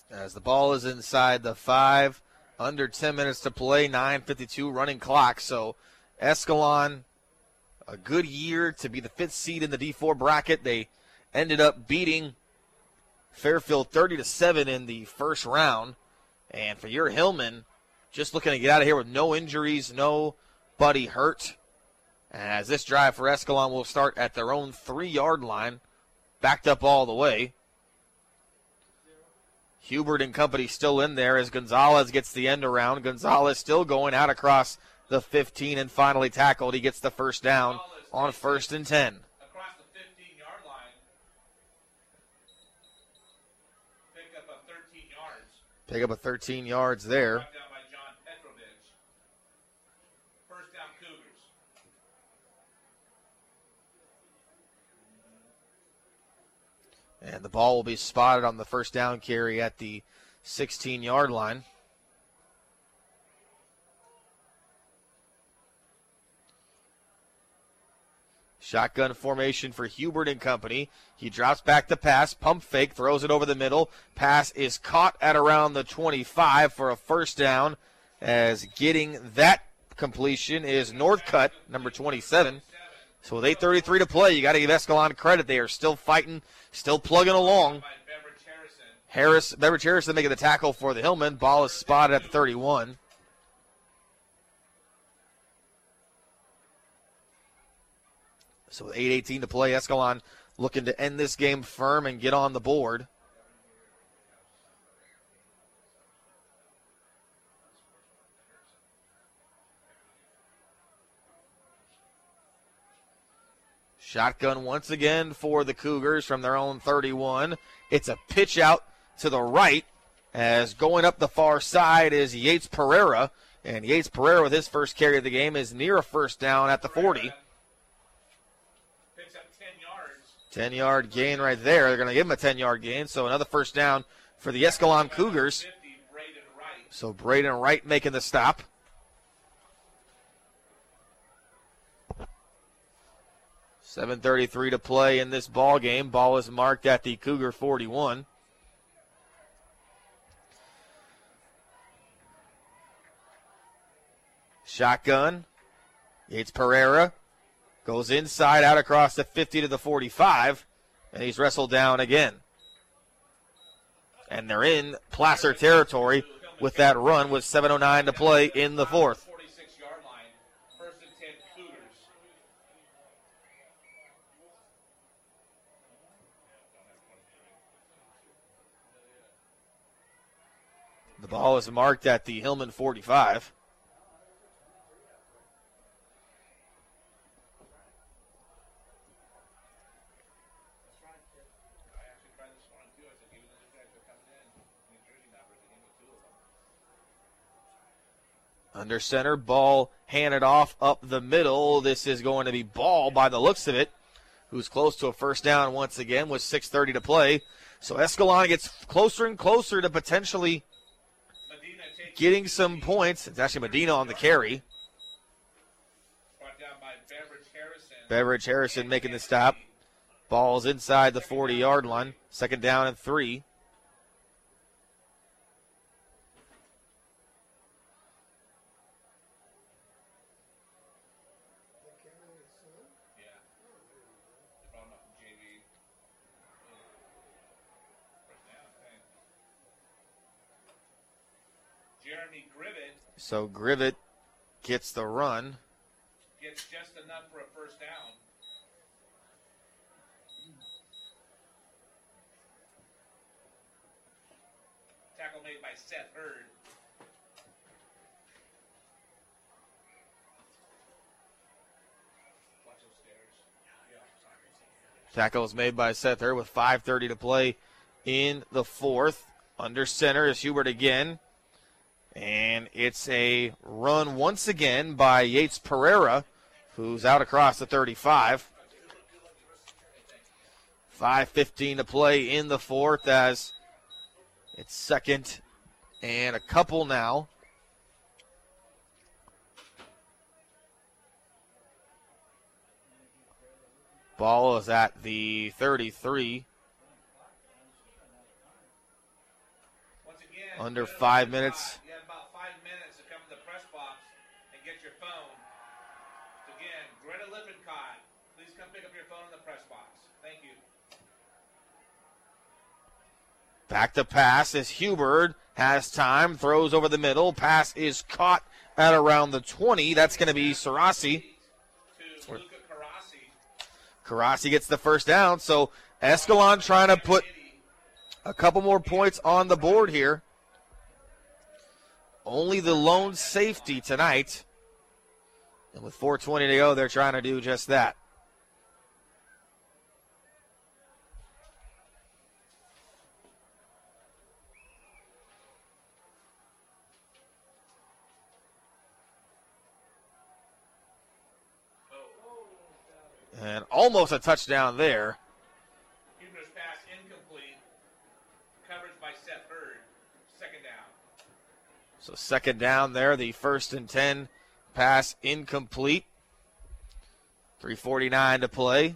As the ball is inside the 5, under 10 minutes to play, 9:52 running clock. So Escalon, a good year to be the 5th seed in the D4 bracket. They ended up beating Fairfield 30-7 in the first round. And for your Hillman, just looking to get out of here with no injuries, nobody hurt. As this drive for Escalon will start at their own 3-yard line, backed up all the way. Hubert and company still in there as Gonzalez gets the end around. Gonzalez still going out across the 15 and finally tackled. He gets the first down on 1st and 10. Across the 15-yard line. Pick up a 13 yards. Pick up a 13 yards there. Brought down by John Petrovich. First down, Cougars. And the ball will be spotted on the first down carry at the 16-yard line. Shotgun formation for Hubert and company. He drops back the pass, pump fake, throws it over the middle. Pass is caught at around the 25 for a first down, as getting that completion is Northcutt, number 27. So with 8:33 to play, you got to give Escalon credit. They are still fighting, still plugging along. Beveridge Harrison making the tackle for the Hillman. Ball is spotted at the 31. So with 8:18 to play, Escalon looking to end this game firm and get on the board. Shotgun once again for the Cougars from their own 31. It's a pitch out to the right, as going up the far side is Yates Pereira. And Yates Pereira, with his first carry of the game, is near a first down at the 40. Picks up 10 yards. 10-yard gain right there. They're going to give him a 10-yard gain, so another first down for the Escalon Cougars. So Braden Wright making the stop. .7:33 to play in this ball game. Ball is marked at the Cougar 41. Shotgun. Yates Pereira goes inside, out across the 50 to the 45, and he's wrestled down again. And they're in Placer territory with that run with 7:09 to play in the fourth. 46-yard line. First and 10, Cougars. The ball is marked at the Hillman 45. Under center, ball handed off up the middle. This is going to be Ball by the looks of it, who's close to a first down once again with 6:30 to play. So Escalon gets closer and closer to potentially getting some points. It's actually Medina on the carry. Brought down by Beveridge Harrison. Beveridge Harrison making the stop. Ball's inside the 40-yard line. Second down and 3. Jeremy Grivet So Grivet gets the run. gets just enough for a first down. Tackle made by Seth Hurd. Watch those stairs. Tackle is made by Seth Hurd with 5:30 to play in the fourth. Under center is Hubert again. And it's a run once again by Yates Pereira, who's out across the 35. 5:15 to play in the fourth, as it's second and a couple now. Ball is at the 33. Under 5 minutes. You have about 5 minutes to come to the press box and get your phone. Again, Greta Lippincott, please come pick up your phone in the press box. Thank you. Back to pass as Hubert has time, throws over the middle. Pass is caught at around the 20. That's going to be Sarasi. Karasi gets the first down, so Escalon trying to put a couple more points on the board here. Only the lone safety tonight. And with 4:20 to go, they're trying to do just that. And almost a touchdown there. Huber's pass incomplete. Coverage by Seth Hurd. Second down. So second down there, the 1st and 10 pass incomplete. 3:49 to play.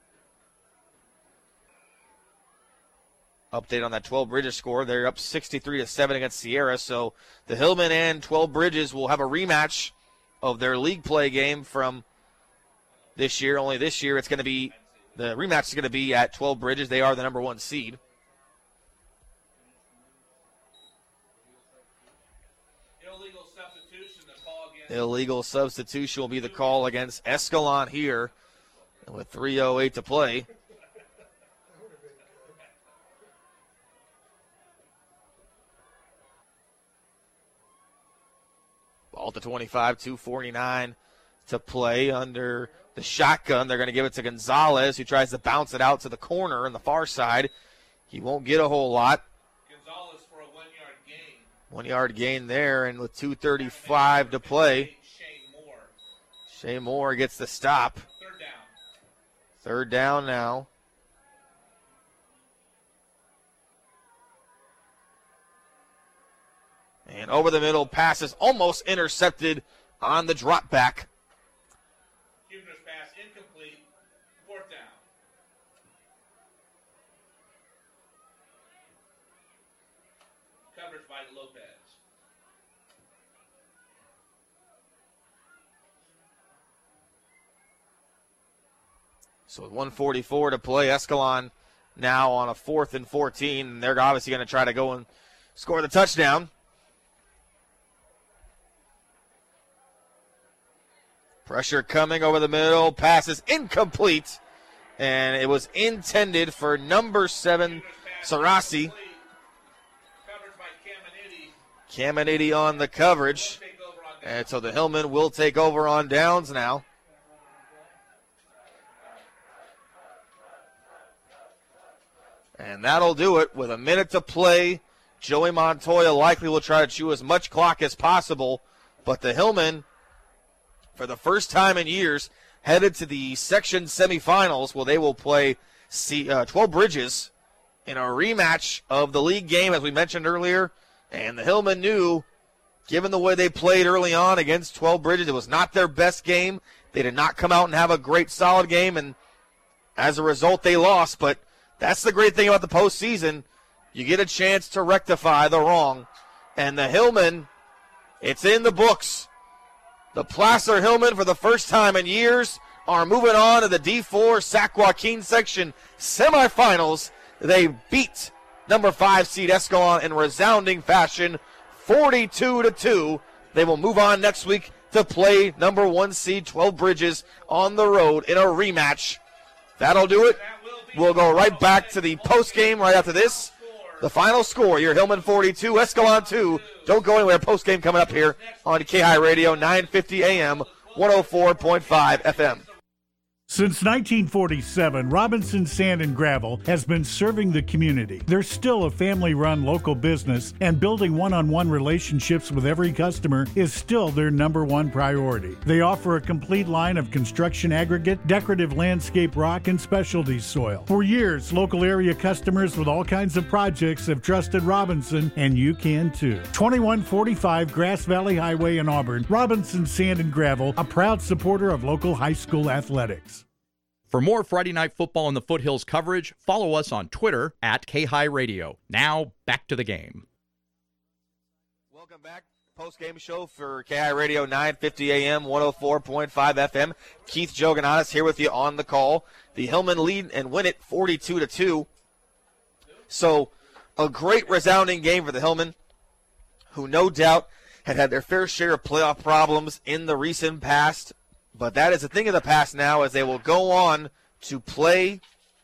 Update on that 12 Bridges score. They're up 63-7 against Sierra. So the Hillman and 12 Bridges will have a rematch of their league play game from this year. Only this year it's going to be, the rematch is going to be at 12 Bridges. They are the number 1 seed. Illegal substitution will be the call against Escalon here. And with 3:08 to play. Ball to 25, 2:49 to play under the shotgun. They're going to give it to Gonzalez, who tries to bounce it out to the corner on the far side. He won't get a whole lot. Gonzalez for a 1-yard gain. 1-yard gain there, and with 2:35 to play, Shea Moore gets the stop. Third down. Third down now. And over the middle, pass is almost intercepted on the drop back. Huber's pass incomplete. Fourth down. Coverage by Lopez. So with 1:44 to play, Escalon now on a 4th and 14. And they're obviously going to try to go and score the touchdown. Pressure coming over the middle. Pass is incomplete. And it was intended for number 7, Sarasi. Caminiti on the coverage. And so the Hillmen will take over on downs now. And that'll do it with a minute to play. Joey Montoya likely will try to chew as much clock as possible. But the Hillmen, for the first time in years, headed to the section semifinals where they will play 12 Bridges in a rematch of the league game, as we mentioned earlier. And the Hillmen knew, given the way they played early on against 12 Bridges, it was not their best game. They did not come out and have a great, solid game, and as a result, they lost. But that's the great thing about the postseason. You get a chance to rectify the wrong. And the Hillmen, it's in the books. The Placer Hillmen, for the first time in years, are moving on to the D4 Sac Joaquin section semifinals. They beat number 5 seed Escalon in resounding fashion, 42-2. They will move on next week to play number 1 seed 12 Bridges on the road in a rematch. That'll do it. We'll go right back to the post game right after this. The final score, your Hillman 42, Escalon 2. Don't go anywhere. Post game coming up here on KHI Radio, 950 AM, 104.5 FM. Since 1947, Robinson Sand and Gravel has been serving the community. They're still a family-run local business, and building one-on-one relationships with every customer is still their number one priority. They offer a complete line of construction aggregate, decorative landscape rock, and specialty soil. For years, local area customers with all kinds of projects have trusted Robinson, and you can too. 2145 Grass Valley Highway in Auburn, Robinson Sand and Gravel, a proud supporter of local high school athletics. For more Friday Night Football in the Foothills coverage, follow us on Twitter at KHI Radio. Now, back to the game. Welcome back. Post-game show for KI Radio, 950 AM, 104.5 FM. Keith Jogananis here with you on the call. The Hillman lead and win it 42-2. So a great resounding game for the Hillman, who no doubt had their fair share of playoff problems in the recent past. But that is a thing of the past now, as they will go on to play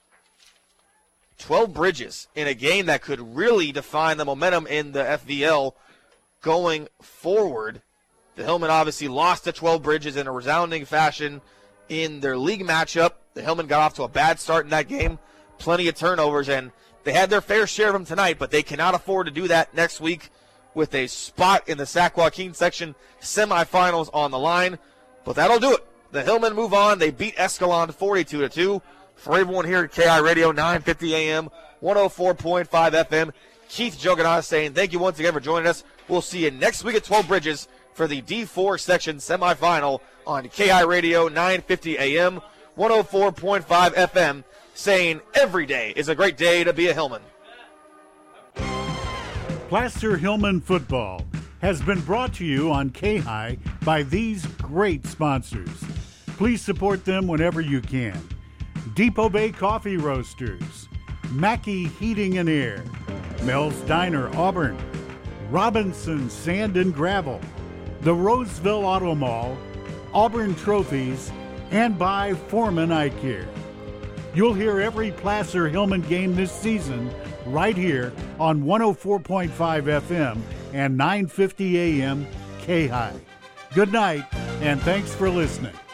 12 Bridges in a game that could really define the momentum in the FVL going forward. The Hillman obviously lost to 12 Bridges in a resounding fashion in their league matchup. The Hillman got off to a bad start in that game, plenty of turnovers, and they had their fair share of them tonight, but they cannot afford to do that next week with a spot in the Sac Joaquin section semifinals on the line. But that'll do it. The Hillman move on. They beat Escalon 42-2. For everyone here at KI Radio, 950 AM, 104.5 FM, Keith Jogananis saying thank you once again for joining us. We'll see you next week at 12 Bridges for the D4 section semifinal on KI Radio, 950 AM, 104.5 FM, saying every day is a great day to be a Hillman. Placer Hillman football has been brought to you on KHI by these great sponsors. Please support them whenever you can. Depot Bay Coffee Roasters, Mackey Heating and Air, Mel's Diner Auburn, Robinson Sand and Gravel, the Roseville Auto Mall, Auburn Trophies, and by Foreman Eye Care. You'll hear every Placer Hillman game this season right here on 104.5 FM and 950 AM KHI. Good night, and thanks for listening.